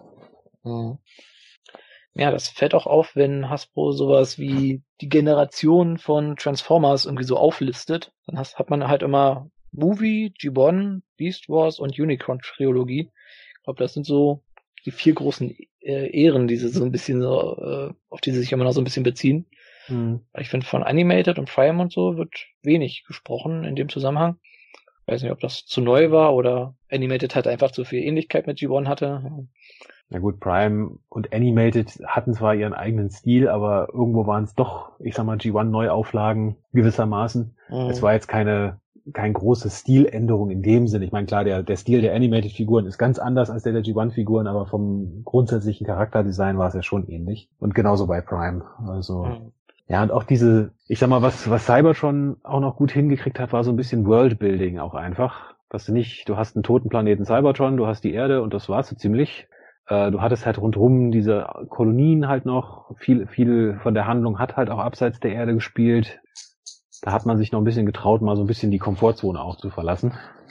Ja, das fällt auch auf, wenn Hasbro sowas wie die Generation von Transformers irgendwie so auflistet. Dann hat man halt immer Movie, G1, Beast Wars und Unicron-Trilogie. Ich glaube, das sind so die 4 großen Ehren, die sie so ein bisschen so, auf die sie sich immer noch so ein bisschen beziehen. Ich finde, von Animated und Prime und so wird wenig gesprochen in dem Zusammenhang. Ich weiß nicht, ob das zu neu war oder Animated halt einfach zu viel Ähnlichkeit mit G1 hatte.
Na gut, Prime und Animated hatten zwar ihren eigenen Stil, aber irgendwo waren es doch, ich sag mal, G1-Neuauflagen gewissermaßen. Es war jetzt keine große Stiländerung in dem Sinne. Ich meine, klar, der Stil der Animated-Figuren ist ganz anders als der G1-Figuren, aber vom grundsätzlichen Charakterdesign war es ja schon ähnlich. Und genauso bei Prime. Also ja, und auch diese, ich sag mal, was Cybertron auch noch gut hingekriegt hat, war so ein bisschen Worldbuilding auch einfach. Dass du hast einen toten Planeten Cybertron, du hast die Erde und das war's so ziemlich. Du hattest halt rundherum diese Kolonien halt noch. Viel von der Handlung hat halt auch abseits der Erde gespielt. Da hat man sich noch ein bisschen getraut, mal so ein bisschen die Komfortzone auch zu verlassen.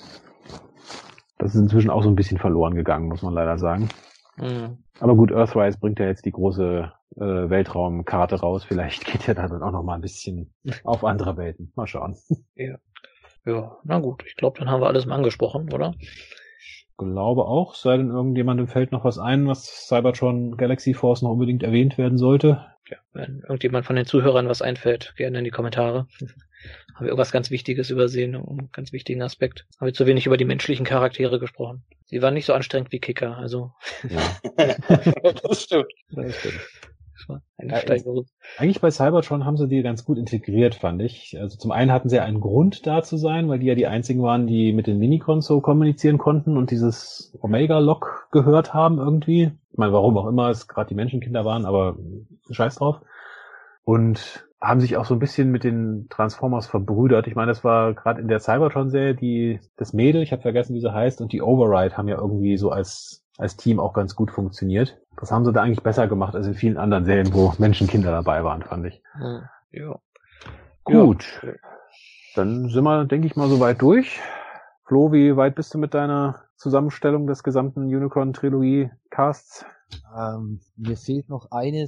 Das ist inzwischen auch so ein bisschen verloren gegangen, muss man leider sagen. Aber gut, Earthrise bringt ja jetzt die große Weltraumkarte raus. Vielleicht geht ja da dann auch noch mal ein bisschen auf andere Welten. Mal schauen.
Ja, na gut. Ich glaube, dann haben wir alles mal angesprochen, oder?
Glaube auch. Sei denn irgendjemandem fällt noch was ein, was Cybertron Galaxy Force noch unbedingt erwähnt werden sollte.
Ja, wenn irgendjemand von den Zuhörern was einfällt, gerne in die Kommentare. Haben wir irgendwas ganz Wichtiges übersehen, einen ganz wichtigen Aspekt. Haben wir zu wenig über die menschlichen Charaktere gesprochen. Sie waren nicht so anstrengend wie Kicker, also.
Ja. Das stimmt.
Das war eine Steigerung.
Eigentlich bei Cybertron haben sie die ganz gut integriert, fand ich. Also zum einen hatten sie einen Grund da zu sein, weil die ja die einzigen waren, die mit den Minicons so kommunizieren konnten und dieses Omega-Log gehört haben irgendwie. Ich meine, warum auch immer es gerade die Menschenkinder waren, aber scheiß drauf. Und haben sich auch so ein bisschen mit den Transformers verbrüdert. Ich meine, das war gerade in der Cybertron-Serie das Mädel, ich habe vergessen, wie sie heißt, und die Override haben ja irgendwie so als Team auch ganz gut funktioniert. Das haben sie da eigentlich besser gemacht als in vielen anderen Serien, wo Menschenkinder dabei waren, fand ich.
Ja.
Gut. Ja. Dann sind wir, denke ich mal, soweit durch. Flo, wie weit bist du mit deiner Zusammenstellung des gesamten Unicron-Trilogie-Casts?
Mir fehlt noch eine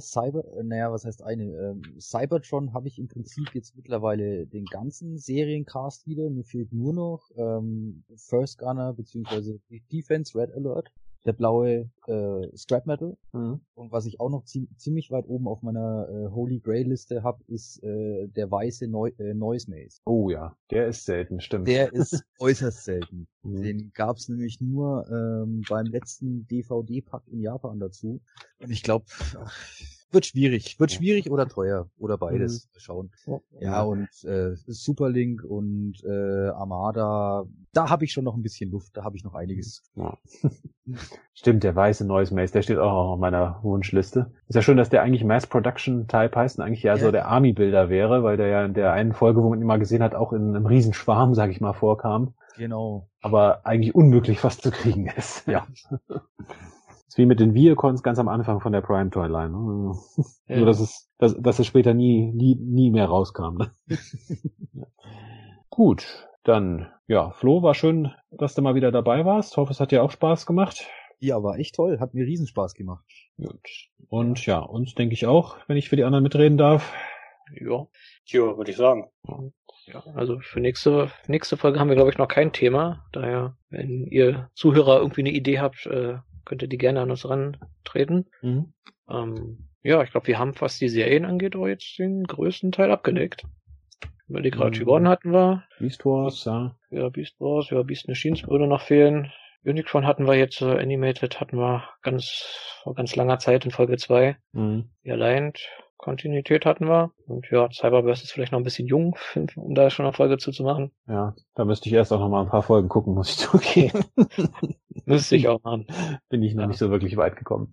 Cybertron habe ich im Prinzip jetzt mittlerweile den ganzen Seriencast wieder. Mir fehlt nur noch First Gunner bzw. Defense Red Alert, der blaue Scrap Metal. Und was ich auch noch ziemlich weit oben auf meiner Holy Grail Liste habe, ist der weiße Noise Maze.
Oh ja, der ist selten, stimmt.
Der ist äußerst selten. Den gab's nämlich nur beim letzten DVD-Pack in Japan dazu. Und ich glaube, wird schwierig oder teuer oder beides. Schauen. Ja, und Superlink und Armada, da habe ich schon noch ein bisschen Luft, da habe ich noch einiges.
Ja. Stimmt, der weiße Noise Maze, der steht auch noch auf meiner Wunschliste. Ist ja schön, dass der eigentlich Mass Production Type heißt und eigentlich ja so der Army-Builder wäre, weil der ja in der einen Folge, wo man ihn mal gesehen hat, auch in einem Riesenschwarm, sag ich mal, vorkam.
Genau.
Aber eigentlich unmöglich fast zu kriegen ist. Ja. Das ist wie mit den Viacons ganz am Anfang von der Prime Toyline. Nur, dass es später nie mehr rauskam. Ne? Gut, dann, ja, Flo, war schön, dass du mal wieder dabei warst. Hoffe, es hat dir auch Spaß gemacht.
Ja, war echt toll. Hat mir Riesenspaß gemacht.
Gut. Und ja, uns denke ich auch, wenn ich für die anderen mitreden darf.
Ja, würde ich sagen.
Ja, also für nächste Folge haben wir, glaube ich, noch kein Thema. Daher, wenn ihr Zuhörer irgendwie eine Idee habt, könnt ihr die gerne an uns rantreten. Ja, ich glaube, wir haben, was die Serien angeht, auch jetzt den größten Teil abgedeckt. Über die gerade G1 hatten wir.
Beast Wars, ja.
Ja, Beast Wars, ja, Beast Machines würde noch fehlen. Unicron hatten wir jetzt, Animated hatten wir vor ganz langer Zeit in Folge 2. Die Aligned Kontinuität hatten wir. Und ja, Cyberverse ist vielleicht noch ein bisschen jung, um da schon eine Folge zuzumachen.
Ja, da müsste ich erst auch noch mal ein paar Folgen gucken, muss ich zugeben.
Müsste ich auch machen.
Bin ich noch nicht so wirklich weit gekommen.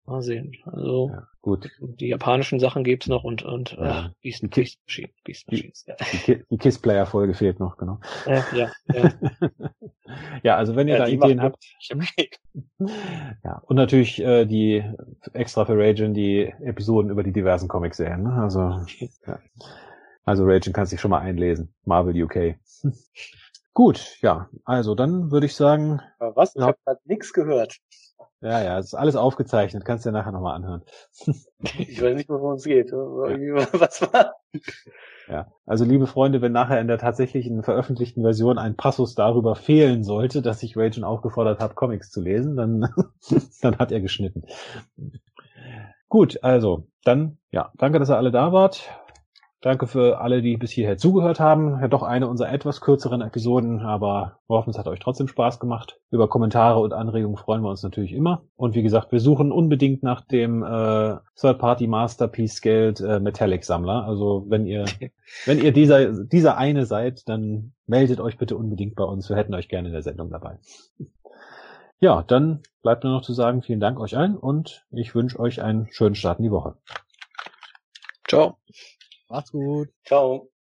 Mal sehen. Also
ja, gut.
Die japanischen Sachen gibt's noch und Beast Machines. Ja.
Die Kiss-Player-Folge fehlt noch, genau.
Ja.
Ja, also wenn ihr da Ideen habt. Ja, und natürlich die extra für Ragin die Episoden über die diversen Comic-Serien. Ne? Also Ragin kannst dich schon mal einlesen. Marvel UK. Gut, ja, also dann würde ich sagen.
Aber was? Ich habe gerade nichts gehört.
Ja, es ist alles aufgezeichnet. Kannst du dir nachher nochmal anhören.
Ich weiß nicht, worum es geht. Was war?
Ja, also liebe Freunde, wenn nachher in der tatsächlichen veröffentlichten Version ein Passus darüber fehlen sollte, dass ich Ragin aufgefordert habe, Comics zu lesen, dann hat er geschnitten. Gut, also dann, ja, danke, dass ihr alle da wart. Danke für alle, die bis hierher zugehört haben. Ja, doch eine unserer etwas kürzeren Episoden, aber wir hoffen, es hat euch trotzdem Spaß gemacht. Über Kommentare und Anregungen freuen wir uns natürlich immer. Und wie gesagt, wir suchen unbedingt nach dem Third-Party-Masterpiece-Geld Metallic-Sammler. Also wenn ihr dieser eine seid, dann meldet euch bitte unbedingt bei uns. Wir hätten euch gerne in der Sendung dabei. Ja, dann bleibt nur noch zu sagen, vielen Dank euch allen und ich wünsche euch einen schönen Start in die Woche.
Ciao.
Macht's gut.
Ciao.